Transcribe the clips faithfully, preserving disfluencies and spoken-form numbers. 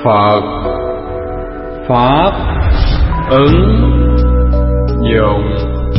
Phật Pháp ứng dụng.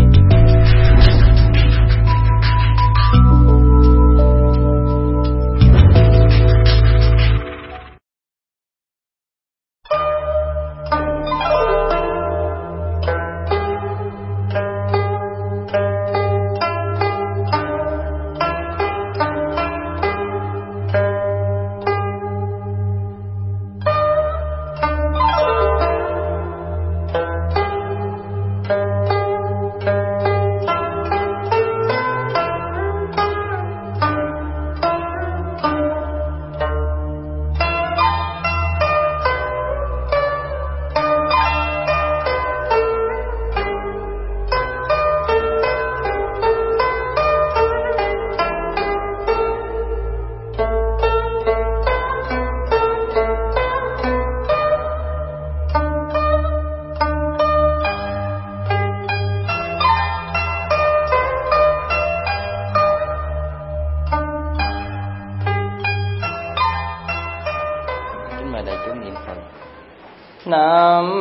Nam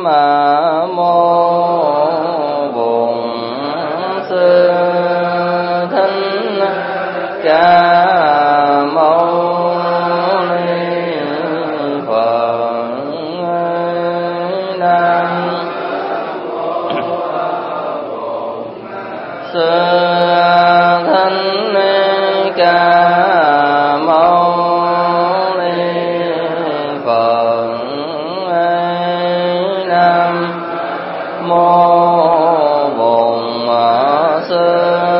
mô Bổn Sư Thích Ca Mâu Ni Phật. Nam Sư Thích Ca Mâu Ni Phật. Mô Bổn Sư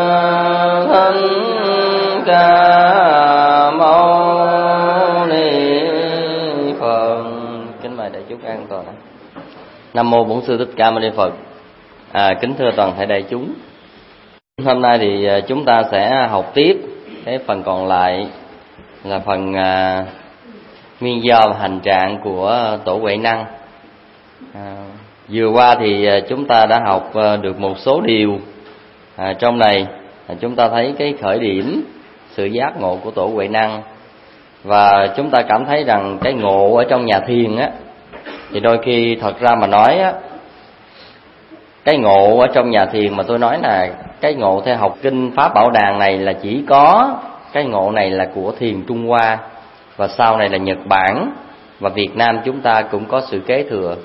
Thích Ca Mâu Ni Phật. Kính mời đại chúng an toàn. Nam mô Bổn Sư Thích Ca Mâu Ni Phật. À, kính thưa toàn thể đại chúng, hôm nay thì chúng ta sẽ học tiếp cái phần còn lại là phần à, nguyên do và hành trạng của Tổ Huệ Năng. À, vừa qua thì chúng ta đã học được một số điều à, trong này chúng ta thấy cái khởi điểm sự giác ngộ của Tổ Huệ Năng, và chúng ta cảm thấy rằng cái ngộ ở trong nhà thiền á, thì đôi khi thật ra mà nói á, cái ngộ ở trong nhà thiền mà tôi nói là cái ngộ theo học kinh Pháp Bảo Đàn này là chỉ có cái ngộ này là của thiền Trung Hoa, và sau này là Nhật Bản và Việt Nam chúng ta cũng có sự kế thừa.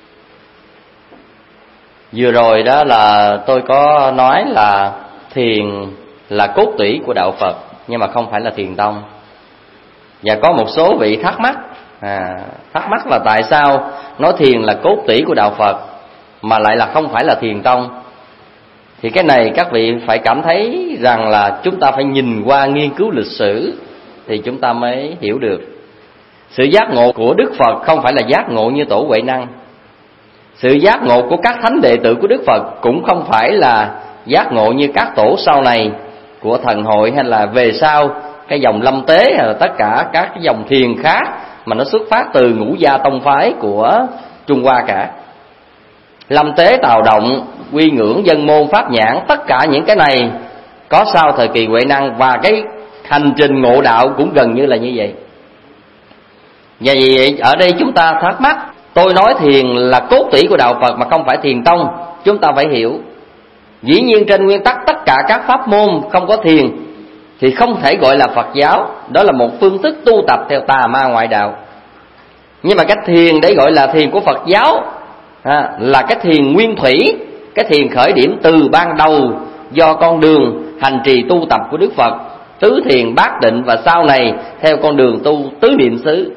Vừa rồi đó là tôi có nói là thiền là cốt tủy của đạo Phật, nhưng mà không phải là thiền tông. Và có một số vị thắc mắc à, thắc mắc là tại sao nói thiền là cốt tủy của đạo Phật mà lại là không phải là thiền tông. Thì cái này các vị phải cảm thấy rằng là chúng ta phải nhìn qua nghiên cứu lịch sử thì chúng ta mới hiểu được. Sự giác ngộ của Đức Phật không phải là giác ngộ như Tổ Huệ Năng. Sự giác ngộ của các thánh đệ tử của Đức Phật cũng không phải là giác ngộ như các tổ sau này của Thần Hội hay là về sau cái dòng Lâm Tế hay là tất cả các cái dòng thiền khác mà nó xuất phát từ ngũ gia tông phái của Trung Hoa cả. Lâm Tế, Tào Động, Quy Ngưỡng, Dân Môn, Pháp Nhãn, tất cả những cái này có sau thời kỳ Huệ Năng, và cái hành trình ngộ đạo cũng gần như là như vậy. Và vì vậy ở đây chúng ta thắc mắc, tôi nói thiền là cốt tủy của đạo Phật mà không phải thiền tông, chúng ta phải hiểu. Dĩ nhiên trên nguyên tắc tất cả các pháp môn không có thiền thì không thể gọi là Phật giáo, đó là một phương thức tu tập theo tà ma ngoại đạo. Nhưng mà cái thiền để gọi là thiền của Phật giáo à, là cái thiền nguyên thủy, cái thiền khởi điểm từ ban đầu do con đường hành trì tu tập của Đức Phật, tứ thiền, bát định, và sau này theo con đường tu tứ niệm xứ.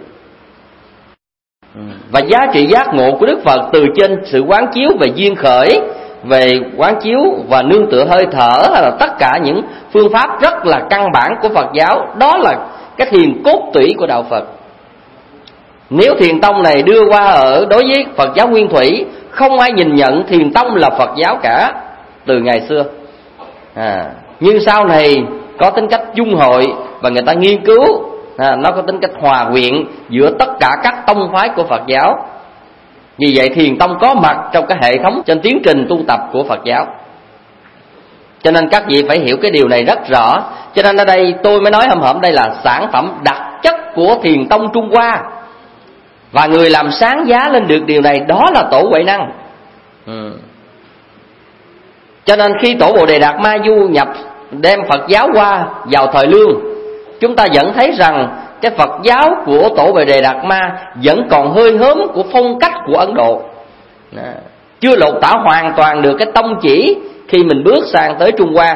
Và giá trị giác ngộ của Đức Phật từ trên sự quán chiếu về duyên khởi, về quán chiếu và nương tựa hơi thở, hay là tất cả những phương pháp rất là căn bản của Phật giáo, đó là cái thiền cốt tủy của đạo Phật. Nếu thiền tông này đưa qua ở đối với Phật giáo nguyên thủy, không ai nhìn nhận thiền tông là Phật giáo cả từ ngày xưa. À, nhưng sau này có tính cách dung hội và người ta nghiên cứu, à, nó có tính cách hòa quyện giữa tất cả các tông phái của Phật giáo. Vì vậy thiền tông có mặt trong cái hệ thống trên tiến trình tu tập của Phật giáo. Cho nên các vị phải hiểu cái điều này rất rõ. Cho nên ở đây tôi mới nói hầm hầm đây là sản phẩm đặc chất của thiền tông Trung Hoa. Và người làm sáng giá lên được điều này đó là Tổ Huệ Năng. ừ. Cho nên khi Tổ Bồ Đề Đạt Ma du nhập đem Phật giáo qua vào thời Lương, chúng ta vẫn thấy rằng cái Phật giáo của Tổ Bồ Đề Đạt Ma vẫn còn hơi hớm của phong cách của Ấn Độ, chưa lột tả hoàn toàn được cái tông chỉ khi mình bước sang tới Trung Hoa.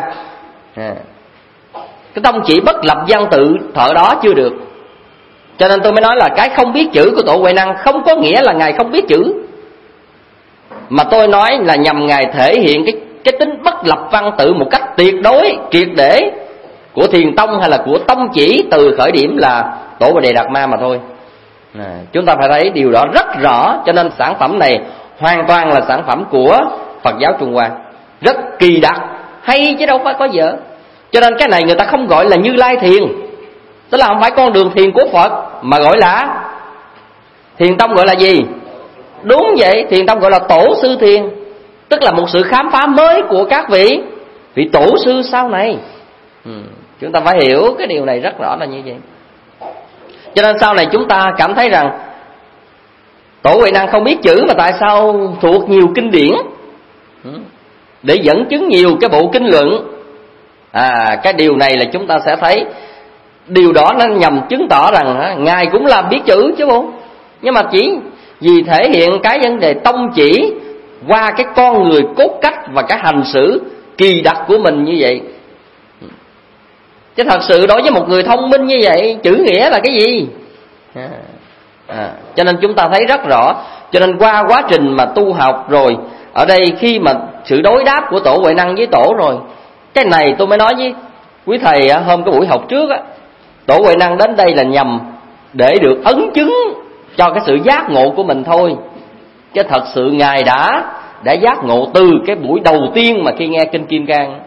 Cái tông chỉ bất lập văn tự thợ đó chưa được. Cho nên tôi mới nói là cái không biết chữ của Tổ Huệ Năng không có nghĩa là Ngài không biết chữ, mà tôi nói là nhằm Ngài thể hiện cái, cái tính bất lập văn tự một cách tuyệt đối, triệt để của Thiền Tông hay là của tông chỉ từ khởi điểm là Tổ Bồ Đề Đạt Ma mà thôi. à, Chúng ta phải thấy điều đó rất rõ. Cho nên sản phẩm này hoàn toàn là sản phẩm của Phật giáo Trung Hoa, rất kỳ đặc, hay chứ đâu phải có dở. Cho nên cái này người ta không gọi là Như Lai Thiền, tức là không phải con đường thiền của Phật, mà gọi là Thiền Tông gọi là gì? Đúng vậy, Thiền Tông gọi là Tổ Sư Thiền, tức là một sự khám phá mới của các vị vị tổ sư sau này. ừ. Chúng ta phải hiểu cái điều này rất rõ là như vậy. Cho nên sau này chúng ta cảm thấy rằng Tổ Huệ Năng không biết chữ, mà tại sao thuộc nhiều kinh điển để dẫn chứng nhiều cái bộ kinh luận. À, cái điều này là chúng ta sẽ thấy điều đó nó nhằm chứng tỏ rằng Ngài cũng làm biết chữ chứ bộ, nhưng mà chỉ vì thể hiện cái vấn đề tông chỉ qua cái con người cốt cách và cái hành xử kỳ đặc của mình như vậy. Chứ thật sự đối với một người thông minh như vậy, chữ nghĩa là cái gì? À, à, cho nên chúng ta thấy rất rõ. Cho nên qua quá trình mà tu học rồi, ở đây khi mà sự đối đáp của Tổ Huệ Năng với Tổ rồi, cái này tôi mới nói với quý thầy hôm cái buổi học trước á, Tổ Huệ Năng đến đây là nhằm để được ấn chứng cho cái sự giác ngộ của mình thôi. Chứ thật sự Ngài đã đã giác ngộ từ cái buổi đầu tiên mà khi nghe Kinh Kim Cang.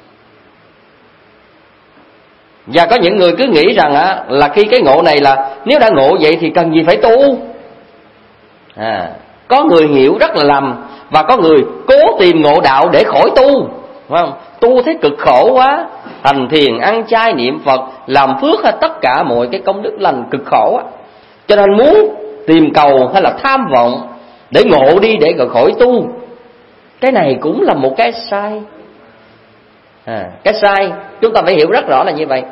Và có những người cứ nghĩ rằng á, là khi cái ngộ này là nếu đã ngộ vậy thì cần gì phải tu. à, Có người hiểu rất là lầm, và có người cố tìm ngộ đạo để khỏi tu, phải không? Tu thấy cực khổ quá, hành thiền, ăn chay, niệm Phật, làm phước hay tất cả mọi cái công đức lành cực khổ á. Cho nên muốn tìm cầu hay là tham vọng để ngộ đi để rồi khỏi tu, cái này cũng là một cái sai. à, Cái sai chúng ta phải hiểu rất rõ là như vậy.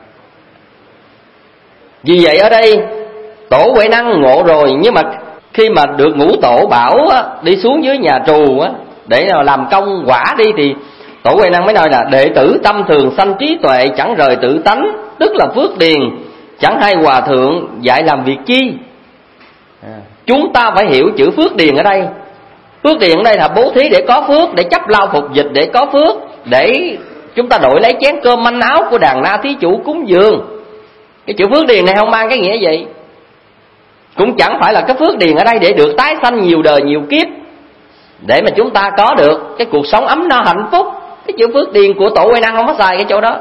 Vì vậy ở đây Tổ Huệ Năng ngộ rồi, nhưng mà khi mà được Ngũ Tổ bảo á, đi xuống dưới nhà trù á, để làm công quả đi, thì Tổ Huệ Năng mới nói là đệ tử tâm thường sanh trí tuệ, chẳng rời tự tánh, tức là phước điền, chẳng hay hòa thượng dạy làm việc chi. à, Chúng ta phải hiểu chữ phước điền ở đây. Phước điền ở đây là bố thí để có phước, để chấp lao phục dịch để có phước, để chúng ta đổi lấy chén cơm manh áo của đàn na thí chủ cúng dường. Cái chữ phước điền này không mang cái nghĩa vậy. Cũng chẳng phải là cái phước điền ở đây để được tái sanh nhiều đời nhiều kiếp, để mà chúng ta có được cái cuộc sống ấm no hạnh phúc. Cái chữ phước điền của Tổ Huệ Năng không có xài cái chỗ đó.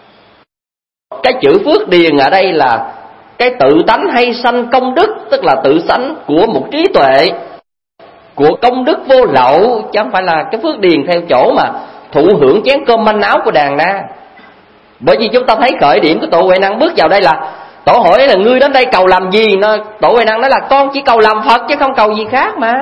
Cái chữ phước điền ở đây là cái tự tánh hay sanh công đức, tức là tự sanh của một trí tuệ, của công đức vô lậu, chứ không phải là cái phước điền theo chỗ mà thụ hưởng chén cơm manh áo của đàn na. Bởi vì chúng ta thấy khởi điểm của Tổ Huệ Năng bước vào đây là Tổ hỏi là ngươi đến đây cầu làm gì? Nó, Tổ Huệ Năng nói là con chỉ cầu làm Phật chứ không cầu gì khác mà.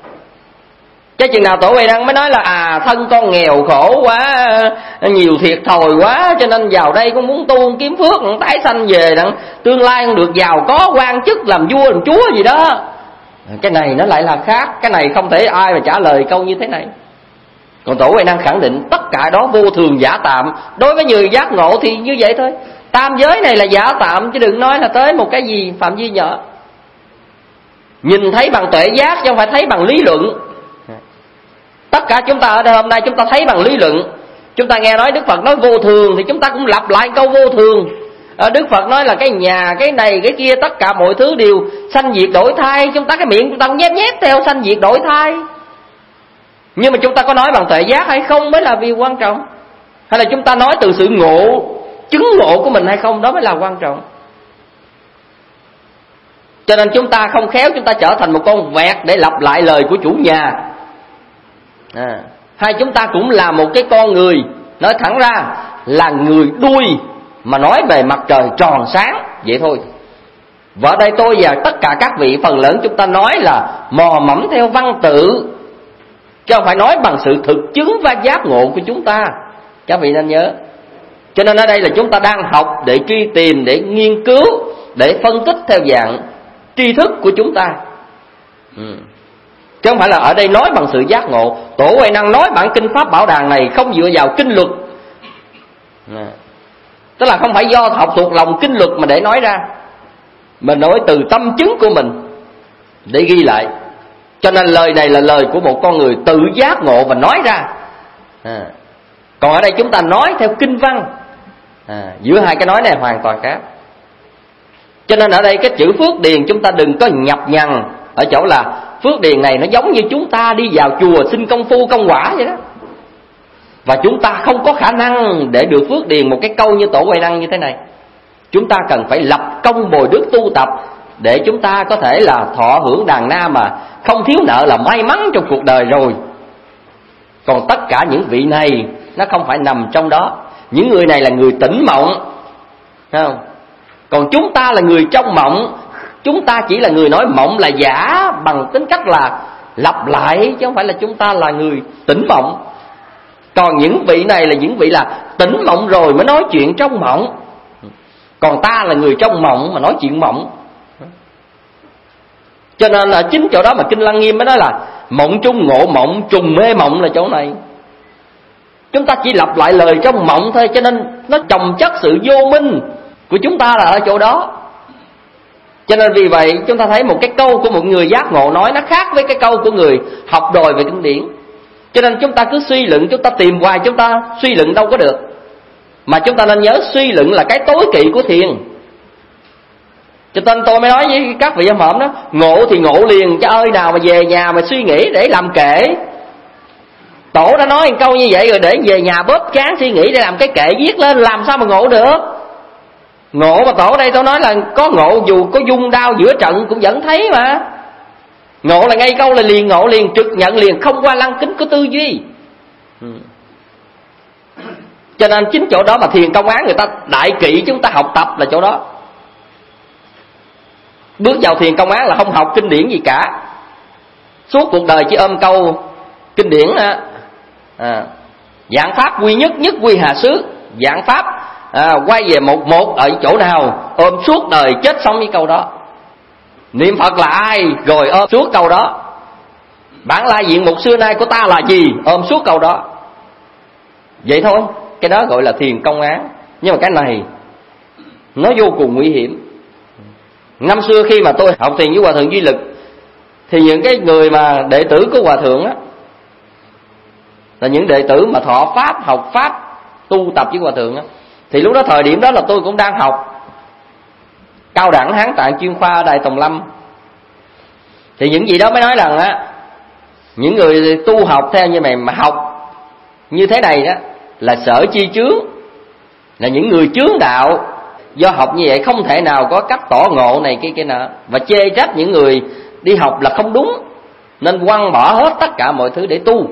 Chứ chừng nào Tổ Huệ Năng mới nói là à thân con nghèo khổ quá, nhiều thiệt thòi quá, cho nên vào đây con muốn tu kiếm phước, tái sanh về đặng tương lai con được giàu có quan chức làm vua làm chúa gì đó. Cái này nó lại là khác. Cái này không thể ai mà trả lời câu như thế này. Còn Tổ Huệ Năng khẳng định tất cả đó vô thường giả tạm. Đối với người giác ngộ thì như vậy thôi. Tam giới này là giả tạm, chứ đừng nói là tới một cái gì phạm vi nhỏ. Nhìn thấy bằng tuệ giác chứ không phải thấy bằng lý luận. Tất cả chúng ta ở đây hôm nay chúng ta thấy bằng lý luận. Chúng ta nghe nói Đức Phật nói vô thường thì chúng ta cũng lặp lại câu vô thường. Đức Phật nói là cái nhà, cái này, cái kia, tất cả mọi thứ đều sanh diệt đổi thay. Chúng ta cái miệng chúng ta nhét nhét theo sanh diệt đổi thay. Nhưng mà chúng ta có nói bằng tuệ giác hay không mới là điều quan trọng. Hay là chúng ta nói từ sự ngộ, chứng ngộ của mình hay không, đó mới là quan trọng. Cho nên chúng ta không khéo chúng ta trở thành một con vẹt để lặp lại lời của chủ nhà. à, Hay chúng ta cũng là một cái con người, nói thẳng ra là người đuôi mà nói về mặt trời tròn sáng vậy thôi. Và ở đây tôi và tất cả các vị phần lớn chúng ta nói là mò mẫm theo văn tự, chứ không phải nói bằng sự thực chứng và giác ngộ của chúng ta. Các vị nên nhớ. Cho nên ở đây là chúng ta đang học để truy tìm, để nghiên cứu, để phân tích theo dạng tri thức của chúng ta, ừ. Chứ không phải là ở đây nói bằng sự giác ngộ. Tổ Huệ Năng nói bản kinh Pháp Bảo Đàn này không dựa vào kinh luật, à. Tức là không phải do học thuộc lòng kinh luật mà để nói ra, mình nói từ tâm chứng của mình để ghi lại. Cho nên lời này là lời của một con người tự giác ngộ và nói ra, à. Còn ở đây chúng ta nói theo kinh văn, à, giữa hai cái nói này hoàn toàn khác. Cho nên ở đây cái chữ phước điền chúng ta đừng có nhập nhằng ở chỗ là phước điền này nó giống như chúng ta đi vào chùa xin công phu công quả vậy đó. Và chúng ta không có khả năng để được phước điền một cái câu như Tổ Huệ Năng như thế này. Chúng ta cần phải lập công bồi đức tu tập để chúng ta có thể là thọ hưởng đàn na mà không thiếu nợ là may mắn trong cuộc đời rồi. Còn tất cả những vị này nó không phải nằm trong đó. Những người này là người tỉnh mộng, thấy không? Còn chúng ta là người trong mộng. Chúng ta chỉ là người nói mộng là giả bằng tính cách là lặp lại, chứ không phải là chúng ta là người tỉnh mộng. Còn những vị này là những vị là tỉnh mộng rồi mới nói chuyện trong mộng. Còn ta là người trong mộng mà nói chuyện mộng. Cho nên là chính chỗ đó mà Kinh Lăng Nghiêm mới nói là mộng trung ngộ mộng, trùng mê mộng là chỗ này. Chúng ta chỉ lặp lại lời trong mộng thôi, cho nên nó chồng chất sự vô minh của chúng ta là ở chỗ đó. Cho nên vì vậy chúng ta thấy một cái câu của một người giác ngộ nói nó khác với cái câu của người học đòi về kinh điển. Cho nên chúng ta cứ suy luận, chúng ta tìm hoài, chúng ta suy luận đâu có được. Mà chúng ta nên nhớ suy luận là cái tối kỵ của thiền. Cho nên tôi mới nói với các vị âm hổm đó, ngộ thì ngộ liền, chứ ơi nào mà về nhà mà suy nghĩ để làm kệ. Tổ đã nói một câu như vậy rồi, để về nhà bóp chán suy nghĩ để làm cái kệ viết lên, làm sao mà ngộ được. Ngộ mà tổ đây tôi nói là có ngộ dù có dung đao giữa trận cũng vẫn thấy mà. Ngộ là ngay câu là liền ngộ liền, trực nhận liền, không qua lăng kính của tư duy. ừ. Cho nên chính chỗ đó mà thiền công án người ta đại kỵ chúng ta học tập là chỗ đó. Bước vào thiền công án là không học kinh điển gì cả, suốt cuộc đời chỉ ôm câu kinh điển á, à, dạng pháp quy nhất, nhất quy hà xứ, dạng pháp à, quay về một một ở chỗ nào, ôm suốt đời chết sống với câu đó. Niệm Phật là ai rồi ôm suốt câu đó. Bản lai diện mục xưa nay của ta là gì, ôm suốt câu đó. Vậy thôi, cái đó gọi là thiền công án. Nhưng mà cái này nó vô cùng nguy hiểm. Năm xưa khi mà tôi học thiền với Hòa Thượng Duy Lực, thì những cái người mà đệ tử của Hòa Thượng á, là những đệ tử mà thọ Pháp, học Pháp, tu tập với Hòa Thượng á, thì lúc đó thời điểm đó là tôi cũng đang học cao đẳng Hán Tạng chuyên khoa ở Đại Tùng Lâm. Thì những gì đó mới nói rằng á, những người tu học theo như mày mà học như thế này đó là sở chi chướng, là những người chướng đạo. Do học như vậy không thể nào có cách tỏ ngộ này kia kia nọ, và chê trách những người đi học là không đúng, nên quăng bỏ hết tất cả mọi thứ để tu.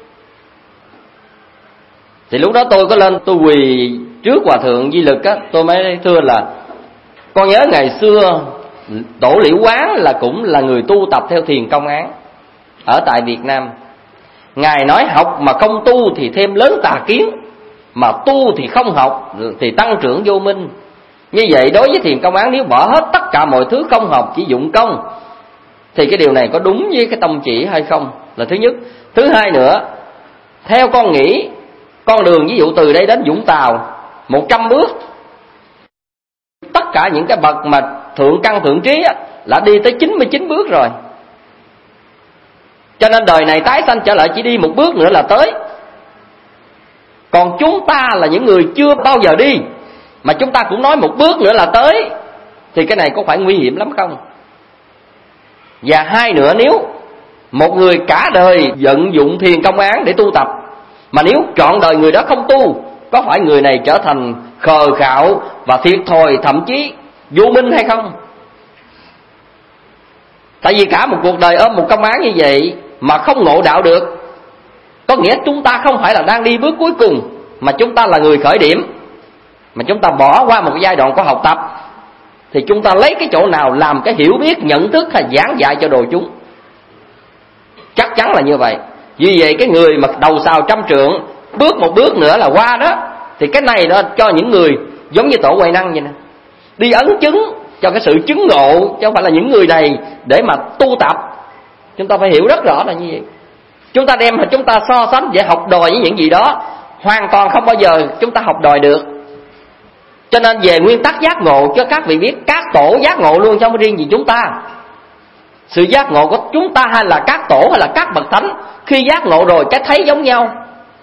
Thì lúc đó tôi có lên tôi quỳ trước Hòa Thượng Di Lực á, tôi mới thưa là con nhớ ngày xưa Tổ Liễu Quán là cũng là người tu tập theo thiền công án ở tại Việt Nam. Ngài nói học mà không tu thì thêm lớn tà kiến, mà tu thì không học thì tăng trưởng vô minh. Như vậy đối với thiền công án, nếu bỏ hết tất cả mọi thứ không học, chỉ dụng công, thì cái điều này có đúng với cái tông chỉ hay không là thứ nhất. Thứ hai nữa, theo con nghĩ, con đường ví dụ từ đây đến Vũng Tàu một trăm bước, tất cả những cái bậc mà thượng căn thượng trí á, là đi tới chín mươi chín bước rồi. Cho nên đời này tái sanh trở lại chỉ đi một bước nữa là tới. Còn chúng ta là những người chưa bao giờ đi, mà chúng ta cũng nói một bước nữa là tới, thì cái này có phải nguy hiểm lắm không? Và hai nữa, nếu một người cả đời vận dụng thiền công án để tu tập, mà nếu trọn đời người đó không tu, có phải người này trở thành khờ khạo và thiệt thòi, thậm chí vô minh hay không? Tại vì cả một cuộc đời ôm một công án như vậy mà không ngộ đạo được, có nghĩa chúng ta không phải là đang đi bước cuối cùng, mà chúng ta là người khởi điểm, mà chúng ta bỏ qua một giai đoạn của học tập. thì chúng ta lấy cái chỗ nào làm cái hiểu biết, nhận thức hay giảng dạy cho đồ chúng? Chắc chắn là như vậy. Vì vậy cái người mà đầu sào trăm trượng, bước một bước nữa là qua đó, thì cái này đó cho những người giống như tổ Huệ Năng vậy nè, đi ấn chứng cho cái sự chứng ngộ, chứ không phải là những người này để mà tu tập. Chúng ta phải hiểu rất rõ là như vậy. Chúng ta đem mà chúng ta so sánh để học đòi với những gì đó, hoàn toàn không bao giờ chúng ta học đòi được. Cho nên về nguyên tắc giác ngộ, cho các vị biết, các tổ giác ngộ luôn, chứ không riêng gì chúng ta. Sự giác ngộ của chúng ta hay là các tổ hay là các bậc thánh, khi giác ngộ rồi cái thấy giống nhau,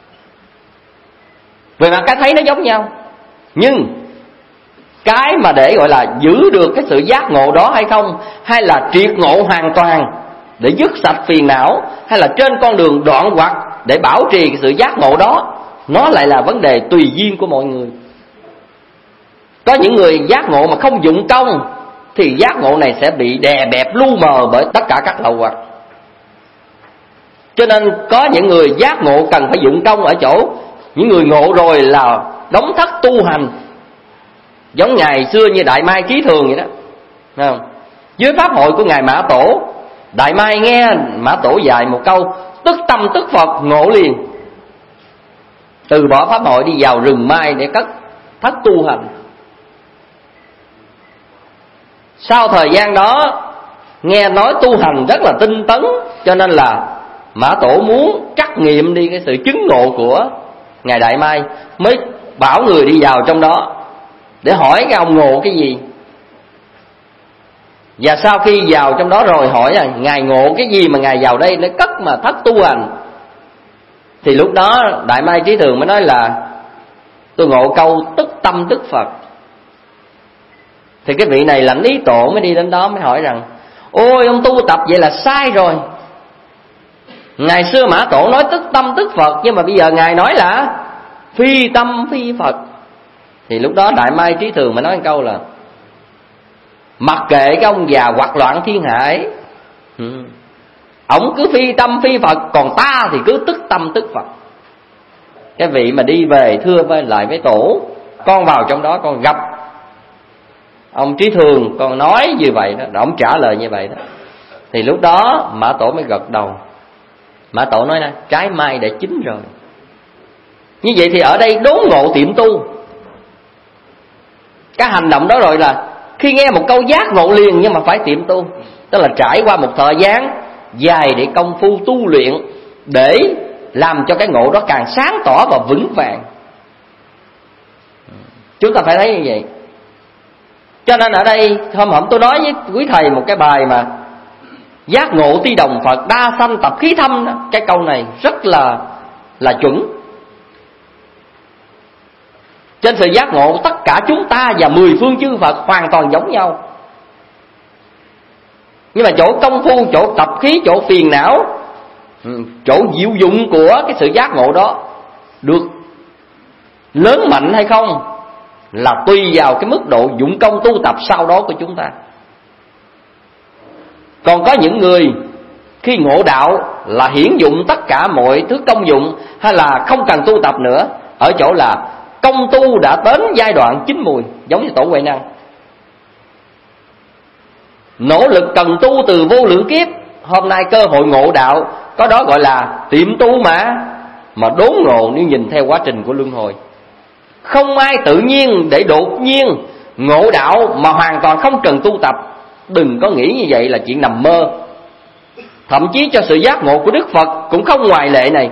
về mặt cái thấy nó giống nhau. Nhưng cái mà để gọi là giữ được cái sự giác ngộ đó hay không, hay là triệt ngộ hoàn toàn để dứt sạch phiền não, hay là trên con đường đoạn hoặc để bảo trì cái sự giác ngộ đó, nó lại là vấn đề tùy duyên của mọi người. Có những người giác ngộ mà không dụng công thì giác ngộ này sẽ bị đè bẹp lu mờ bởi tất cả các lậu hoặc. Cho nên có những người giác ngộ cần phải dụng công ở chỗ những người ngộ rồi là đóng thất tu hành, giống ngày xưa như Đại Mai Trí Thường vậy đó, thấy không? Dưới pháp hội của ngài Mã Tổ, Đại Mai nghe Mã Tổ dạy một câu, tức tâm tức Phật, ngộ liền, từ bỏ pháp hội đi vào rừng mai để cất thất tu hành. Sau thời gian đó nghe nói tu hành rất là tinh tấn, cho nên là Mã Tổ muốn trắc nghiệm đi cái sự chứng ngộ của ngài Đại Mai, mới bảo người đi vào trong đó để hỏi cái ông ngộ cái gì. Và sau khi vào trong đó rồi hỏi là ngài ngộ cái gì mà ngài vào đây để cất mà thất tu hành. Thì lúc đó Đại Mai Trí Thường mới nói là tôi ngộ câu tức tâm tức Phật. Thì cái vị này lãnh ý tổ mới đi đến đó mới hỏi rằng: ôi ông tu tập vậy là sai rồi. Ngày xưa Mã Tổ nói tức tâm tức Phật, nhưng mà bây giờ ngài nói là phi tâm phi Phật. Thì lúc đó Đại Mai Trí Thường mới nói một câu là: mặc kệ cái ông già hoặc loạn thiên hải, ừ. Ông cứ phi tâm phi Phật, còn ta thì cứ tức tâm tức Phật. Cái vị mà đi về thưa với lại với tổ: con vào trong đó con gặp ông Trí Thường, con nói như vậy đó. Ông trả lời như vậy đó. Thì lúc đó Mã Tổ mới gật đầu. Mã Tổ nói nè: trái mai đã chín rồi. Như vậy thì ở đây đốn ngộ tiệm tu. Cái hành động đó rồi là khi nghe một câu giác ngộ liền, nhưng mà phải tiệm tu, tức là trải qua một thời gian dài để công phu tu luyện, để làm cho cái ngộ đó càng sáng tỏ và vững vàng. Chúng ta phải thấy như vậy. Cho nên ở đây hôm hổm tôi nói với quý thầy một cái bài mà giác ngộ ti đồng Phật, đa sanh tập khí thâm đó. Cái câu này rất là là chuẩn. Trên sự giác ngộ, tất cả chúng ta và mười phương chư Phật hoàn toàn giống nhau. Nhưng mà chỗ công phu, chỗ tập khí, chỗ phiền não, chỗ diệu dụng của cái sự giác ngộ đó được lớn mạnh hay không là tùy vào cái mức độ dụng công tu tập sau đó của chúng ta. Còn có những người khi ngộ đạo là hiển dụng tất cả mọi thứ công dụng, hay là không cần tu tập nữa, ở chỗ là công tu đã đến giai đoạn chín mùi, giống như tổ Huệ Năng. Nỗ lực cần tu từ vô lượng kiếp, hôm nay cơ hội ngộ đạo, có đó gọi là tiệm tu mà mà đốn ngộ nếu nhìn theo quá trình của luân hồi. Không ai tự nhiên để đột nhiên ngộ đạo mà hoàn toàn không cần tu tập. Đừng có nghĩ như vậy là chuyện nằm mơ. Thậm chí cho sự giác ngộ của Đức Phật cũng không ngoại lệ này.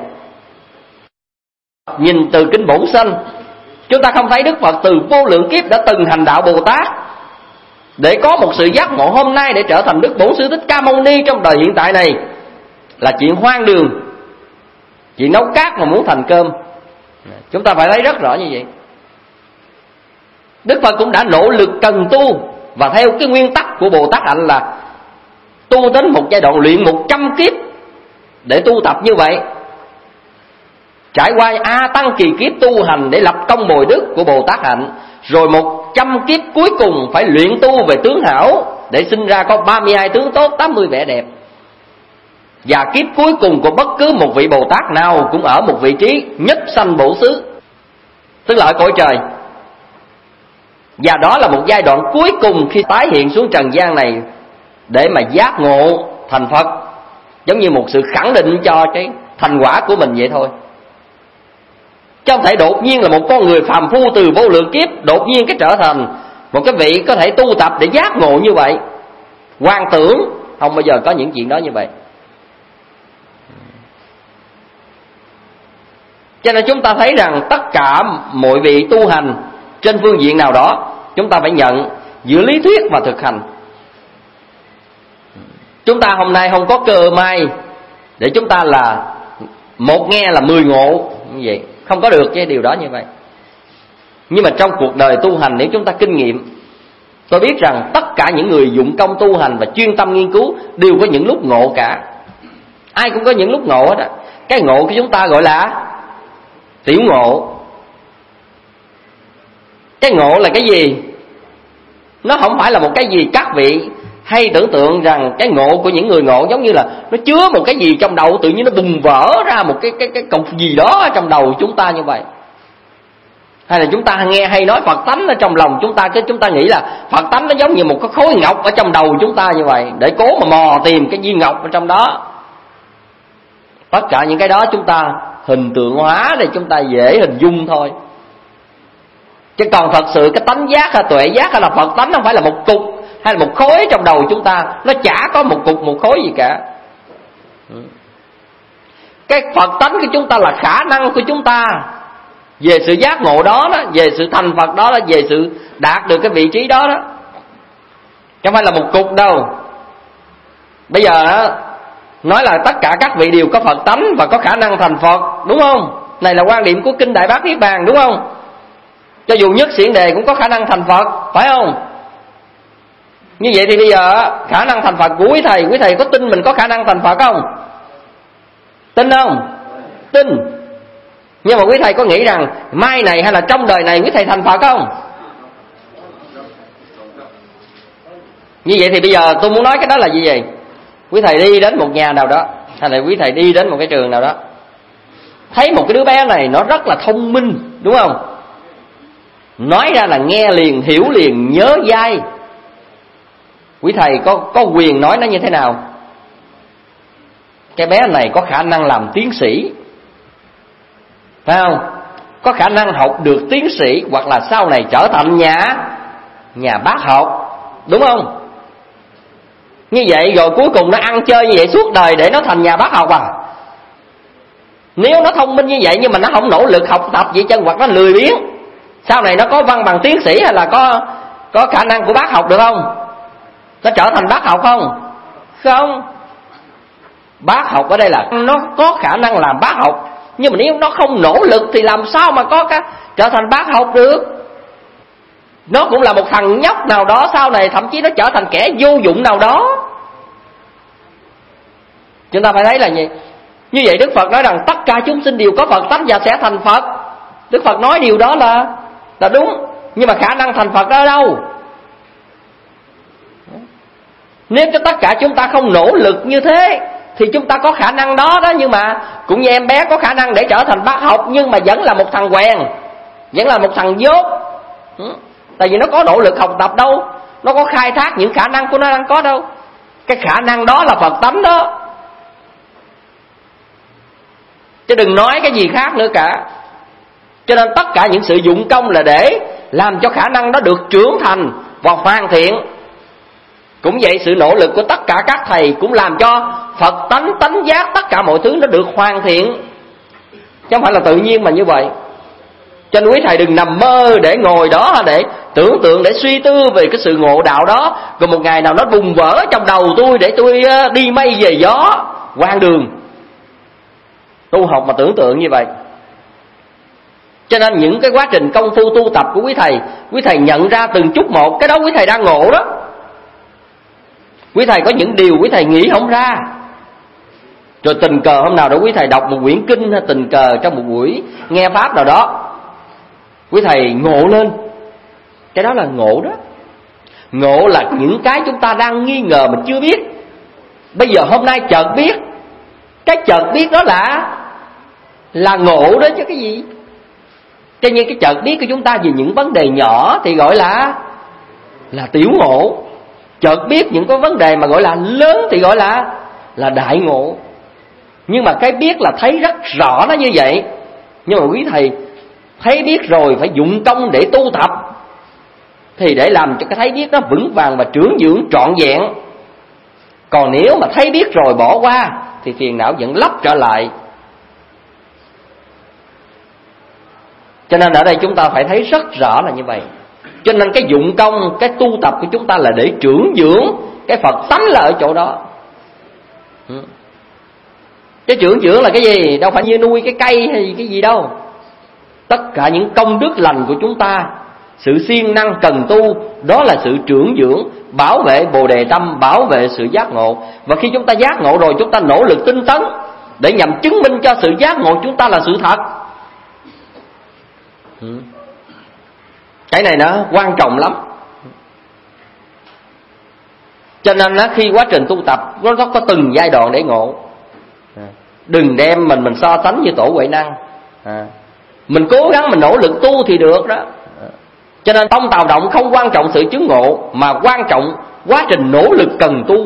Nhìn từ kinh Bổn Sanh, chúng ta không thấy Đức Phật từ vô lượng kiếp đã từng hành đạo Bồ Tát để có một sự giác ngộ hôm nay để trở thành Đức Bổn Sư Thích Ca Mâu Ni trong đời hiện tại này là chuyện hoang đường, chuyện nấu cát mà muốn thành cơm. Chúng ta phải thấy rất rõ như vậy. Đức Phật cũng đã nỗ lực cần tu, và theo cái nguyên tắc của Bồ Tát hạnh là tu đến một giai đoạn luyện một trăm kiếp để tu tập như vậy, trải qua A Tăng kỳ kiếp tu hành để lập công bồi đức của Bồ Tát hạnh, rồi một trăm kiếp cuối cùng phải luyện tu về tướng hảo để sinh ra có ba mươi hai tướng tốt, tám mươi vẻ đẹp. Và kiếp cuối cùng của bất cứ một vị Bồ Tát nào cũng ở một vị trí nhất sanh bổ xứ, tức là ở cõi trời. Và đó là một giai đoạn cuối cùng khi tái hiện xuống trần gian này để mà giác ngộ thành Phật, giống như một sự khẳng định cho cái thành quả của mình vậy thôi. Chứ không thể đột nhiên là một con người phàm phu từ vô lượng kiếp đột nhiên cái trở thành một cái vị có thể tu tập để giác ngộ như vậy. Quan tưởng không bao giờ có những chuyện đó như vậy. Cho nên chúng ta thấy rằng tất cả mọi vị tu hành trên phương diện nào đó, chúng ta phải nhận giữa lý thuyết và thực hành. Chúng ta hôm nay không có cơ may để chúng ta là một nghe là mười ngộ như vậy, không có được cái điều đó như vậy. Nhưng mà trong cuộc đời tu hành, nếu chúng ta kinh nghiệm, tôi biết rằng tất cả những người dụng công tu hành và chuyên tâm nghiên cứu đều có những lúc ngộ cả. Ai cũng có những lúc ngộ hết á. Cái ngộ của chúng ta gọi là tiểu ngộ. Cái ngộ là cái gì? Nó không phải là một cái gì các vị hay tưởng tượng rằng cái ngộ của những người ngộ giống như là nó chứa một cái gì trong đầu, tự nhiên nó bùng vỡ ra một cái cái cái cục gì đó trong đầu chúng ta như vậy. Hay là chúng ta nghe hay nói Phật tánh ở trong lòng chúng ta, cái chúng ta nghĩ là Phật tánh nó giống như một cái khối ngọc ở trong đầu chúng ta như vậy, để cố mà mò tìm cái viên ngọc ở trong đó. Tất cả những cái đó chúng ta hình tượng hóa để chúng ta dễ hình dung thôi. Chứ còn thật sự cái tánh giác hay tuệ giác hay là Phật tánh không phải là một cục hay là một khối trong đầu chúng ta, nó chả có một cục một khối gì cả. Cái Phật tánh của chúng ta là khả năng của chúng ta về sự giác ngộ đó, đó, về sự thành Phật đó, đó, về sự đạt được cái vị trí đó, đó. Chứ không phải là một cục đâu. Bây giờ đó, nói là tất cả các vị đều có Phật tánh và có khả năng thành Phật, đúng không? Này là quan điểm của Kinh Đại Bát Niết Bàn, đúng không? Cho dù Nhất Xiển Đề cũng có khả năng thành Phật, phải không? Như vậy thì bây giờ khả năng thành Phật của quý thầy, quý thầy có tin mình có khả năng thành Phật không? Tin không? Tin. Nhưng mà quý thầy có nghĩ rằng mai này hay là trong đời này quý thầy thành Phật không? Như vậy thì bây giờ tôi muốn nói cái đó là gì vậy? Quý thầy đi đến một nhà nào đó, hay là quý thầy đi đến một cái trường nào đó, thấy một cái đứa bé này nó rất là thông minh, đúng không? Nói ra là nghe liền, hiểu liền, nhớ dai. Quý thầy có, có quyền nói nó như thế nào? Cái bé này có khả năng làm tiến sĩ, phải không? Có khả năng học được tiến sĩ, hoặc là sau này trở thành nhà Nhà bác học, đúng không? Như vậy rồi cuối cùng nó ăn chơi như vậy suốt đời để nó thành nhà bác học à? Nếu nó thông minh như vậy nhưng mà nó không nỗ lực học tập vậy chân, hoặc nó lười biếng, sau này nó có văn bằng tiến sĩ hay là có có khả năng của bác học được không? Nó trở thành bác học không? Không. Bác học ở đây là nó có khả năng làm bác học, nhưng mà nếu nó không nỗ lực thì làm sao mà có cái trở thành bác học được? Nó cũng là một thằng nhóc nào đó, sau này thậm chí nó trở thành kẻ vô dụng nào đó. Chúng ta phải thấy là gì? Như vậy Đức Phật nói rằng tất cả chúng sinh đều có Phật tánh và sẽ thành Phật. Đức Phật nói điều đó là là đúng. Nhưng mà khả năng thành Phật đó ở đâu? Nếu cho tất cả chúng ta không nỗ lực như thế thì chúng ta có khả năng đó đó. Nhưng mà cũng như em bé có khả năng để trở thành bác học, nhưng mà vẫn là một thằng quèn, vẫn là một thằng dốt. Tại vì nó có nỗ lực học tập đâu, nó có khai thác những khả năng của nó đang có đâu. Cái khả năng đó là Phật tánh đó, chứ đừng nói cái gì khác nữa cả. Cho nên tất cả những sự dụng công là để làm cho khả năng đó được trưởng thành và hoàn thiện. Cũng vậy, sự nỗ lực của tất cả các thầy cũng làm cho Phật tánh, tánh giác, tất cả mọi thứ nó được hoàn thiện, chứ không phải là tự nhiên mà như vậy. Cho nên quý thầy đừng nằm mơ để ngồi đó để tưởng tượng, để suy tư về cái sự ngộ đạo đó, rồi một ngày nào nó bùng vỡ trong đầu tôi để tôi đi mây về gió, hoang đường. Tu học mà tưởng tượng như vậy. Cho nên những cái quá trình công phu tu tập của quý thầy, quý thầy nhận ra từng chút một, cái đó quý thầy đang ngộ đó. Quý thầy có những điều quý thầy nghĩ không ra, rồi tình cờ hôm nào đó quý thầy đọc một quyển kinh, hay tình cờ trong một buổi nghe pháp nào đó, quý thầy ngộ lên. Cái đó là ngộ đó. Ngộ là những cái chúng ta đang nghi ngờ mà chưa biết, bây giờ hôm nay chợt biết. Cái chợt biết đó là Là ngộ đó chứ cái gì. Cái như cái chợt biết của chúng ta về những vấn đề nhỏ thì gọi là là tiểu ngộ. Chợt biết những cái vấn đề mà gọi là lớn thì gọi là là đại ngộ. Nhưng mà cái biết là thấy rất rõ nó như vậy. Nhưng mà quý thầy thấy biết rồi phải dụng công để tu tập, thì để làm cho cái thấy biết nó vững vàng và trưởng dưỡng trọn vẹn. Còn nếu mà thấy biết rồi bỏ qua thì phiền não vẫn lấp trở lại. Cho nên ở đây chúng ta phải thấy rất rõ là như vậy. Cho nên cái dụng công, cái tu tập của chúng ta là để trưởng dưỡng cái Phật tánh là ở chỗ đó. Cái trưởng dưỡng là cái gì? Đâu phải như nuôi cái cây hay cái gì đâu. Tất cả những công đức lành của chúng ta, sự siêng năng cần tu, đó là sự trưởng dưỡng, bảo vệ Bồ Đề Tâm, bảo vệ sự giác ngộ. Và khi chúng ta giác ngộ rồi, chúng ta nỗ lực tinh tấn để nhằm chứng minh cho sự giác ngộ chúng ta là sự thật. Cái này nó quan trọng lắm. Cho nên đó, khi quá trình tu tập nó có từng giai đoạn để ngộ. Đừng đem mình mình so sánh như Tổ Huệ Năng. Mình cố gắng mình nỗ lực tu thì được đó. Cho nên tông Tào Động không quan trọng sự chứng ngộ, mà quan trọng quá trình nỗ lực cần tu.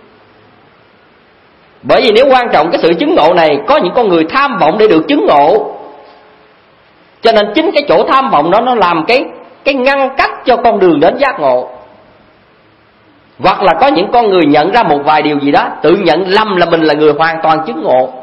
Bởi vì nếu quan trọng cái sự chứng ngộ này, có những con người tham vọng để được chứng ngộ. Cho nên chính cái chỗ tham vọng đó nó làm cái cái ngăn cách cho con đường đến giác ngộ. Hoặc là có những con người nhận ra một vài điều gì đó, tự nhận lầm là mình là người hoàn toàn chứng ngộ.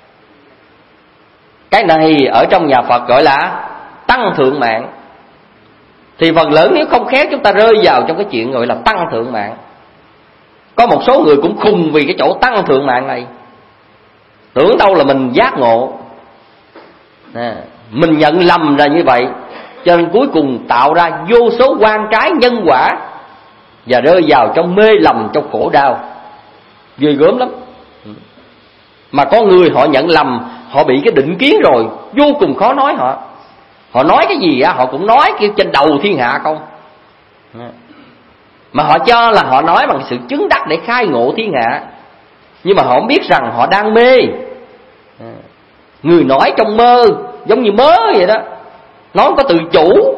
Cái này ở trong nhà Phật gọi là tăng thượng mạng. Thì phần lớn nếu không khéo chúng ta rơi vào trong cái chuyện gọi là tăng thượng mạng. Có một số người cũng khùng vì cái chỗ tăng thượng mạng này, tưởng đâu là mình giác ngộ. à, Mình nhận lầm là như vậy, cho nên cuối cùng tạo ra vô số oan trái nhân quả, và rơi vào trong mê lầm, trong khổ đau ghê gớm lắm. Mà có người họ nhận lầm, họ bị cái định kiến rồi, vô cùng khó nói họ. Họ nói cái gì á, họ cũng nói kêu trên đầu thiên hạ không. Mà họ cho là họ nói bằng sự chứng đắc để khai ngộ thiên hạ, nhưng mà họ không biết rằng họ đang mê. Người nói trong mơ, giống như mớ vậy đó, nói không có tự chủ.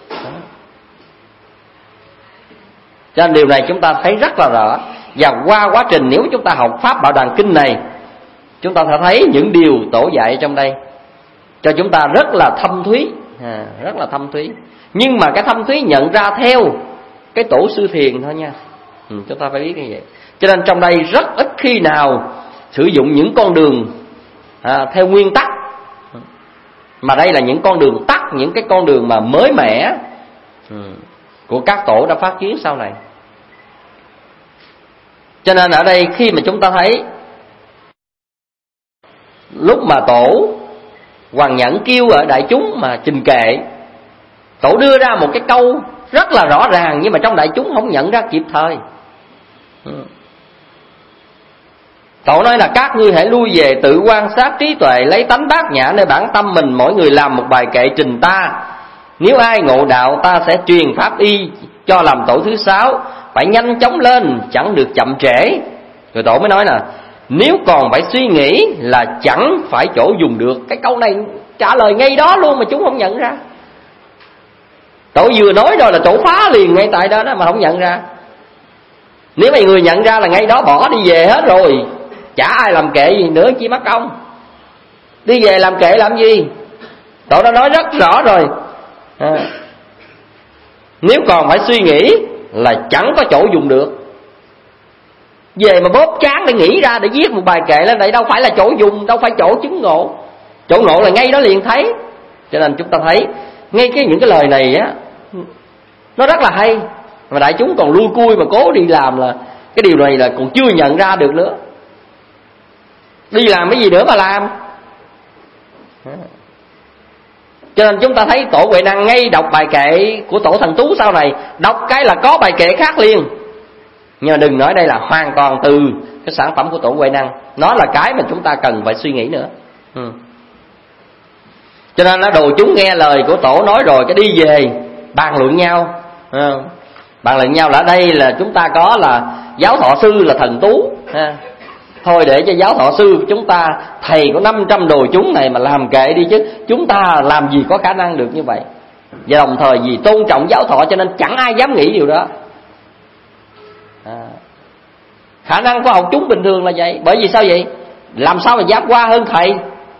Cho nên điều này chúng ta thấy rất là rõ. Và qua quá trình nếu chúng ta học Pháp Bảo Đàn Kinh này, chúng ta sẽ thấy những điều Tổ dạy trong đây cho chúng ta rất là thâm thúy, à, rất là thâm thúy. Nhưng mà cái thâm thúy nhận ra theo cái tổ sư thiền thôi nha. ừ, Chúng ta phải biết như vậy. Cho nên trong đây rất ít khi nào sử dụng những con đường à, theo nguyên tắc, mà đây là những con đường tắt, những cái con đường mà mới mẻ ừ, của các tổ đã phát kiến sau này. Cho nên ở đây khi mà chúng ta thấy lúc mà Tổ Hoàng Nhẫn kêu ở đại chúng mà trình kệ, Tổ đưa ra một cái câu rất là rõ ràng, nhưng mà trong đại chúng không nhận ra kịp thời. Tổ nói là các ngươi hãy lui về tự quan sát trí tuệ, lấy tánh bát nhã nơi bản tâm mình, mỗi người làm một bài kệ trình ta. Nếu ai ngộ đạo, ta sẽ truyền pháp y cho làm tổ thứ sáu, phải nhanh chóng lên, chẳng được chậm trễ. Rồi Tổ mới nói là nếu còn phải suy nghĩ là chẳng phải chỗ dùng được. Cái câu này trả lời ngay đó luôn mà chúng không nhận ra. Tổ vừa nói rồi là Tổ phá liền ngay tại đó, đó mà không nhận ra. Nếu mấy người nhận ra là ngay đó bỏ đi về hết rồi, chả ai làm kệ gì nữa, chỉ mất công. Đi về làm kệ làm gì? Tổ đã nói rất rõ rồi. à, Nếu còn phải suy nghĩ là chẳng có chỗ dùng được. Về mà bóp trán để nghĩ ra, để viết một bài kệ lên đây, đâu phải là chỗ dùng, đâu phải chỗ chứng ngộ. Chỗ ngộ là ngay đó liền thấy. Cho nên chúng ta thấy ngay cái những cái lời này á, nó rất là hay, mà đại chúng còn lui cui mà cố đi làm, là cái điều này là còn chưa nhận ra được nữa. Đi làm cái gì nữa mà làm. Cho nên chúng ta thấy Tổ Huệ Năng ngay đọc bài kệ của Tổ Thần Tú sau này, đọc cái là có bài kệ khác liền. Nhưng mà đừng nói đây là hoàn toàn từ cái sản phẩm của Tổ Huệ Năng, nó là cái mà chúng ta cần phải suy nghĩ nữa. ừ. Cho nên là đồ chúng nghe lời của Tổ nói rồi, cái đi về bàn luận nhau. ừ. Bàn luận nhau là ở đây là chúng ta có là giáo thọ sư là Thần Tú, thôi để cho giáo thọ sư chúng ta, thầy có năm trăm đồ chúng này mà làm kệ đi chứ, chúng ta làm gì có khả năng được như vậy. Và đồng thời vì tôn trọng giáo thọ cho nên chẳng ai dám nghĩ điều đó. À, khả năng của học chúng bình thường là vậy. Bởi vì sao vậy? Làm sao mà dám qua hơn thầy?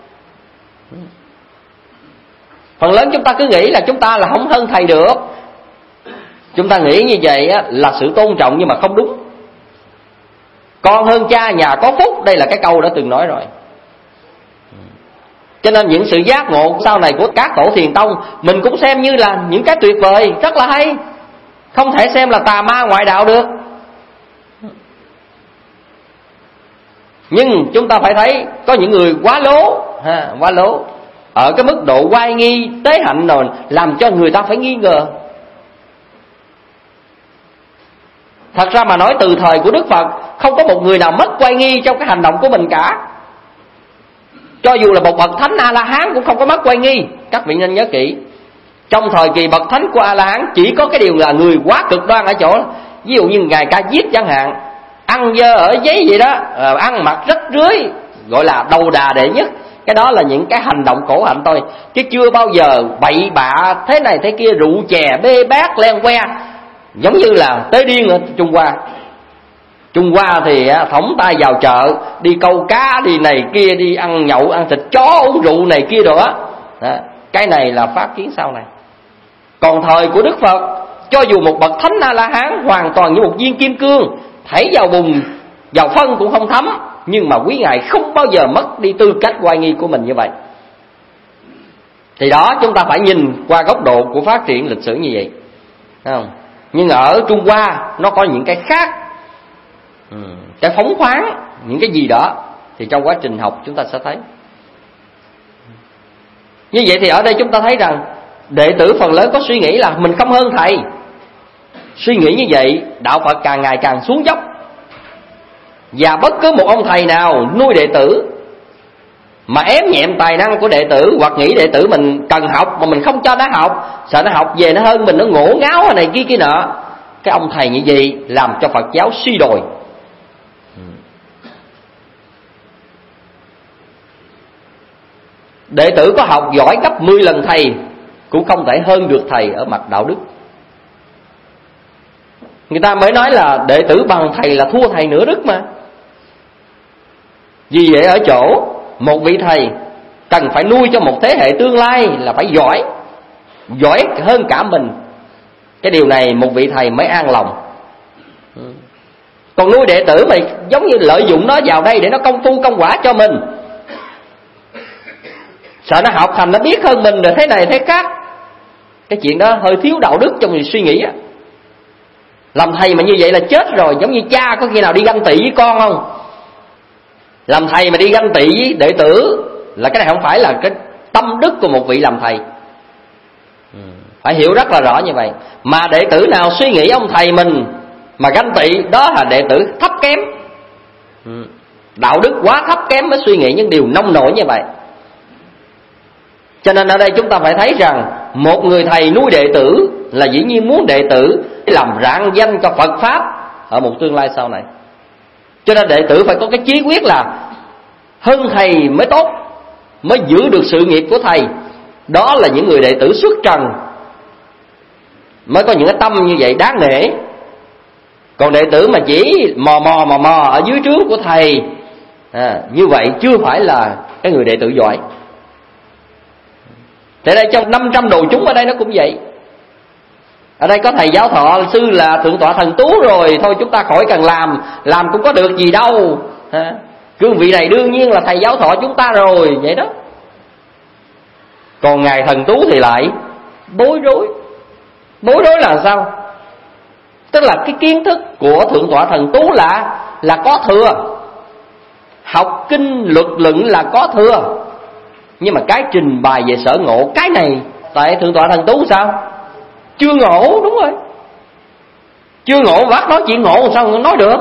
Phần lớn chúng ta cứ nghĩ là chúng ta là không hơn thầy được. Chúng ta nghĩ như vậy á, là sự tôn trọng nhưng mà không đúng. Con hơn cha, nhà có phúc, đây là cái câu đã từng nói rồi. Cho nên những sự giác ngộ sau này của các tổ thiền tông mình cũng xem như là những cái tuyệt vời, rất là hay. Không thể xem là tà ma ngoại đạo được. Nhưng chúng ta phải thấy có những người quá lố, ha, quá lố ở cái mức độ oai nghi tế hạnh rồi, làm cho người ta phải nghi ngờ. Thật ra mà nói từ thời của Đức Phật, không có một người nào mất oai nghi trong cái hành động của mình cả. Cho dù là một bậc thánh A-la-hán cũng không có mất oai nghi. Các vị nên nhớ kỹ, trong thời kỳ bậc thánh của A-la-hán chỉ có cái điều là người quá cực đoan ở chỗ, ví dụ như Ngài Ca Diếp chẳng hạn, ăn dơ ở giấy vậy đó, ăn mặc rách rưới, gọi là đầu đà đệ nhất. Cái đó là những cái hành động khổ hạnh thôi, chứ chưa bao giờ bậy bạ thế này thế kia, rượu chè bê bát len que, giống như là tới điên ở Trung Hoa. Trung Hoa thì thõng tay vào chợ, đi câu cá, đi này kia, đi ăn nhậu, ăn thịt chó, uống rượu này kia rồi á. Cái này là pháp kiến sau này. Còn thời của Đức Phật, cho dù một bậc thánh A-la-hán hoàn toàn như một viên kim cương, thảy vào bùn, vào phân cũng không thấm, nhưng mà quý ngài không bao giờ mất đi tư cách oai nghi của mình như vậy. Thì đó, chúng ta phải nhìn qua góc độ của phát triển lịch sử như vậy, thấy không? Nhưng ở Trung Hoa nó có những cái khác, cái phóng khoáng, những cái gì đó, thì trong quá trình học chúng ta sẽ thấy. Như vậy thì ở đây chúng ta thấy rằng đệ tử phần lớn có suy nghĩ là mình không hơn thầy. Suy nghĩ như vậy, đạo Phật càng ngày càng xuống dốc. Và bất cứ một ông thầy nào nuôi đệ tử mà ém nhẹm tài năng của đệ tử, hoặc nghĩ đệ tử mình cần học mà mình không cho nó học, sợ nó học về nó hơn mình, nó ngổ ngáo này kia kia nọ, cái ông thầy như vậy làm cho Phật giáo suy đồi. Đệ tử có học giỏi gấp mười lần thầy cũng không thể hơn được thầy ở mặt đạo đức. Người ta mới nói là đệ tử bằng thầy là thua thầy nửa đức mà. Vì vậy ở chỗ một vị thầy cần phải nuôi cho một thế hệ tương lai là phải giỏi, giỏi hơn cả mình. Cái điều này một vị thầy mới an lòng. Còn nuôi đệ tử mà giống như lợi dụng nó vào đây để nó công phu công quả cho mình, sợ nó học thành nó biết hơn mình rồi thế này thế khác, cái chuyện đó hơi thiếu đạo đức trong người suy nghĩ á. Làm thầy mà như vậy là chết rồi. Giống như cha có khi nào đi ganh tị với con không? Làm thầy mà đi ganh tị với đệ tử là cái này không phải là cái tâm đức của một vị làm thầy. Phải hiểu rất là rõ như vậy. Mà đệ tử nào suy nghĩ ông thầy mình mà ganh tị, đó là đệ tử thấp kém, đạo đức quá thấp kém mới suy nghĩ những điều nông nổi như vậy. Cho nên ở đây chúng ta phải thấy rằng một người thầy nuôi đệ tử là dĩ nhiên muốn đệ tử làm rạng danh cho Phật Pháp ở một tương lai sau này. Cho nên đệ tử phải có cái chí quyết là hơn thầy mới tốt, mới giữ được sự nghiệp của thầy. Đó là những người đệ tử xuất trần mới có những cái tâm như vậy đáng nể. Còn đệ tử mà chỉ mò mò mò mò ở dưới trướng của thầy, à, như vậy chưa phải là cái người đệ tử giỏi. Thế đây trong năm trăm đồ chúng ở đây nó cũng vậy. Ở đây có thầy giáo thọ sư là thượng tọa Thần Tú rồi, thôi chúng ta khỏi cần làm, làm cũng có được gì đâu. Ha? Cương vị này đương nhiên là thầy giáo thọ chúng ta rồi, vậy đó. Còn ngài Thần Tú thì lại bối rối. Bối rối là sao? Tức là cái kiến thức của thượng tọa Thần Tú là là có thừa, học kinh luật luận là có thừa, nhưng mà cái trình bày về sở ngộ, cái này tại thượng tọa Thần Tú sao? Chưa ngộ, đúng rồi. Chưa ngộ bác nói chuyện ngộ sao nói được.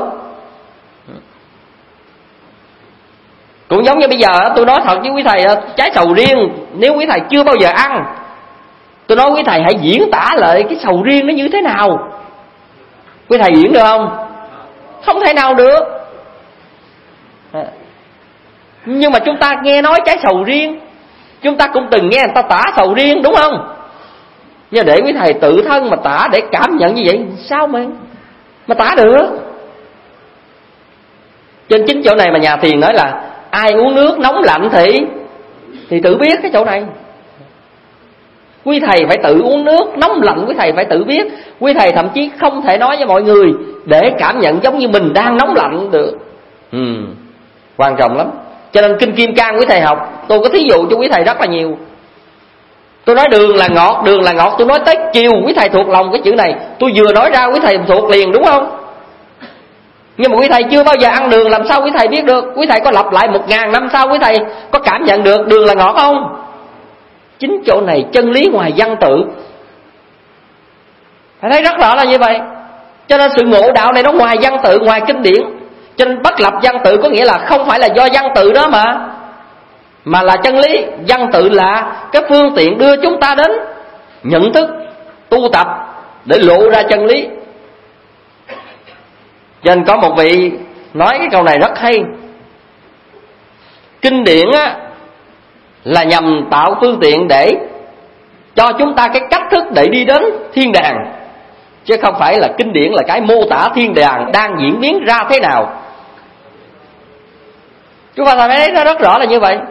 Cũng giống như bây giờ tôi nói thật với quý thầy, trái sầu riêng nếu quý thầy chưa bao giờ ăn, tôi nói quý thầy hãy diễn tả lại cái sầu riêng nó như thế nào. Quý thầy diễn được không? Không thể nào được. Nhưng mà chúng ta nghe nói trái sầu riêng, chúng ta cũng từng nghe người ta tả sầu riêng, đúng không? Nhưng để quý thầy tự thân mà tả để cảm nhận như vậy, sao mà mà tả được? Trên chính chỗ này mà nhà thiền nói là ai uống nước nóng lạnh thì thì tự biết cái chỗ này. Quý thầy phải tự uống nước nóng lạnh, quý thầy phải tự biết. Quý thầy thậm chí không thể nói với mọi người để cảm nhận giống như mình đang nóng lạnh được. ừ, Quan trọng lắm. Cho nên Kinh Kim Cang quý thầy học, tôi có thí dụ cho quý thầy rất là nhiều. Tôi nói đường là ngọt, đường là ngọt, tôi nói tới chiều quý thầy thuộc lòng cái chữ này. Tôi vừa nói ra quý thầy thuộc liền, đúng không? Nhưng mà quý thầy chưa bao giờ ăn đường, làm sao quý thầy biết được? Quý thầy có lặp lại một ngàn năm sau quý thầy có cảm nhận được đường là ngọt không? Chính chỗ này chân lý ngoài văn tự. Phải thấy rất rõ là như vậy. Cho nên sự ngộ đạo này nó ngoài văn tự, ngoài kinh điển. Cho nên bất lập văn tự có nghĩa là không phải là do văn tự đó mà Mà là chân lý. Văn tự là cái phương tiện đưa chúng ta đến nhận thức, tu tập để lộ ra chân lý. Cho nên có một vị nói cái câu này rất hay. Kinh điển á là nhằm tạo phương tiện để cho chúng ta cái cách thức để đi đến thiên đàng, chứ không phải là kinh điển là cái mô tả thiên đàng đang diễn biến ra thế nào. Chúng ta thấy nó rất rõ là như vậy.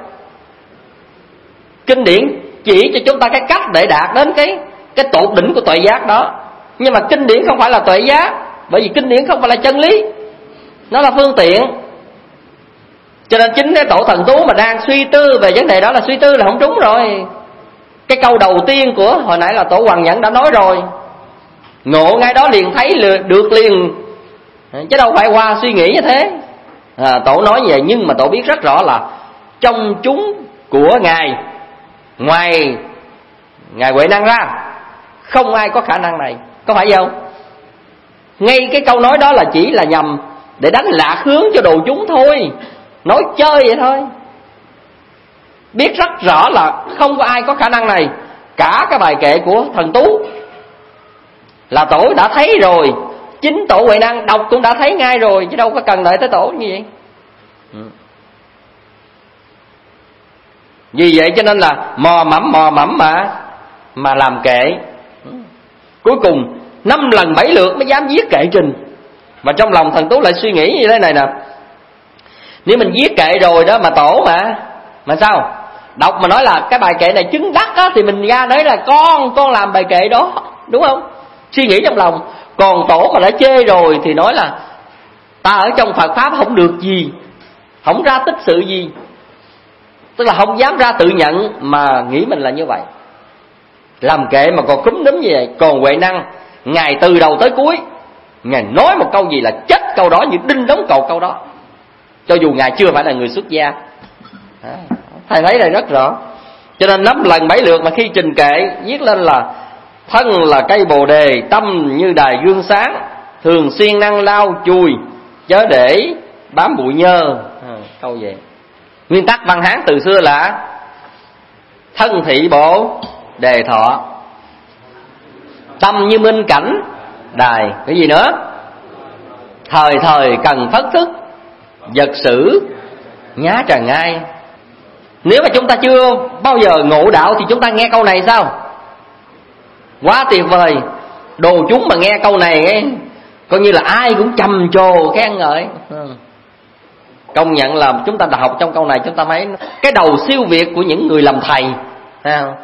Kinh điển chỉ cho chúng ta cái cách để đạt đến cái cái tột đỉnh của tuệ giác đó. Nhưng mà kinh điển không phải là tuệ giác, bởi vì kinh điển không phải là chân lý, nó là phương tiện. Cho nên chính cái tổ Thần Tú mà đang suy tư về vấn đề đó là suy tư là không trúng rồi. Cái câu đầu tiên của hồi nãy là tổ Hoàng Nhẫn đã nói rồi, ngộ ngay đó liền thấy được liền, chứ đâu phải qua suy nghĩ như thế. à, Tổ nói như vậy, nhưng mà tổ biết rất rõ là trong chúng của Ngài, ngoài Ngài Huệ Năng ra, không ai có khả năng này. Có phải không? Ngay cái câu nói đó là chỉ là nhằm để đánh lạc hướng cho đồ chúng thôi, nói chơi vậy thôi. Biết rất rõ là không có ai có khả năng này. Cả cái bài kệ của Thần Tú là tổ đã thấy rồi, chính tổ Huệ Năng đọc cũng đã thấy ngay rồi, chứ đâu có cần đợi tới tổ như vậy. ừ. Vì vậy cho nên là mò mẫm mò mẫm mà Mà làm kệ. Cuối cùng năm lần bảy lượt mới dám viết kệ trình. Và trong lòng Thần Tú lại suy nghĩ như thế này nè: nếu mình viết kệ rồi đó mà tổ mà Mà sao? Đọc mà nói là cái bài kệ này chứng đắc á, thì mình ra nói là con Con làm bài kệ đó, đúng không? Suy nghĩ trong lòng. Còn tổ mà đã chê rồi thì nói là ta ở trong Phật Pháp không được gì, không ra tích sự gì. Tức là không dám ra tự nhận mà nghĩ mình là như vậy. Làm kệ mà còn cúm núm như vậy. Còn Huệ Năng, Ngài từ đầu tới cuối Ngài nói một câu gì là chết câu đó, như đinh đóng cột câu đó, cho dù Ngài chưa phải là người xuất gia. à, Thầy thấy này rất rõ. Cho nên năm lần bảy lượt mà khi trình kệ viết lên là thân là cây bồ đề, tâm như đài gương sáng, thường xuyên năng lau chùi, chớ để bám bụi nhơ. à, Câu vậy. Nguyên tắc văn Hán từ xưa là thân thị bổ đề thọ, tâm như minh cảnh đài. Cái gì nữa? Thời thời cần phất thức, vật sử nhá trà ngay. Nếu mà chúng ta chưa bao giờ ngộ đạo thì chúng ta nghe câu này sao? Quá tuyệt vời. Đồ chúng mà nghe câu này ấy, coi như là ai cũng trầm trồ khen ngợi. Công nhận là chúng ta đã học trong câu này, chúng ta thấy cái đầu siêu việt của những người làm thầy. Thấy không?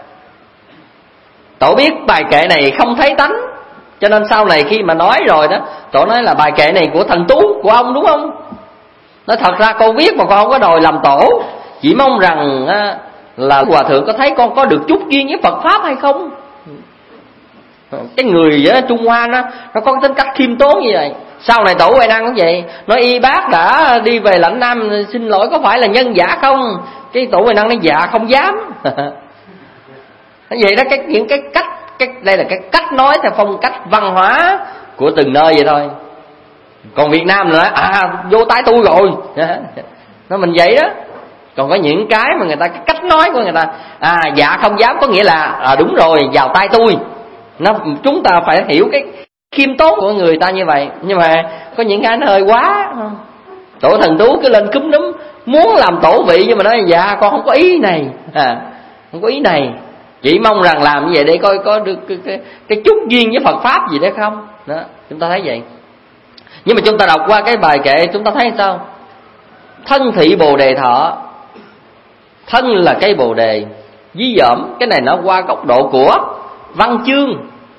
Tổ biết bài kệ này không thấy tánh, cho nên sau này khi mà nói rồi đó, tổ nói là bài kệ này của Thần Tú, của ông, đúng không? Nói thật ra con viết mà con không có đòi làm tổ, chỉ mong rằng là Hòa Thượng có thấy con có được chút duyên với Phật Pháp hay không. Cái người ở Trung Hoa nó, nó có cái tính cách khiêm tốn như vậy. Sau này tổ Huệ Năng cũng vậy, nói y bác đã đi về lãnh Nam, xin lỗi có phải là nhân giả không? Cái tổ Huệ Năng nói dạ không dám. Vậy đó, cái, những cái cách cái, đây là cái cách nói theo phong cách văn hóa của từng nơi vậy thôi. Còn Việt Nam là nói à vô tay tôi rồi. Nó mình vậy đó. Còn có những cái mà người ta, cái cách nói của người ta, à dạ không dám có nghĩa là à đúng rồi, vào tay tôi. Nó, chúng ta phải hiểu cái khiêm tốn của người ta như vậy. Nhưng mà có những cái nó hơi quá. Tổ Thần Tú cứ lên cúm núm, muốn làm tổ vị nhưng mà nói dạ con không có ý này, à, không có ý này, chỉ mong rằng làm như vậy để coi có được cái, cái, cái chút duyên với Phật pháp gì đó không. Đó, chúng ta thấy vậy. Nhưng mà chúng ta đọc qua cái bài kệ chúng ta thấy sao? Thân thị bồ đề thọ, thân là cây bồ đề, dí dỏm. Cái này nó qua góc độ của văn chương,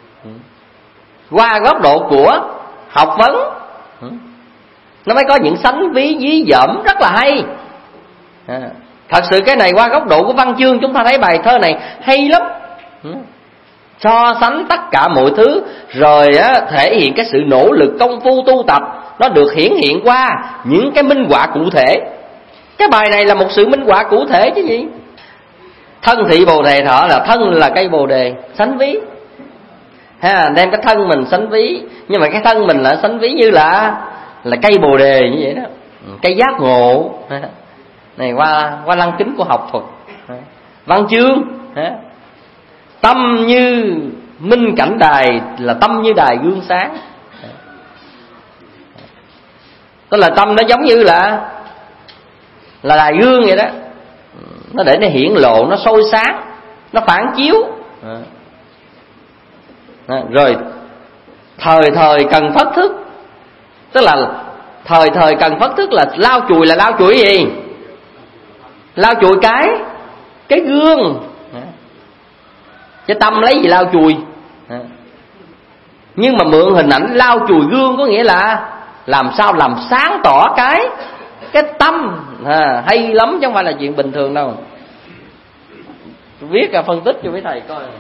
qua góc độ của học vấn, nó mới có những sánh ví dí dỏm rất là hay. À, thật sự cái này qua góc độ của văn chương chúng ta thấy bài thơ này hay lắm. So sánh tất cả mọi thứ, rồi á, thể hiện cái sự nỗ lực công phu tu tập, nó được hiển hiện qua những cái minh họa cụ thể. Cái bài này là một sự minh họa cụ thể chứ gì. Thân thị bồ đề thọ là thân là cây bồ đề, sánh ví ha, đem cái thân mình sánh ví, nhưng mà cái thân mình là sánh ví như là là cây bồ đề như vậy đó, cây giác ngộ này, qua qua lăng kính của học thuật, văn chương. Tâm như minh cảnh đài là tâm như đài gương sáng, tức là tâm nó giống như là là đài gương vậy đó, nó để nó hiển lộ, nó soi sáng, nó phản chiếu. Rồi thời thời cần phất thức, tức là thời thời cần phất thức là lau chùi, là lau chùi gì? Lau chùi cái cái gương, chứ tâm lấy gì lau chùi. Nhưng mà mượn hình ảnh lau chùi gương có nghĩa là làm sao làm sáng tỏ cái cái tâm. À, hay lắm chứ không phải là chuyện bình thường đâu. Viết ra phân tích cho mấy thầy coi.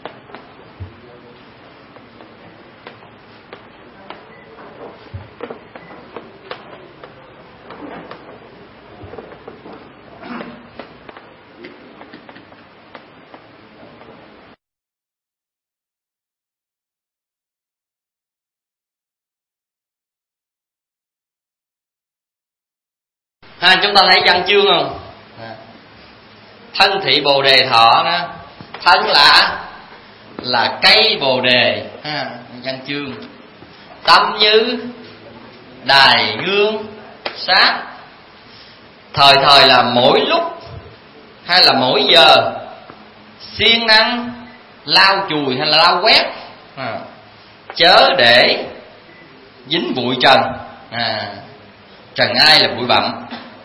Ha, chúng ta thấy văn chương không? Thân thị bồ đề thọ đó, thân là là cây bồ đề ha, văn chương. Tâm như đài gương sáng, thời thời là mỗi lúc hay là mỗi giờ, siêng năng lau chùi hay là lau quét, à, chớ để dính bụi trần. À, trần ai là bụi bặm.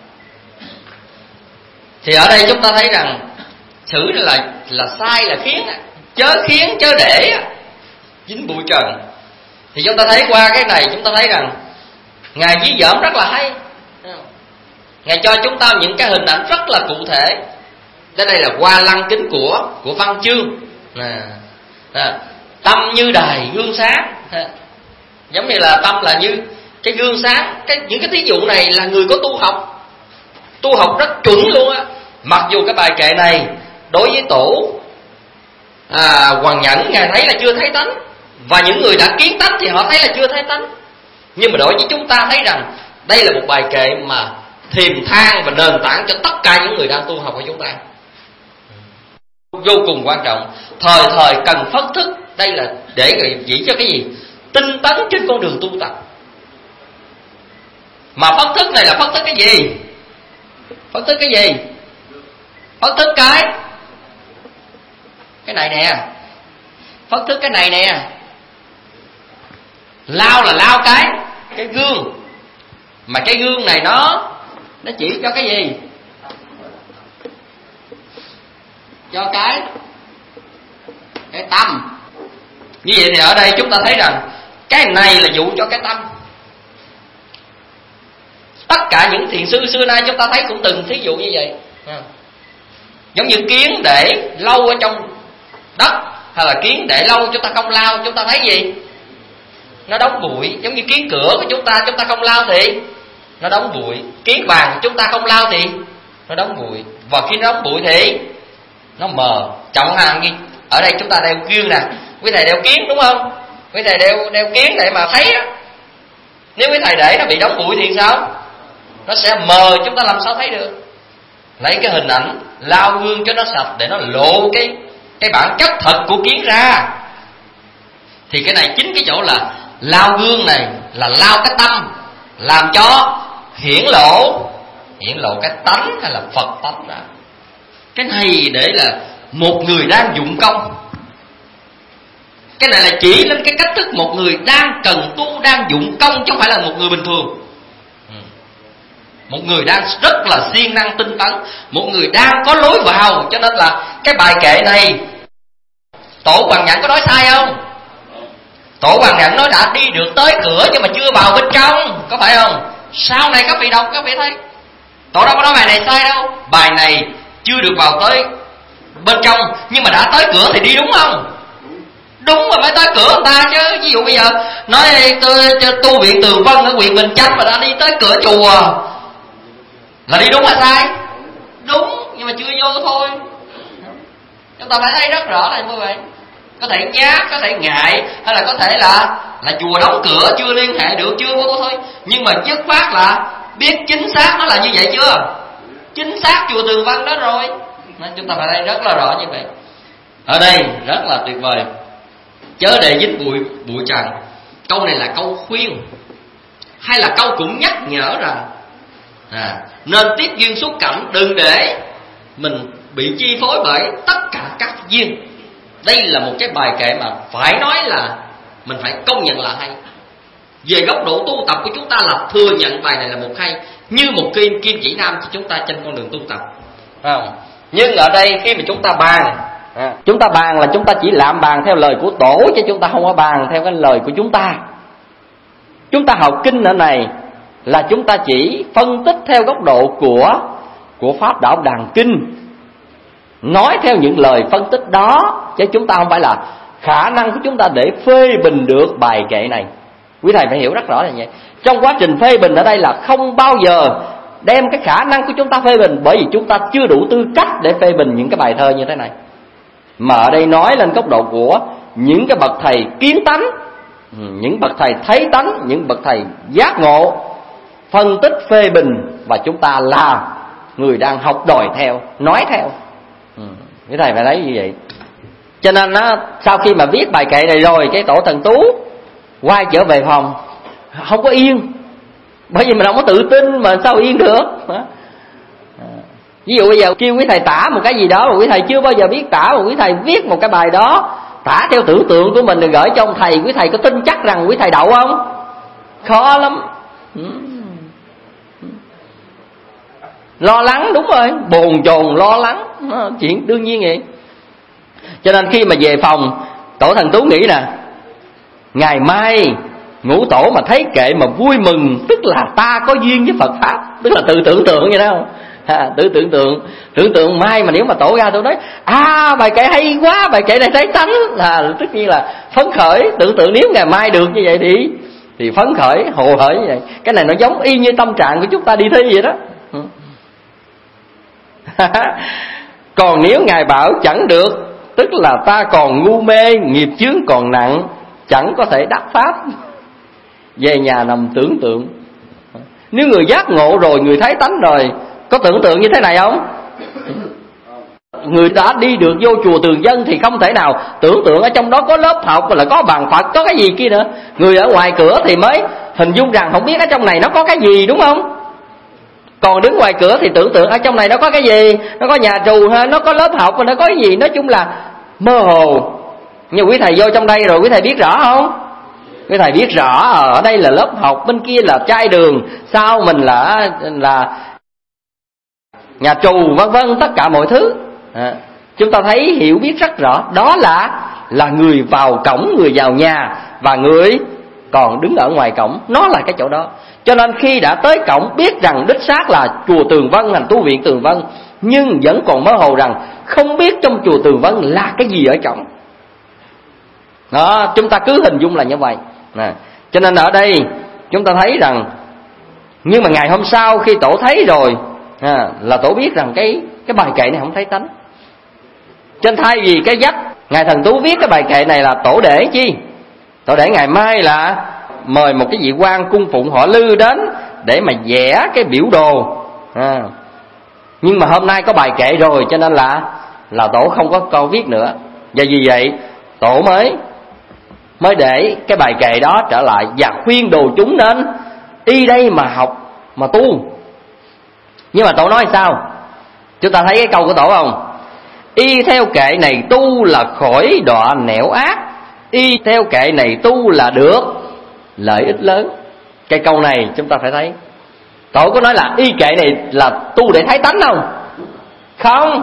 Thì ở đây chúng ta thấy rằng chữ là là sai, là khiến, chớ khiến chớ để dính bụi trần. Thì chúng ta thấy qua cái này chúng ta thấy rằng Ngài dí dỏm rất là hay. Ngài cho chúng ta những cái hình ảnh rất là cụ thể. Đây đây là qua lăng kính của của văn chương. À, à, tâm như đài gương sáng, à, giống như là tâm là như cái gương sáng. Cái những cái thí dụ này là người có tu học, tu học rất chuẩn luôn á. Mặc dù cái bài kệ này đối với tổ à, Hoàng Nhẫn Ngài thấy là chưa thấy tánh, và những người đã kiến tánh thì họ thấy là chưa thấy tánh. Nhưng mà đối với chúng ta thấy rằng đây là một bài kệ mà thiềm thang và nền tảng cho tất cả những người đang tu học của chúng ta, vô cùng quan trọng. Thời thời cần phất thức, đây là để chỉ cho cái gì? Tinh tấn trên con đường tu tập. Mà phất thức này là phất thức cái gì? Phất thức cái gì? Phất thức cái Cái này nè. Phất thức cái này nè. Lao là lao cái Cái gương. Mà cái gương này nó Nó chỉ cho cái gì? Cho cái Cái tâm. Như vậy thì ở đây chúng ta thấy rằng cái này là dụ cho cái tâm. Tất cả những thiền sư xưa nay chúng ta thấy cũng từng thí dụ như vậy. À, giống như kiến để lâu ở trong đất, hay là kiến để lâu chúng ta không lau, chúng ta thấy gì? Nó đóng bụi. Giống như kiến cửa của chúng ta, chúng ta không lau thì nó đóng bụi. Kiến vàng của chúng ta không lau thì nó đóng bụi. Và khi nó đóng bụi thì nó mờ. Trọng hàng như ở đây chúng ta đeo gương nè, quý thầy đeo kiến đúng không? Quý thầy đeo đeo kiến để mà thấy á. Nếu quý thầy để nó bị đóng bụi thì sao? Nó sẽ mờ, chúng ta làm sao thấy được? Lấy cái hình ảnh lau gương cho nó sạch để nó lộ cái cái bản chất thật của kiến ra. Thì cái này chính cái chỗ là lau gương này là lau cái tâm, làm cho hiển lộ hiển lộ cái tánh hay là Phật tánh đó. Cái này để là một người đang dụng công. Cái này là chỉ lên cái cách thức một người đang cần tu, đang dụng công, chứ không phải là một người bình thường. Một người đang rất là siêng năng tinh tấn, một người đang có lối vào. Cho nên là cái bài kệ này Tổ Hoàng Nhẫn có nói sai không? Tổ Hoàng Nhẫn nói đã đi được tới cửa nhưng mà chưa vào bên trong, có phải không? Sau này các vị đọc các vị thấy Tổ đâu có nói bài này sai đâu. Bài này chưa được vào tới bên trong, nhưng mà đã tới cửa thì đi, đúng không? Đúng mà phải tới cửa người ta chứ. Ví dụ bây giờ nói tôi tu viện Tường Vân ở huyện Bình Chánh mà đã đi tới cửa chùa là đi đúng hay sai? Đúng, nhưng mà chưa vô thôi. Chúng ta phải thấy rất rõ là như vậy. Có thể nhát, có thể ngại, hay là có thể là là chùa đóng cửa chưa liên hệ được, chưa vô thôi. Nhưng mà dứt khoát là biết chính xác nó là như vậy chưa? Chính xác chùa Tường Vân đó rồi. Nên chúng ta phải thấy rất là rõ như vậy. Ở đây rất là tuyệt vời. Chớ để dính bụi bụi trần. Câu này là câu khuyên, hay là câu cũng nhắc nhở rằng à, nên tiếp duyên xúc cảnh, đừng để mình bị chi phối bởi tất cả các duyên. Đây là một cái bài kệ mà phải nói là mình phải công nhận là hay. Về góc độ tu tập của chúng ta là thừa nhận bài này là một hay, như một kim kim chỉ nam cho chúng ta trên con đường tu tập, không? Nhưng ở đây khi mà chúng ta bàn à, chúng ta bàn là chúng ta chỉ làm bàn theo lời của Tổ, chứ chúng ta không có bàn theo cái lời của chúng ta. Chúng ta học kinh ở này là chúng ta chỉ phân tích theo góc độ của của Pháp Đạo Đàn Kinh, nói theo những lời phân tích đó, chứ chúng ta không phải là khả năng của chúng ta để phê bình được bài kệ này. Quý thầy phải hiểu rất rõ là như vậy. Trong quá trình phê bình ở đây là không bao giờ đem cái khả năng của chúng ta phê bình, bởi vì chúng ta chưa đủ tư cách để phê bình những cái bài thơ như thế này. Mà ở đây nói lên góc độ của những cái bậc thầy kiến tánh, những bậc thầy thấy tánh, những bậc thầy giác ngộ, phân tích phê bình, và chúng ta là người đang học đòi theo, nói theo. Ừ, cái thầy phải thấy như vậy. Cho nên á, sau khi mà viết bài kệ này rồi, cái Tổ Thần Tú quay trở về phòng không có yên, bởi vì mình không có tự tin mà sao yên được. Ví dụ bây giờ kêu quý thầy tả một cái gì đó mà quý thầy chưa bao giờ biết tả, mà quý thầy viết một cái bài đó tả theo tưởng tượng của mình rồi gửi cho ông thầy, quý thầy có tin chắc rằng quý thầy đậu không? Khó lắm. Lo lắng, đúng rồi, bồn chồn lo lắng, chuyện đương nhiên vậy. Cho nên khi mà về phòng, Tổ Thần Tú nghĩ nè, ngày mai Ngũ Tổ mà thấy kệ mà vui mừng, tức là ta có duyên với Phật Pháp. Tức là tự tưởng tượng vậy đó, à, tự tưởng tượng tưởng tượng mai mà nếu mà Tổ ra tôi nói à bài kệ hay quá, bài kệ này thấy tánh, là tất nhiên là phấn khởi. Tưởng tượng nếu ngày mai được như vậy thì thì phấn khởi hồ hởi như vậy. Cái này nó giống y như tâm trạng của chúng ta đi thi vậy đó. Còn nếu ngài bảo chẳng được, tức là ta còn ngu mê, nghiệp chướng còn nặng, chẳng có thể đắc pháp. Về nhà nằm tưởng tượng. Nếu người giác ngộ rồi, người thấy tánh rồi, có tưởng tượng như thế này không? Người đã đi được vô chùa Tường Vân thì không thể nào tưởng tượng ở trong đó có lớp học, là có bàn Phật, có cái gì kia nữa. Người ở ngoài cửa thì mới hình dung rằng không biết ở trong này nó có cái gì, đúng không? Còn đứng ngoài cửa thì tưởng tượng ở trong này nó có cái gì, nó có nhà trù ha, nó có lớp học, nó có cái gì, nói chung là mơ hồ. Nhưng quý thầy vô trong đây rồi quý thầy biết rõ không? Quý thầy biết rõ ở đây là lớp học, bên kia là trai đường, sau mình là là nhà trù, vân vân, tất cả mọi thứ. À, chúng ta thấy hiểu biết rất rõ, đó là là người vào cổng, người vào nhà, và người còn đứng ở ngoài cổng, nó là cái chỗ đó. Cho nên khi đã tới cổng, biết rằng đích xác là chùa Tường Vân, thành tu viện Tường Vân, nhưng vẫn còn mơ hồ rằng không biết trong chùa Tường Vân là cái gì ở trong đó. Chúng ta cứ hình dung là như vậy. À, cho nên ở đây chúng ta thấy rằng, nhưng mà ngày hôm sau khi Tổ thấy rồi à, là Tổ biết rằng cái cái bài kệ này không thấy tánh. Trên thay vì cái dắt ngài Thần Tú viết cái bài kệ này là Tổ để chi? Tổ để ngày mai là mời một cái vị quan cung phụng họ Lư đến để mà vẽ cái biểu đồ. À, nhưng mà hôm nay có bài kệ rồi, cho nên là là Tổ không có câu viết nữa. Và vì vậy Tổ mới mới để cái bài kệ đó trở lại và khuyên đồ chúng nên y đây mà học mà tu. Nhưng mà tổ nói sao? Chúng ta thấy cái câu của tổ không? Y theo kệ này tu là khỏi đọa nẻo ác, y theo kệ này tu là được lợi ích lớn. Cái câu này chúng ta phải thấy. Tổ có nói là y kệ này là tu để thấy tánh không? Không.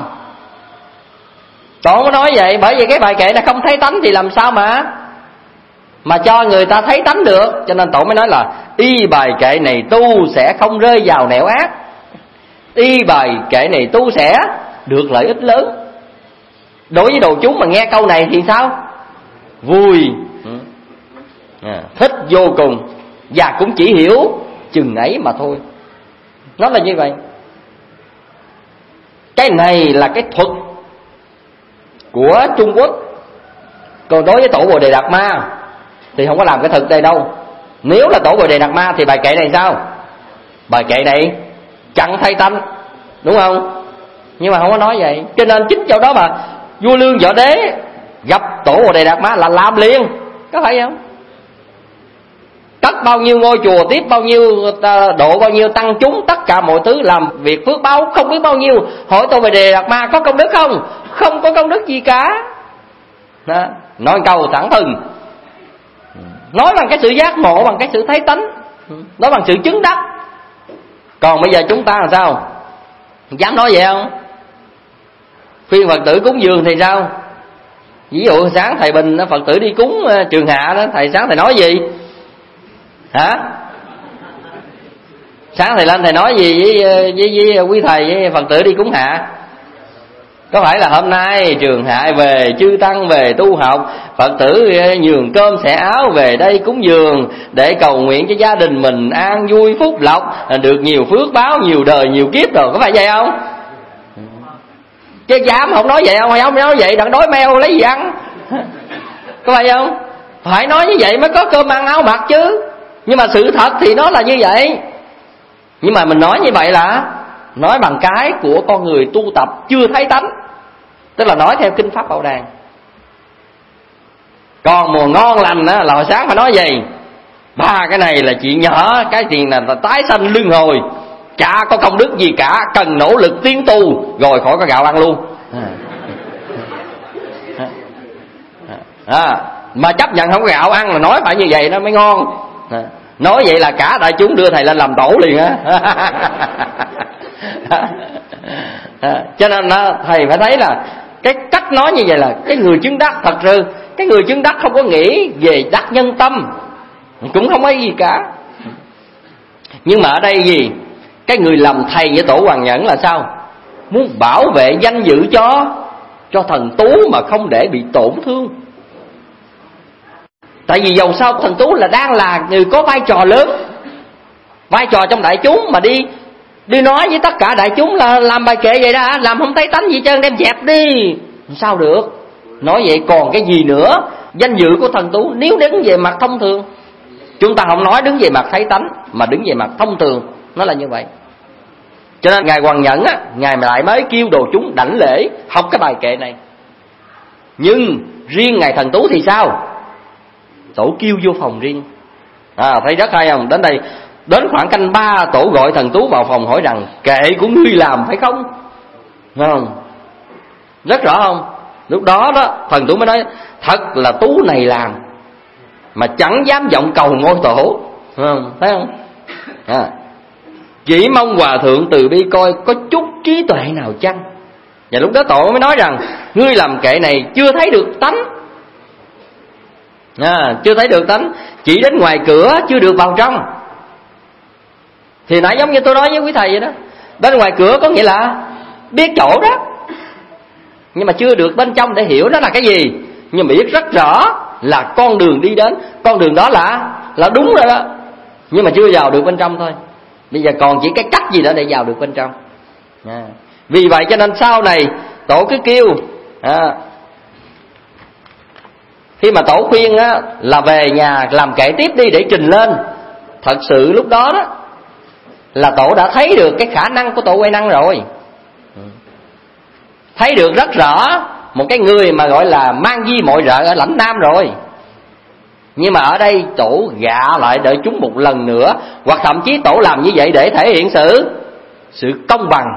Tổ có nói vậy, bởi vì cái bài kệ là không thấy tánh thì làm sao mà Mà cho người ta thấy tánh được. Cho nên tổ mới nói là y bài kệ này tu sẽ không rơi vào nẻo ác, y bài kệ này tu sẽ được lợi ích lớn. Đối với đồ chúng mà nghe câu này thì sao? Vui, à, thích vô cùng, và cũng chỉ hiểu chừng ấy mà thôi. Nó là như vậy. Cái này là cái thuật của Trung Quốc. Còn đối với tổ Bồ Đề Đạt Ma thì không có làm cái thực đây đâu. Nếu là tổ Bồ Đề Đạt Ma thì bài kệ này sao? Bài kệ này chẳng thay tánh, đúng không? Nhưng mà không có nói vậy. Cho nên chính chỗ đó mà vua Lương Võ Đế gặp tổ Bồ Đề Đạt Ma là làm liền, có phải không? Cất bao nhiêu ngôi chùa, tiếp bao nhiêu độ, bao nhiêu tăng chúng, tất cả mọi thứ, làm việc phước báo không biết bao nhiêu. Hỏi tổ Bồ Đề Đạt Ma có công đức không? Không có công đức gì cả. Đó. Nói câu thẳng thừng, nói bằng cái sự giác ngộ, bằng cái sự thấy tánh, nói bằng sự chứng đắc. Còn bây giờ chúng ta làm sao? Dám nói vậy không? Khuyên Phật tử cúng dường thì sao? Ví dụ sáng thầy Bình Phật tử đi cúng Trường Hạ đó, thầy sáng thầy nói gì? Hả? Sáng thầy lên thầy nói gì với, với, với quý thầy với Phật tử đi cúng Hạ? Có phải là hôm nay Trường Hạ về, chư tăng về tu học, Phật tử nhường cơm xẻ áo về đây cúng dường để cầu nguyện cho gia đình mình an vui phúc lộc, được nhiều phước báo, nhiều đời nhiều kiếp rồi, có phải vậy không? Chứ dám không nói vậy không? Không nói vậy đặng đói meo lấy gì ăn. Có phải không? Phải nói như vậy mới có cơm ăn áo mặc chứ. Nhưng mà sự thật thì nó là như vậy. Nhưng mà mình nói như vậy là nói bằng cái của con người tu tập chưa thấy tánh, tức là nói theo kinh pháp Bảo Đàn. Còn mùa ngon lành á, là hồi sáng phải nói gì? Ba cái này là chuyện nhỏ, cái tiền là tái sanh luân hồi, chả có công đức gì cả, cần nỗ lực tiến tu rồi khỏi có gạo ăn luôn. À, mà chấp nhận không có gạo ăn là nói phải như vậy nó mới ngon. À, nói vậy là cả đại chúng đưa thầy lên làm tổ liền á. À, cho nên đó, thầy phải thấy là cái cách nói như vậy là cái người chứng đắc. Thật sự cái người chứng đắc không có nghĩ về đắc nhân tâm, cũng không có gì cả. Nhưng mà ở đây gì? Cái người làm thầy với tổ Hoàng Nhẫn là sao? Muốn bảo vệ danh dự cho cho thần Tú mà không để bị tổn thương. Tại vì dầu sao thần Tú là đang là người có vai trò lớn, vai trò trong đại chúng, mà đi đi nói với tất cả đại chúng là làm bài kệ vậy đó hả? Làm không thấy tánh gì trơn, đem dẹp đi. Sao được? Nói vậy còn cái gì nữa? Danh dự của thần Tú nếu đứng về mặt thông thường, chúng ta không nói đứng về mặt thấy tánh, mà đứng về mặt thông thường, nó là như vậy. Cho nên ngài Hoàng Nhẫn á, ngài lại mới kêu đồ chúng đảnh lễ học cái bài kệ này. Nhưng riêng ngài thần Tú thì sao? Tổ kêu vô phòng riêng. À, thấy rất hay không? Đến đây đến khoảng canh ba, tổ gọi thần Tú vào phòng hỏi rằng kệ của ngươi làm phải không? Thấy không? Rất rõ không? Lúc đó đó thần Tú mới nói thật là Tú này làm, mà chẳng dám vọng cầu ngôi tổ. Thấy không? Thấy không? À, chỉ mong hòa thượng từ bi coi có chút trí tuệ nào chăng. Và lúc đó tổ mới nói rằng ngươi làm kệ này chưa thấy được tánh. À, chưa thấy được tánh, chỉ đến ngoài cửa chưa được vào trong. Thì nãy giống như tôi nói với quý thầy vậy đó, đến ngoài cửa có nghĩa là biết chỗ đó, nhưng mà chưa được bên trong để hiểu nó là cái gì. Nhưng mà biết rất rõ là con đường đi đến, con đường đó là là đúng rồi đó, nhưng mà chưa vào được bên trong thôi. Bây giờ còn chỉ cái cách gì đó để vào được bên trong. À, vì vậy cho nên sau này tổ cứ kêu à, khi mà tổ khuyên á, là về nhà làm kệ tiếp đi để trình lên. Thật sự lúc đó đó là tổ đã thấy được cái khả năng của tổ Huệ Năng rồi, thấy được rất rõ một cái người mà gọi là mang di mọi rợ ở lãnh Nam rồi. Nhưng mà ở đây tổ gạ lại đợi chúng một lần nữa, hoặc thậm chí tổ làm như vậy để thể hiện sự sự công bằng.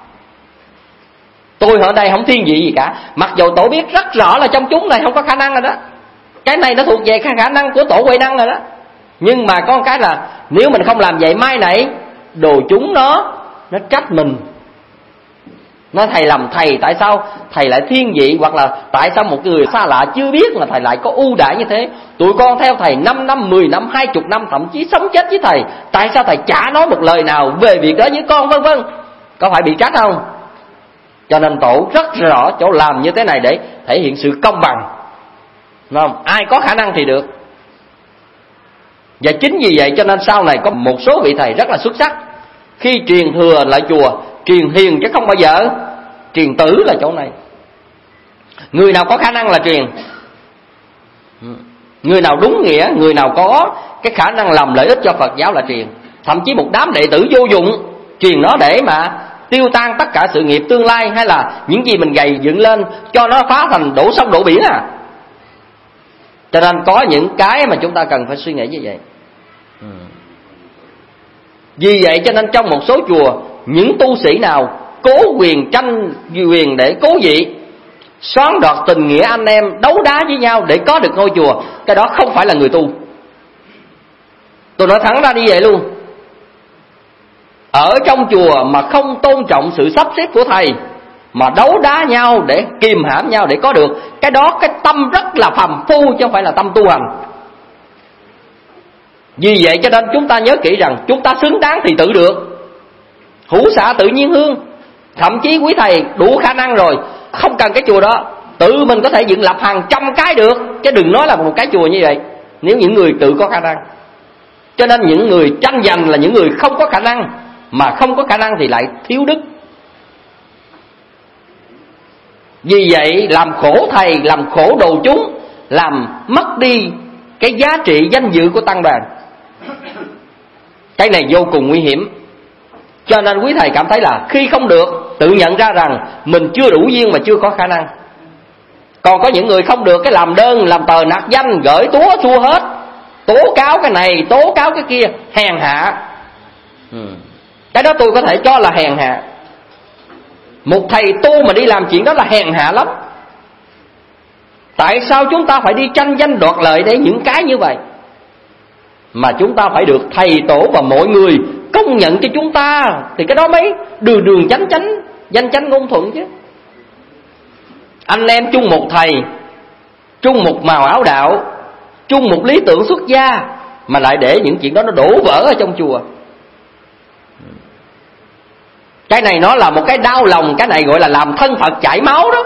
Tôi ở đây không thiên vị gì cả, mặc dù tổ biết rất rõ là trong chúng này không có khả năng rồi đó, cái này nó thuộc về khả năng của tổ Huệ Năng rồi đó. Nhưng mà có một cái là nếu mình không làm vậy, mai này đồ chúng nó nó trách mình. Nói thầy làm thầy, tại sao thầy lại thiên vị, hoặc là tại sao một người xa lạ chưa biết mà thầy lại có ưu đãi như thế. Tụi con theo thầy năm năm, mười năm, hai mươi năm, thậm chí sống chết với thầy, tại sao thầy chả nói một lời nào về việc đó với con, vân vân. Có phải bị trách không? Cho nên tổ rất rõ chỗ làm như thế này để thể hiện sự công bằng, đúng không? Ai có khả năng thì được. Và chính vì vậy cho nên sau này có một số vị thầy rất là xuất sắc, khi truyền thừa lại chùa truyền hiền chứ không bao giờ truyền tử là chỗ này. Người nào có khả năng là truyền, người nào đúng nghĩa, người nào có cái khả năng làm lợi ích cho Phật giáo là truyền. Thậm chí một đám đệ tử vô dụng truyền nó để mà tiêu tan tất cả sự nghiệp tương lai, hay là những gì mình gầy dựng lên cho nó phá thành đổ sông đổ biển à. Cho nên có những cái mà chúng ta cần phải suy nghĩ như vậy. Vì vậy cho nên trong một số chùa, những tu sĩ nào cố quyền tranh quyền để cố vị, xoán đoạt tình nghĩa anh em, đấu đá với nhau để có được ngôi chùa, cái đó không phải là người tu. Tôi nói thẳng ra như vậy luôn. Ở trong chùa mà không tôn trọng sự sắp xếp của thầy, mà đấu đá nhau để kìm hãm nhau để có được, cái đó cái tâm rất là phàm phu chứ không phải là tâm tu hành. Vì vậy cho nên chúng ta nhớ kỹ rằng chúng ta xứng đáng thì tự được, hữu xạ tự nhiên hương. Thậm chí quý thầy đủ khả năng rồi, không cần cái chùa đó, tự mình có thể dựng lập hàng trăm cái được, chứ đừng nói là một cái chùa như vậy, nếu những người tự có khả năng. Cho nên những người tranh giành là những người không có khả năng, mà không có khả năng thì lại thiếu đức. Vì vậy làm khổ thầy, làm khổ đồ chúng, làm mất đi cái giá trị danh dự của tăng đoàn. Cái này vô cùng nguy hiểm. Cho nên quý thầy cảm thấy là khi không được, tự nhận ra rằng mình chưa đủ duyên và chưa có khả năng. Còn có những người không được, cái làm đơn, làm tờ nạc danh, gửi túa xua hết, tố cáo cái này, tố cáo cái kia, hèn hạ. ừ. Cái đó tôi có thể cho là hèn hạ. Một thầy tu mà đi làm chuyện đó là hèn hạ lắm. Tại sao chúng ta phải đi tranh danh đoạt lợi để những cái như vậy? Mà chúng ta phải được thầy tổ và mọi người công nhận cho chúng ta, thì cái đó mới đường đường chánh chánh, danh chánh ngôn thuận chứ. Anh em chung một thầy, chung một màu áo đạo, chung một lý tưởng xuất gia, mà lại để những chuyện đó nó đổ vỡ ở trong chùa. Cái này nó là một cái đau lòng. Cái này gọi là làm thân Phật chảy máu đó.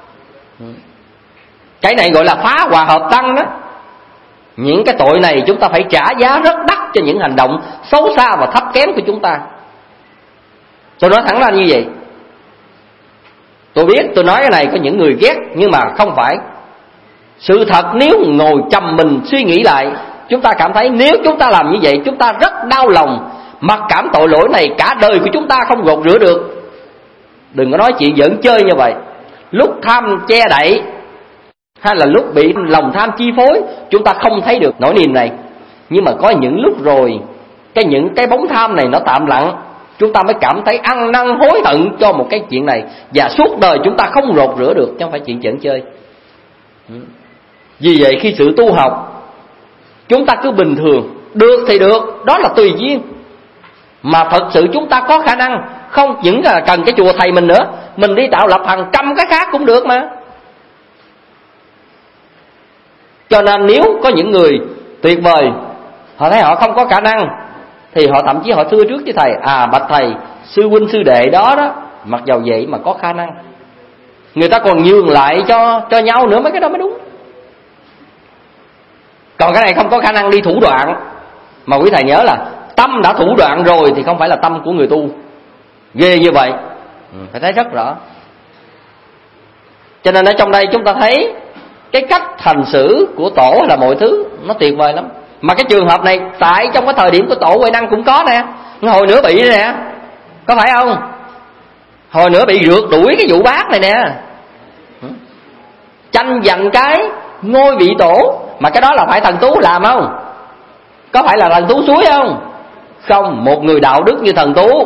Cái này gọi là phá hòa hợp tăng đó. Những cái tội này chúng ta phải trả giá rất đắt cho những hành động xấu xa và thấp kém của chúng ta. Tôi nói thẳng ra như vậy. Tôi biết tôi nói cái này có những người ghét, nhưng mà không phải. Sự thật nếu ngồi trầm mình suy nghĩ lại, chúng ta cảm thấy nếu chúng ta làm như vậy, chúng ta rất đau lòng. Mặc cảm tội lỗi này cả đời của chúng ta không gột rửa được. Đừng có nói chuyện giỡn chơi như vậy. Lúc tham che đậy, hay là lúc bị lòng tham chi phối, chúng ta không thấy được nỗi niềm này. Nhưng mà có những lúc rồi, cái những cái bóng tham này nó tạm lặng, chúng ta mới cảm thấy ăn năn hối hận cho một cái chuyện này. Và suốt đời chúng ta không rột rửa được, chứ không phải chuyện giỡn chơi. Vì vậy khi sự tu học, chúng ta cứ bình thường, được thì được, đó là tùy duyên. Mà thật sự chúng ta có khả năng, không những là cần cái chùa thầy mình nữa, mình đi tạo lập hàng trăm cái khác cũng được mà. Cho nên nếu có những người tuyệt vời, họ thấy họ không có khả năng, thì họ thậm chí họ thưa trước với thầy: à bạch thầy, sư huynh sư đệ đó đó, mặc dầu vậy mà có khả năng. Người ta còn nhường lại cho cho nhau nữa, mấy cái đó mới đúng. Còn cái này không có khả năng đi thủ đoạn. Mà quý thầy nhớ là tâm đã thủ đoạn rồi thì không phải là tâm của người tu. Ghê như vậy, phải thấy rất rõ. Cho nên ở trong đây chúng ta thấy cái cách hành xử của tổ là mọi thứ nó tuyệt vời lắm. Mà cái trường hợp này tại trong cái thời điểm của tổ Huệ Năng cũng có nè. Hồi nữa bị nè, có phải không? Hồi nữa bị rượt đuổi cái vụ bác này nè, tranh giành cái ngôi vị tổ. Mà cái đó là phải thần Tú làm không? Có phải là thần Tú suối không? Không, một người đạo đức như thần Tú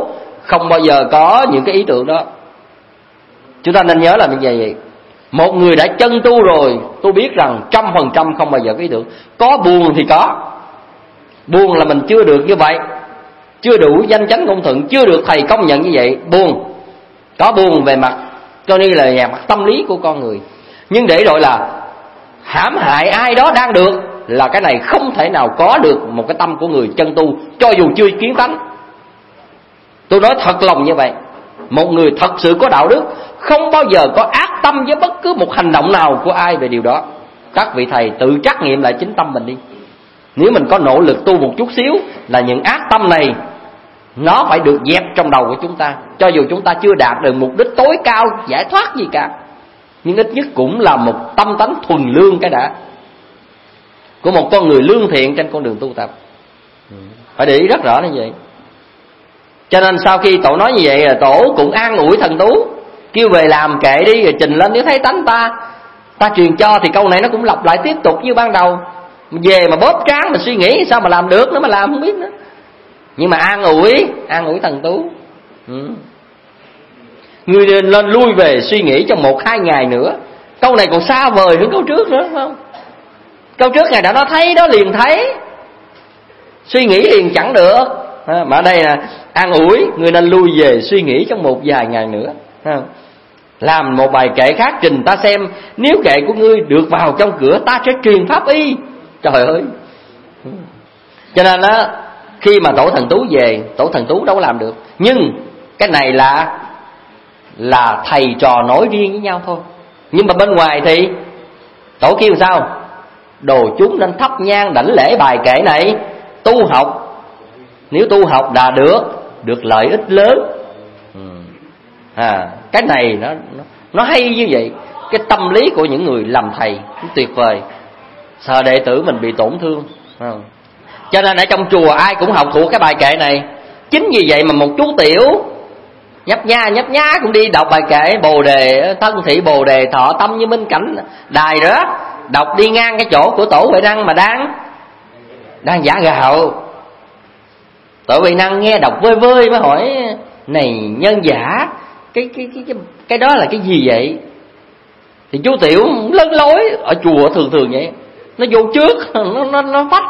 không bao giờ có những cái ý tưởng đó. Chúng ta nên nhớ là như vậy. Một người đã chân tu rồi, tôi biết rằng trăm phần trăm không bao giờ có ý tưởng. Có buồn thì có. Buồn là mình chưa được như vậy, chưa đủ danh chánh ngôn thuận, chưa được thầy công nhận như vậy. Buồn, có buồn về mặt coi như là về mặt tâm lý của con người. Nhưng để gọi là hãm hại ai đó đang được, là cái này không thể nào có được một cái tâm của người chân tu, cho dù chưa kiến tánh. Tôi nói thật lòng như vậy. Một người thật sự có đạo đức không bao giờ có ác tâm với bất cứ một hành động nào của ai về điều đó. Các vị thầy tự trắc nghiệm lại chính tâm mình đi. Nếu mình có nỗ lực tu một chút xíu, là những ác tâm này nó phải được dẹp trong đầu của chúng ta. Cho dù chúng ta chưa đạt được mục đích tối cao giải thoát gì cả, nhưng ít nhất cũng là một tâm tánh thuần lương cái đã, của một con người lương thiện trên con đường tu tập. Phải để ý rất rõ như vậy. Cho nên sau khi tổ nói như vậy, tổ cũng an ủi thần Tú, kêu về làm kệ đi, rồi trình lên nếu thấy tánh ta ta truyền cho, thì câu này nó cũng lặp lại tiếp tục như ban đầu. Về mà bóp trán mà suy nghĩ sao mà làm được nữa, mà làm không biết nữa. Nhưng mà an ủi, an ủi thần Tú. ừ. Ngươi nên lên lui về suy nghĩ trong một hai ngày nữa. Câu này còn xa vời hơn câu trước nữa, phải không? Câu trước ngày đã nói thấy đó liền thấy, suy nghĩ liền chẳng được. À, mà ở đây là an ủi, người nên lui về suy nghĩ trong một vài ngày nữa. À, làm một bài kệ khác trình ta xem, nếu kệ của ngươi được vào trong cửa, ta sẽ truyền pháp y. Trời ơi! Cho nên á, khi mà tổ thần Tú về, tổ thần Tú đâu có làm được. Nhưng cái này là là thầy trò nói riêng với nhau thôi. Nhưng mà bên ngoài thì tổ kêu sao? Đồ chúng nên thắp nhang đảnh lễ bài kệ này, tu học. Nếu tu học đã được, được lợi ích lớn. À, cái này nó, nó nó hay như vậy. Cái tâm lý của những người làm thầy cũng tuyệt vời. Sợ đệ tử mình bị tổn thương. Cho nên ở trong chùa ai cũng học thuộc cái bài kệ này. Chính vì vậy mà một chú tiểu nhấp nha nhấp nhá cũng đi đọc bài kệ Bồ đề thân thị Bồ đề thọ tâm như minh cảnh đài đó, đọc đi ngang cái chỗ của tổ Huệ Năng mà đang đang giả gạo. Tổ Huệ Năng nghe đọc vơi vơi mới hỏi: này nhân giả, cái cái cái cái cái đó là cái gì vậy? Thì chú tiểu lấn lối, ở chùa thường thường vậy, nó vô trước, nó nó nó phách.